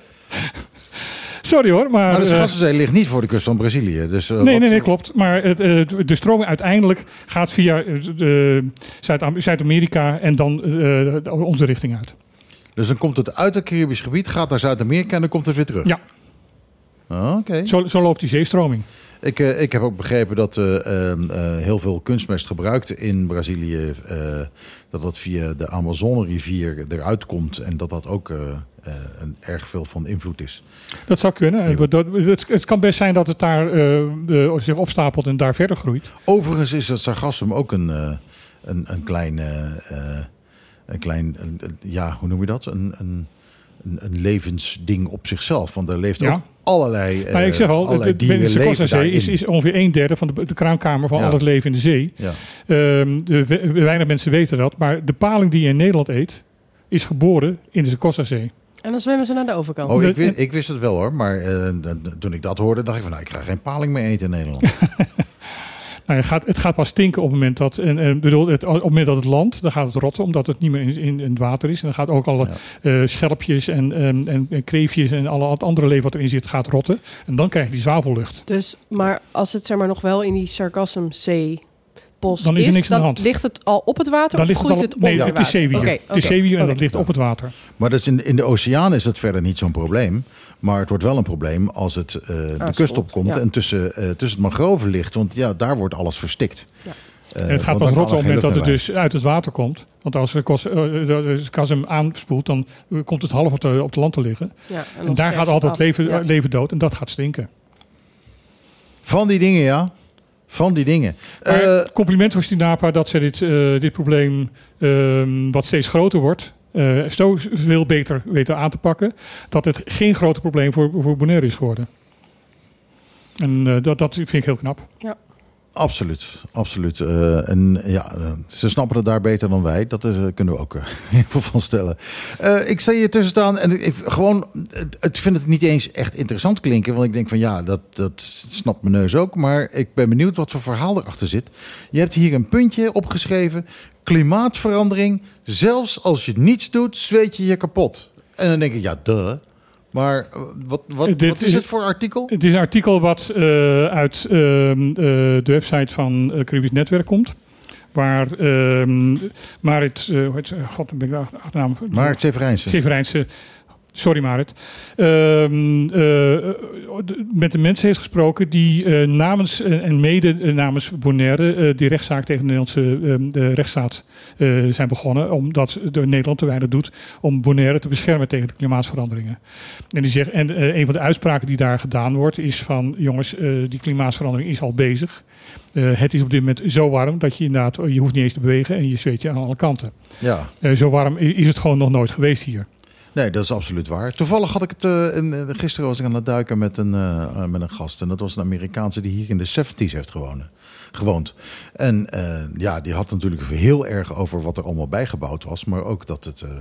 Sorry hoor, maar... Maar de uh, Sargassozee ligt niet voor de kust van Brazilië. Dus, uh, Nee, wat, nee, nee, klopt. Maar het, uh, de stroming uiteindelijk gaat via uh, de Zuid- Zuid-Amerika en dan uh, onze richting uit. Dus dan komt het uit het Caribisch gebied, gaat naar Zuid-Amerika en dan komt het weer terug. Ja. Oh, oké. Okay. Zo, zo loopt die zeestroming. Ik, uh, ik heb ook begrepen dat uh, uh, heel veel kunstmest gebruikt in Brazilië. Uh, dat dat via de Amazone-rivier eruit komt. En dat dat ook uh, uh, een erg veel van invloed is. Dat zou kunnen. Ja. Dat, het, het kan best zijn dat het daar uh, uh, zich opstapelt en daar verder groeit. Overigens is het sargassum ook een, uh, een, een klein... Uh, uh, een klein uh, ja, hoe noem je dat? Een... een Een, een levensding op zichzelf. Want er leeft Ja. ook allerlei uh, Maar ik zeg al, allerlei de, de, dieren de Sargassozee leven is, is ongeveer een derde van de, de kraamkamer van Ja. al het leven in de zee. Ja. Um, de, weinig mensen weten dat. Maar de paling die je in Nederland eet, is geboren in de Sargassozee. En dan zwemmen ze naar de overkant. Oh, ik wist, ik wist het wel hoor. Maar uh, toen ik dat hoorde, dacht ik van... nou, ik ga geen paling meer eten in Nederland. Nou, het, gaat, het gaat pas stinken op het moment dat en, en, bedoel, het, op het moment dat het landt, dan gaat het rotten, omdat het niet meer in, in, in het water is. En dan gaat ook alle ja. uh, schelpjes en, en, en, en kreefjes en alle het andere leven wat erin zit, gaat rotten. En dan krijg je die zwavellucht. Dus, maar als het zeg maar nog wel in die Sargassumzee bos dan is er is, niks aan dan de hand. ligt het al op het water Dan of ligt groeit het, het, al, nee, onder het is zeewier. Okay, Het is okay, zeewier en okay. dat ligt op het water. Maar dus in, in de oceaan is dat verder niet zo'n probleem. Maar het wordt wel een probleem als het uh, de kust opkomt ja. en tussen, uh, tussen het mangroven ligt. Want ja, daar wordt alles verstikt. Ja. Uh, En het gaat pas rotten op het moment dat het dus uit het water komt. Want als de kasem aanspoelt, dan komt het half op de, op de land te liggen. Ja, en, en daar gaat altijd af. leven, ja. leven dood en dat gaat stinken. Van die dingen, ja. Van die dingen. Maar Uh, compliment voor Stinapa dat ze dit, uh, dit probleem, uh, wat steeds groter wordt, uh, zo veel beter weten aan te pakken. Dat het geen groter probleem voor, voor Bonaire is geworden. En uh, dat, dat vind ik heel knap. Ja. Absoluut, absoluut. Uh, en ja, uh, ze snappen het daar beter dan wij. Dat is, uh, kunnen we ook uh, heel veel van stellen. Uh, ik sta hier tussen staan en ik, gewoon, ik vind het niet eens echt interessant klinken. Want ik denk van ja, dat, dat snapt mijn neus ook. Maar ik ben benieuwd wat voor verhaal erachter zit. Je hebt hier een puntje opgeschreven. Klimaatverandering. Zelfs als je niets doet, zweet je je kapot. En dan denk ik, ja, duh. Maar wat, wat, Dit wat is het voor artikel? Het is een artikel wat uh, uit uh, uh, de website van uh, Caribisch Netwerk komt. Waar uh, Marit, uh, god, ben ik de achternaam? Marit Severijnse. Severijnse. Sorry Marit. Uh, uh, met de mensen heeft gesproken die uh, namens uh, en mede uh, namens Bonaire uh, die rechtszaak tegen de Nederlandse uh, de rechtsstaat uh, zijn begonnen. Omdat de Nederland te weinig doet om Bonaire te beschermen tegen de klimaatveranderingen. En, die zegt, en uh, een van de uitspraken die daar gedaan wordt is van jongens, uh, die klimaatverandering is al bezig. Uh, het is op dit moment zo warm dat je inderdaad, je hoeft niet eens te bewegen en je zweet je aan alle kanten. Ja. Uh, zo warm is het gewoon nog nooit geweest hier. Nee, dat is absoluut waar. Toevallig had ik het uh, in, gisteren was ik aan het duiken met een, uh, met een gast. En dat was een Amerikaanse die hier in de zeventig heeft gewoond. gewoond. En uh, ja, die had natuurlijk heel erg over wat er allemaal bijgebouwd was. Maar ook dat het uh,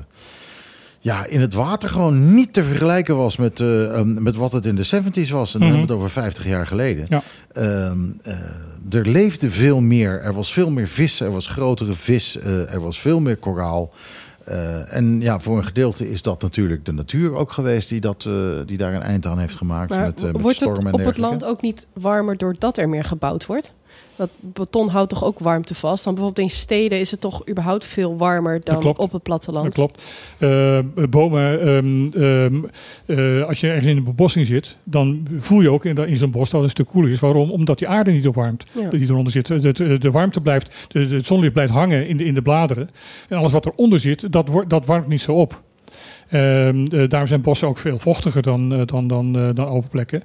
ja, in het water gewoon niet te vergelijken was met, uh, um, met wat het in de zeventig was. En dan mm-hmm. hebben we het over vijftig jaar geleden. Ja. Uh, uh, er leefde veel meer. Er was veel meer vis. Er was grotere vis. Uh, er was veel meer koraal. Uh, en ja, voor een gedeelte is dat natuurlijk de natuur ook geweest die, dat, uh, die daar een eind aan heeft gemaakt. Maar met, uh, met wordt stormen het en op het dergelijke. land ook niet warmer doordat er meer gebouwd wordt? Dat beton houdt toch ook warmte vast? Dan bijvoorbeeld in steden is het toch überhaupt veel warmer dan op het platteland? Dat klopt. Uh, bomen, um, um, uh, als je ergens in een bebossing zit, dan voel je ook in, in zo'n bos dat het een stuk koeler is. Waarom? Omdat die aarde niet opwarmt, ja. die eronder zit. De, de, de warmte blijft, de, de zonlicht blijft hangen in de, in de bladeren. En alles wat eronder zit, dat, wordt, dat warmt niet zo op. Uh, uh, daarom zijn bossen ook veel vochtiger dan, uh, dan, dan, uh, dan open plekken.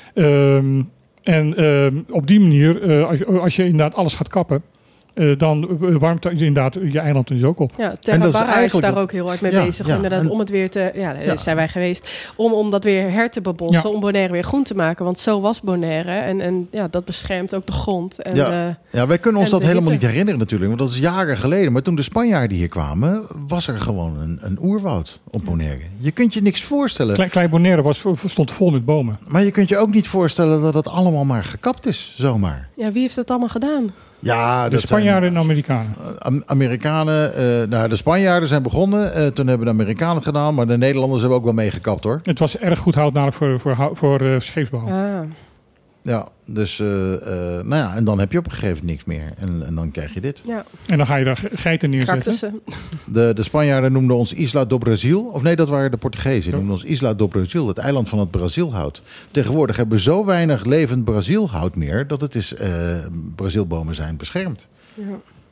Uh, En uh, op die manier, uh, als, als je inderdaad alles gaat kappen, uh, dan warmt inderdaad je eiland dus ook op. Ja, Terra Barra is daar ook heel hard mee ja, bezig. Ja, inderdaad, en, om het weer te, ja, daar ja. zijn wij geweest, om, om dat weer her te bebossen, ja. om Bonaire weer groen te maken. Want zo was Bonaire en, en ja, dat beschermt ook de grond. En, ja. uh, ja, wij kunnen ons dat helemaal niet herinneren natuurlijk, want dat is jaren geleden. Maar toen de Spanjaarden hier kwamen, was er gewoon een, een oerwoud op Bonaire. Je kunt je niks voorstellen. Klein, Klein Bonaire was, stond vol met bomen. Maar je kunt je ook niet voorstellen dat het allemaal maar gekapt is, zomaar. Ja, wie heeft dat allemaal gedaan? Ja, de Spanjaarden en Amerikanen. Uh, Amerikanen, uh, nou, de Spanjaarden zijn begonnen. Uh, toen hebben de Amerikanen gedaan, maar de Nederlanders hebben ook wel meegekapt, hoor. Het was erg goed hout nodig voor, voor, voor uh, scheepsbouw. Ah. Ja, dus uh, uh, nou ja, en dan heb je op een gegeven moment niks meer. En, en dan krijg je dit. Ja. En dan ga je daar geiten neerzetten. De, de Spanjaarden noemden ons Isla do Brasil. Of nee, dat waren de Portugezen. Die noemden ons Isla do Brasil, het eiland van het Brazilhout. Tegenwoordig hebben we zo weinig levend Brazilhout meer dat het is, uh, Brazilbomen zijn beschermd. Ja.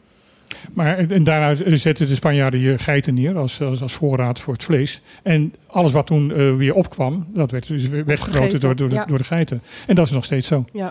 Maar en daarna zetten de Spanjaarden hier geiten neer als, als, als voorraad voor het vlees. En alles wat toen uh, weer opkwam, dat werd dus weggegoten door, door, de, ja. door de geiten. En dat is nog steeds zo. Ja.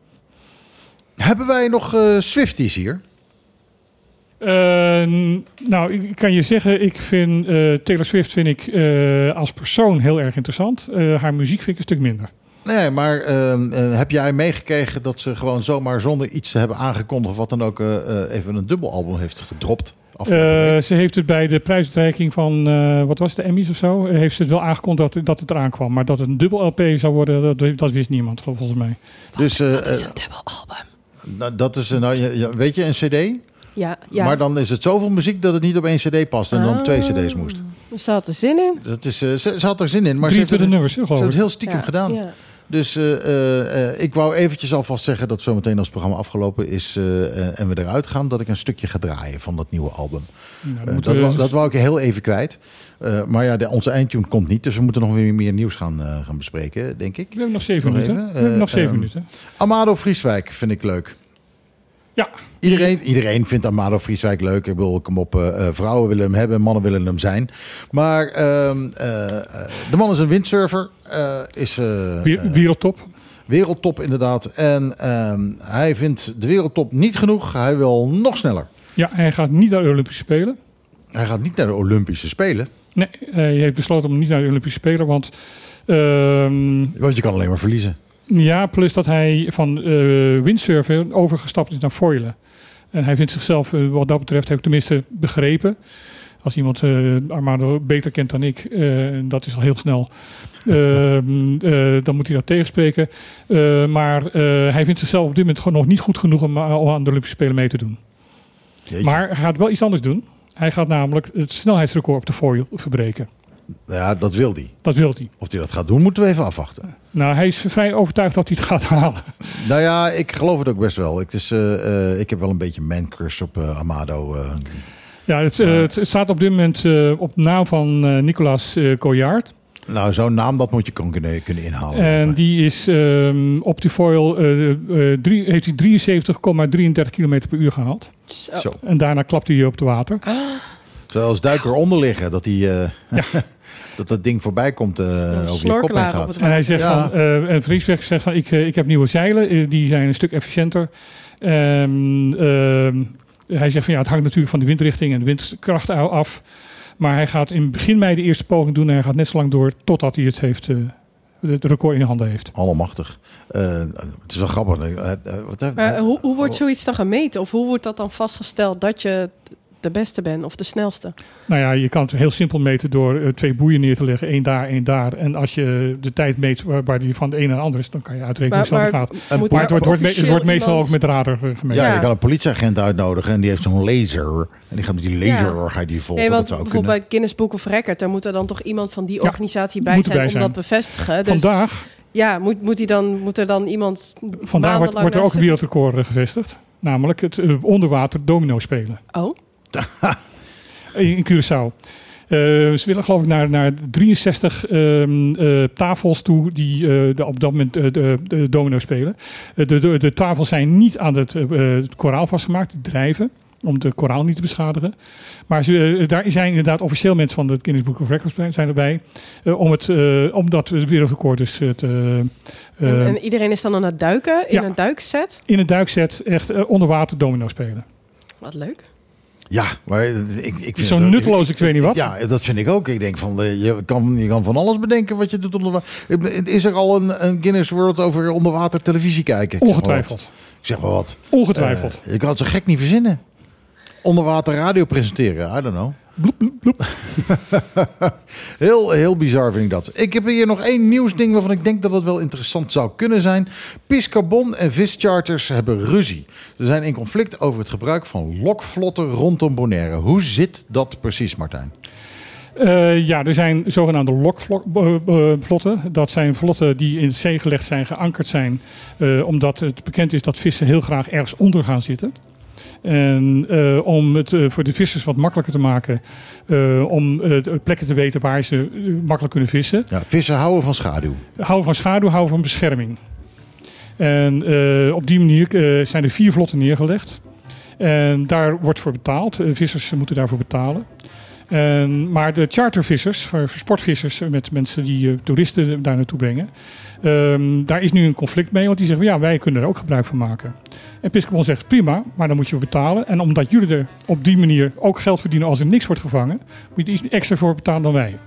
Hebben wij nog uh, Swifties hier? Uh, nou, ik kan je zeggen, ik vind uh, Taylor Swift vind ik uh, als persoon heel erg interessant. Uh, haar muziek vind ik een stuk minder. Nee, maar uh, uh, heb jij meegekregen dat ze gewoon zomaar zonder iets te hebben aangekondigd of wat dan ook uh, uh, even een dubbelalbum heeft gedropt? Uh, ze heeft het bij de prijsuitreiking van, uh, wat was het, de Emmys of zo, heeft ze het wel aangekondigd dat, dat het eraan kwam. Maar dat het een dubbel L P zou worden, dat, dat wist niemand volgens mij. Dus, uh, wat is een dubbel album? Nou, dat is, nou, ja, weet je, een cd? Ja, ja. Maar dan is het zoveel muziek dat het niet op één cd past en ah, dan op twee cd's moest. Ze had er zin in. Dat is, uh, ze, ze had er zin in, maar Drie ze heeft het, nummers, ze heeft het heel stiekem ja, gedaan. Ja. Dus uh, uh, ik wou eventjes alvast zeggen dat zometeen als het programma afgelopen is uh, uh, en we eruit gaan, dat ik een stukje ga draaien van dat nieuwe album. Ja, uh, dat, we... wou, dat wou ik heel even kwijt. Uh, maar ja, de, onze eindtune komt niet, dus we moeten nog weer meer nieuws gaan, uh, gaan bespreken, denk ik. We hebben nog zeven nog minuten. Uh, we hebben nog zeven uh, minuten. Amado Vrieswijk vind ik leuk. Ja. Iedereen, iedereen vindt Amado Vrieswijk leuk. Ik bedoel, kom op, uh, vrouwen willen hem hebben, mannen willen hem zijn. Maar uh, uh, de man is een windsurfer. Uh, is, uh, Wereldtop. Wereldtop inderdaad. En um, hij vindt de wereldtop niet genoeg. Hij wil nog sneller. Ja, hij gaat niet naar de Olympische Spelen. Hij gaat niet naar de Olympische Spelen. Nee, hij heeft besloten om niet naar de Olympische Spelen. Want, um, want je kan alleen maar verliezen. Ja, plus dat hij van uh, windsurfen overgestapt is naar foilen. En hij vindt zichzelf, uh, wat dat betreft, heb ik tenminste begrepen. Als iemand uh, Armando beter kent dan ik, uh, dat is al heel snel, uh, uh, dan moet hij dat tegenspreken. Uh, maar uh, hij vindt zichzelf op dit moment gewoon nog niet goed genoeg om al aan de Olympische Spelen mee te doen. Jeetje. Maar hij gaat wel iets anders doen. Hij gaat namelijk het snelheidsrecord op de foil verbreken. Ja, dat wil hij. Dat wil hij. Of hij dat gaat doen, moeten we even afwachten. Nou, hij is vrij overtuigd dat hij het gaat halen. Nou ja, ik geloof het ook best wel. Ik, is, uh, uh, ik heb wel een beetje man-crush op uh, Amado. Uh. Ja, het, uh, het staat op dit moment uh, op naam van uh, Nicolas uh, Coillard. Nou, zo'n naam, dat moet je kunnen, kunnen inhalen. En die is um, op die foil, uh, uh, drie, heeft hij drieënzeventig komma drieëndertig kilometer per uur gehaald. Zo. Zo. En daarna klapt hij op het water. Ah. Zoals duiker onder liggen, dat, die, uh, ja. dat dat ding voorbij komt uh, over je kop heen gaat. En hij zegt ja. van, uh, en Vriesweg zegt van, ik, uh, ik heb nieuwe zeilen, uh, die zijn een stuk efficiënter. Um, uh, hij zegt van, ja, het hangt natuurlijk van de windrichting en de windkracht af. Maar hij gaat in begin mei de eerste poging doen en hij gaat net zo lang door totdat hij het heeft, uh, het record in handen heeft. Allemachtig. Uh, het is wel grappig. Uh, uh, wat, maar uh, hoe, hoe wordt zoiets dan gemeten? Of hoe wordt dat dan vastgesteld dat je de beste bent of de snelste? Nou ja, je kan het heel simpel meten door uh, twee boeien neer te leggen. één daar, één daar. En als je de tijd meet waar, waar die van de een naar de ander is, dan kan je uitrekenen hoe snel het gaat. Maar, maar het, wordt, wordt me, het wordt meestal iemand... ook met radar gemeten. Ja, ja, je kan een politieagent uitnodigen en die heeft zo'n laser. En die gaat met die laser, ja. ga je die volgen. Nee, want dat zou bijvoorbeeld kunnen. bij Guinness Book of Record, daar moet er dan toch iemand van die ja, organisatie bij zijn, bij zijn om dat bevestigen. Dus, Vandaag... Ja, moet, moet, hij dan, moet er dan iemand... Vandaag wordt, wordt er ook een wereldrecord uh, gevestigd. Namelijk het uh, onderwater domino spelen. Oh. In Curaçao. Uh, ze willen geloof ik naar, naar drieënzestig um, uh, tafels toe die uh, de, op dat moment uh, de, de domino spelen. Uh, de, de, de tafels zijn niet aan het, uh, het koraal vastgemaakt, die drijven. Om de koraal niet te beschadigen. Maar ze, uh, daar zijn inderdaad officieel mensen van het Guinness Book of Records zijn erbij. Uh, om, het, uh, om dat wereldrecord dus te... Uh, en, en iedereen is dan aan het duiken in ja, een duikset? In een duikset echt uh, onder water domino spelen. Wat leuk. Ja, maar ik, ik vind zo'n het, nutteloos, ik, ik weet niet wat. Ja, dat vind ik ook. Ik denk van, je kan, je kan van alles bedenken wat je doet onder water. Is er al een, een Guinness World over onderwater televisie kijken? Ongetwijfeld. Ik zeg maar wat. Ongetwijfeld. Uh, je kan het zo gek niet verzinnen. Onderwater radio presenteren, I don't know. Bloep, bloep, bloep. heel, heel bizar vind ik dat. Ik heb hier nog één nieuwsding waarvan ik denk dat het wel interessant zou kunnen zijn. Piscarbon en vischarters hebben ruzie. Ze zijn in conflict over het gebruik van lokvlotten rondom Bonaire. Hoe zit dat precies, Martijn? Uh, ja, er zijn zogenaamde lokvlotten. Dat zijn vlotten die in zee gelegd zijn, geankerd zijn. Uh, omdat het bekend is dat vissen heel graag ergens onder gaan zitten. En uh, om het uh, voor de vissers wat makkelijker te maken, uh, om uh, plekken te weten waar ze uh, makkelijk kunnen vissen. Ja, vissen houden van schaduw. Houden van schaduw, houden van bescherming. En uh, op die manier uh, zijn er vier vlotten neergelegd. En daar wordt voor betaald. Uh, vissers moeten daarvoor betalen. En, maar de chartervissers, voor, voor sportvissers, met mensen die uh, toeristen daar naartoe brengen, um, daar is nu een conflict mee. Want die zeggen, ja, wij kunnen er ook gebruik van maken. En Piscarbon zegt, prima, maar dan moet je betalen. En omdat jullie er op die manier ook geld verdienen als er niks wordt gevangen, moet je er iets extra voor betalen dan wij.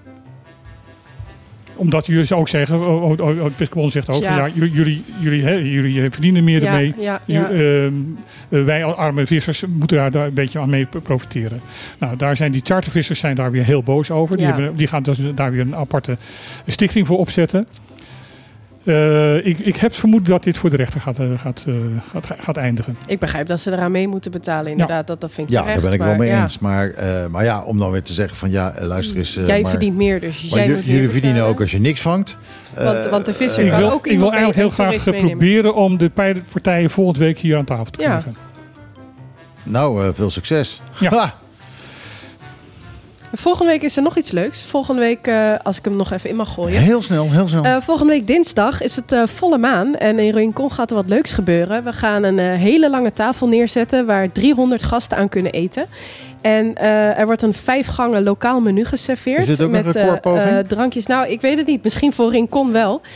Omdat jullie ook zeggen, oh, oh, oh, Piscarbon zegt ook, ja. Van, ja, jullie, jullie, hè, jullie verdienen meer ja, ermee. Ja, ja. Uh, uh, wij arme vissers moeten daar, daar een beetje aan mee profiteren. Nou, daar zijn die chartervissers zijn daar weer heel boos over. Die, ja. hebben, die gaan dus daar weer een aparte stichting voor opzetten. Uh, ik, ik heb vermoed dat dit voor de rechter gaat, uh, gaat, uh, gaat, gaat eindigen. Ik begrijp dat ze eraan mee moeten betalen. Inderdaad, ja. dat, dat vind ik Ja, terecht, daar ben ik maar, wel mee ja. eens. Maar, uh, maar ja, om dan weer te zeggen van ja, luister eens. Uh, jij maar, verdient meer, dus maar jij j- moet jullie meer verdienen betalen. ook als je niks vangt. Uh, Want, want de visser ik kan wil, ook ik iemand wil eigenlijk heel graag meenemen. proberen om de partijen volgende week hier aan tafel te krijgen. Ja. Nou, uh, veel succes. Ja. Ha! Volgende week is er nog iets leuks. Volgende week, uh, als ik hem nog even in mag gooien. Heel snel, heel snel. Uh, volgende week dinsdag is het uh, volle maan. En in Rincon gaat er wat leuks gebeuren. We gaan een uh, hele lange tafel neerzetten waar driehonderd gasten aan kunnen eten. En uh, er wordt een vijf gangen lokaal menu geserveerd. Is dit ook met een recordpoging? uh, uh, drankjes. Nou, ik weet het niet. Misschien voor Rincon wel.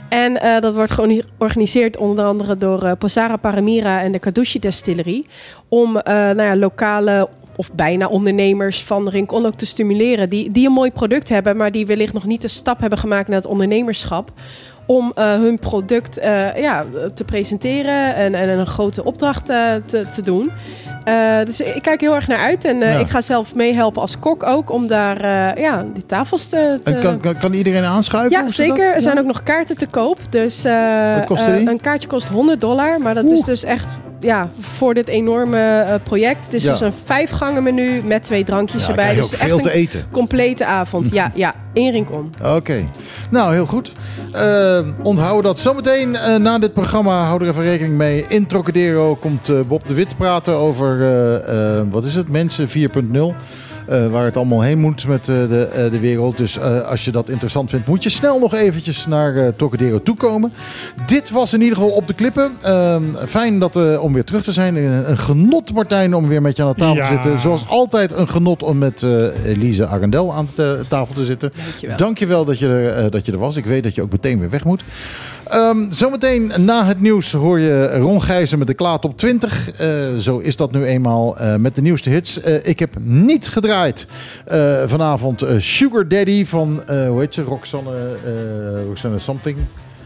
En uh, dat wordt georganiseerd onder andere door uh, Posara Paramira en de Kadushi Destillerie. Om uh, nou ja, lokale of bijna ondernemers van Rincon ook te stimuleren. Die, die een mooi product hebben, maar die wellicht nog niet de stap hebben gemaakt naar het ondernemerschap. Om uh, hun product uh, ja, te presenteren en, en een grote opdracht uh, te, te doen. Uh, dus ik kijk heel erg naar uit. En uh, ja. ik ga zelf meehelpen als kok ook om daar uh, ja, die tafels te... te... En kan, kan, kan iedereen aanschuiven? Ja, zeker. Er ja? zijn ook nog kaarten te koop. Dus uh, Wat kost die? Uh, een kaartje kost honderd dollar. Maar dat Oeh. is dus echt ja, voor dit enorme uh, project. Het is ja. dus een vijfgangen menu met twee drankjes ja, erbij. Krijg je dus ook veel te eten. Complete avond. Ja, ja, in Rincon. Oké. Okay. Nou, heel goed. Uh, onthouden dat zometeen uh, na dit programma. Hou er even rekening mee. In Trocadero komt uh, Bob de Wit praten over... Uh, uh, wat is het? Mensen vier punt nul. Uh, waar het allemaal heen moet met uh, de, uh, de wereld. Dus uh, als je dat interessant vindt, moet je snel nog eventjes naar uh, Trocadero toekomen. Dit was in ieder geval Op de Klippen. Uh, fijn dat, uh, om weer terug te zijn. Een, een genot, Martijn, om weer met je aan de tafel ja. te zitten. Zoals altijd een genot om met uh, Elise Arendel aan de tafel te zitten. Dankjewel. Dankjewel dat je, er, uh, dat je er was. Ik weet dat je ook meteen weer weg moet. Um, zometeen na het nieuws hoor je Ron Gijzen met de Klaat op twintig. Uh, zo is dat nu eenmaal uh, met de nieuwste hits. Uh, ik heb niet gedraaid uh, vanavond uh, Sugar Daddy van, uh, hoe heet ze, Roxanne, uh, Roxanne something.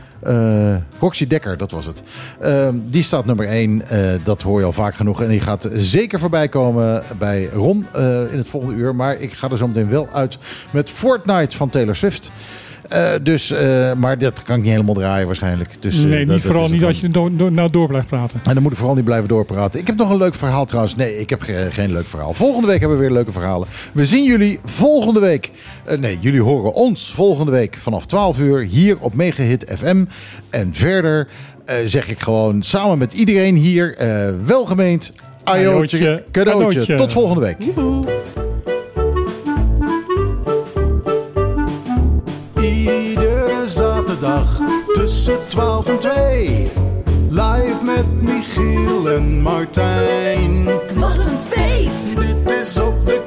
Uh, Roxy Dekker, dat was het. Uh, die staat nummer één. Uh, dat hoor je al vaak genoeg. En die gaat zeker voorbij komen bij Ron uh, in het volgende uur. Maar ik ga er zo meteen wel uit met Fortnite van Taylor Swift. Uh, dus, uh, maar dat kan ik niet helemaal draaien waarschijnlijk. Dus, uh, nee, dat, niet vooral dat niet als je do- do- nou door blijft praten. En dan moet ik vooral niet blijven doorpraten. Ik heb nog een leuk verhaal trouwens. Nee, ik heb ge- geen leuk verhaal. Volgende week hebben we weer leuke verhalen. We zien jullie volgende week. Uh, nee, jullie horen ons volgende week vanaf twaalf uur hier op Megahit F M. En verder uh, zeg ik gewoon samen met iedereen hier uh, welgemeend ajootje, cadeautje. cadeautje. Tot volgende week. Joehoe. Iedere zaterdag tussen twaalf en twee. Live met Michiel en Martijn. Wat een feest! Dit is Op de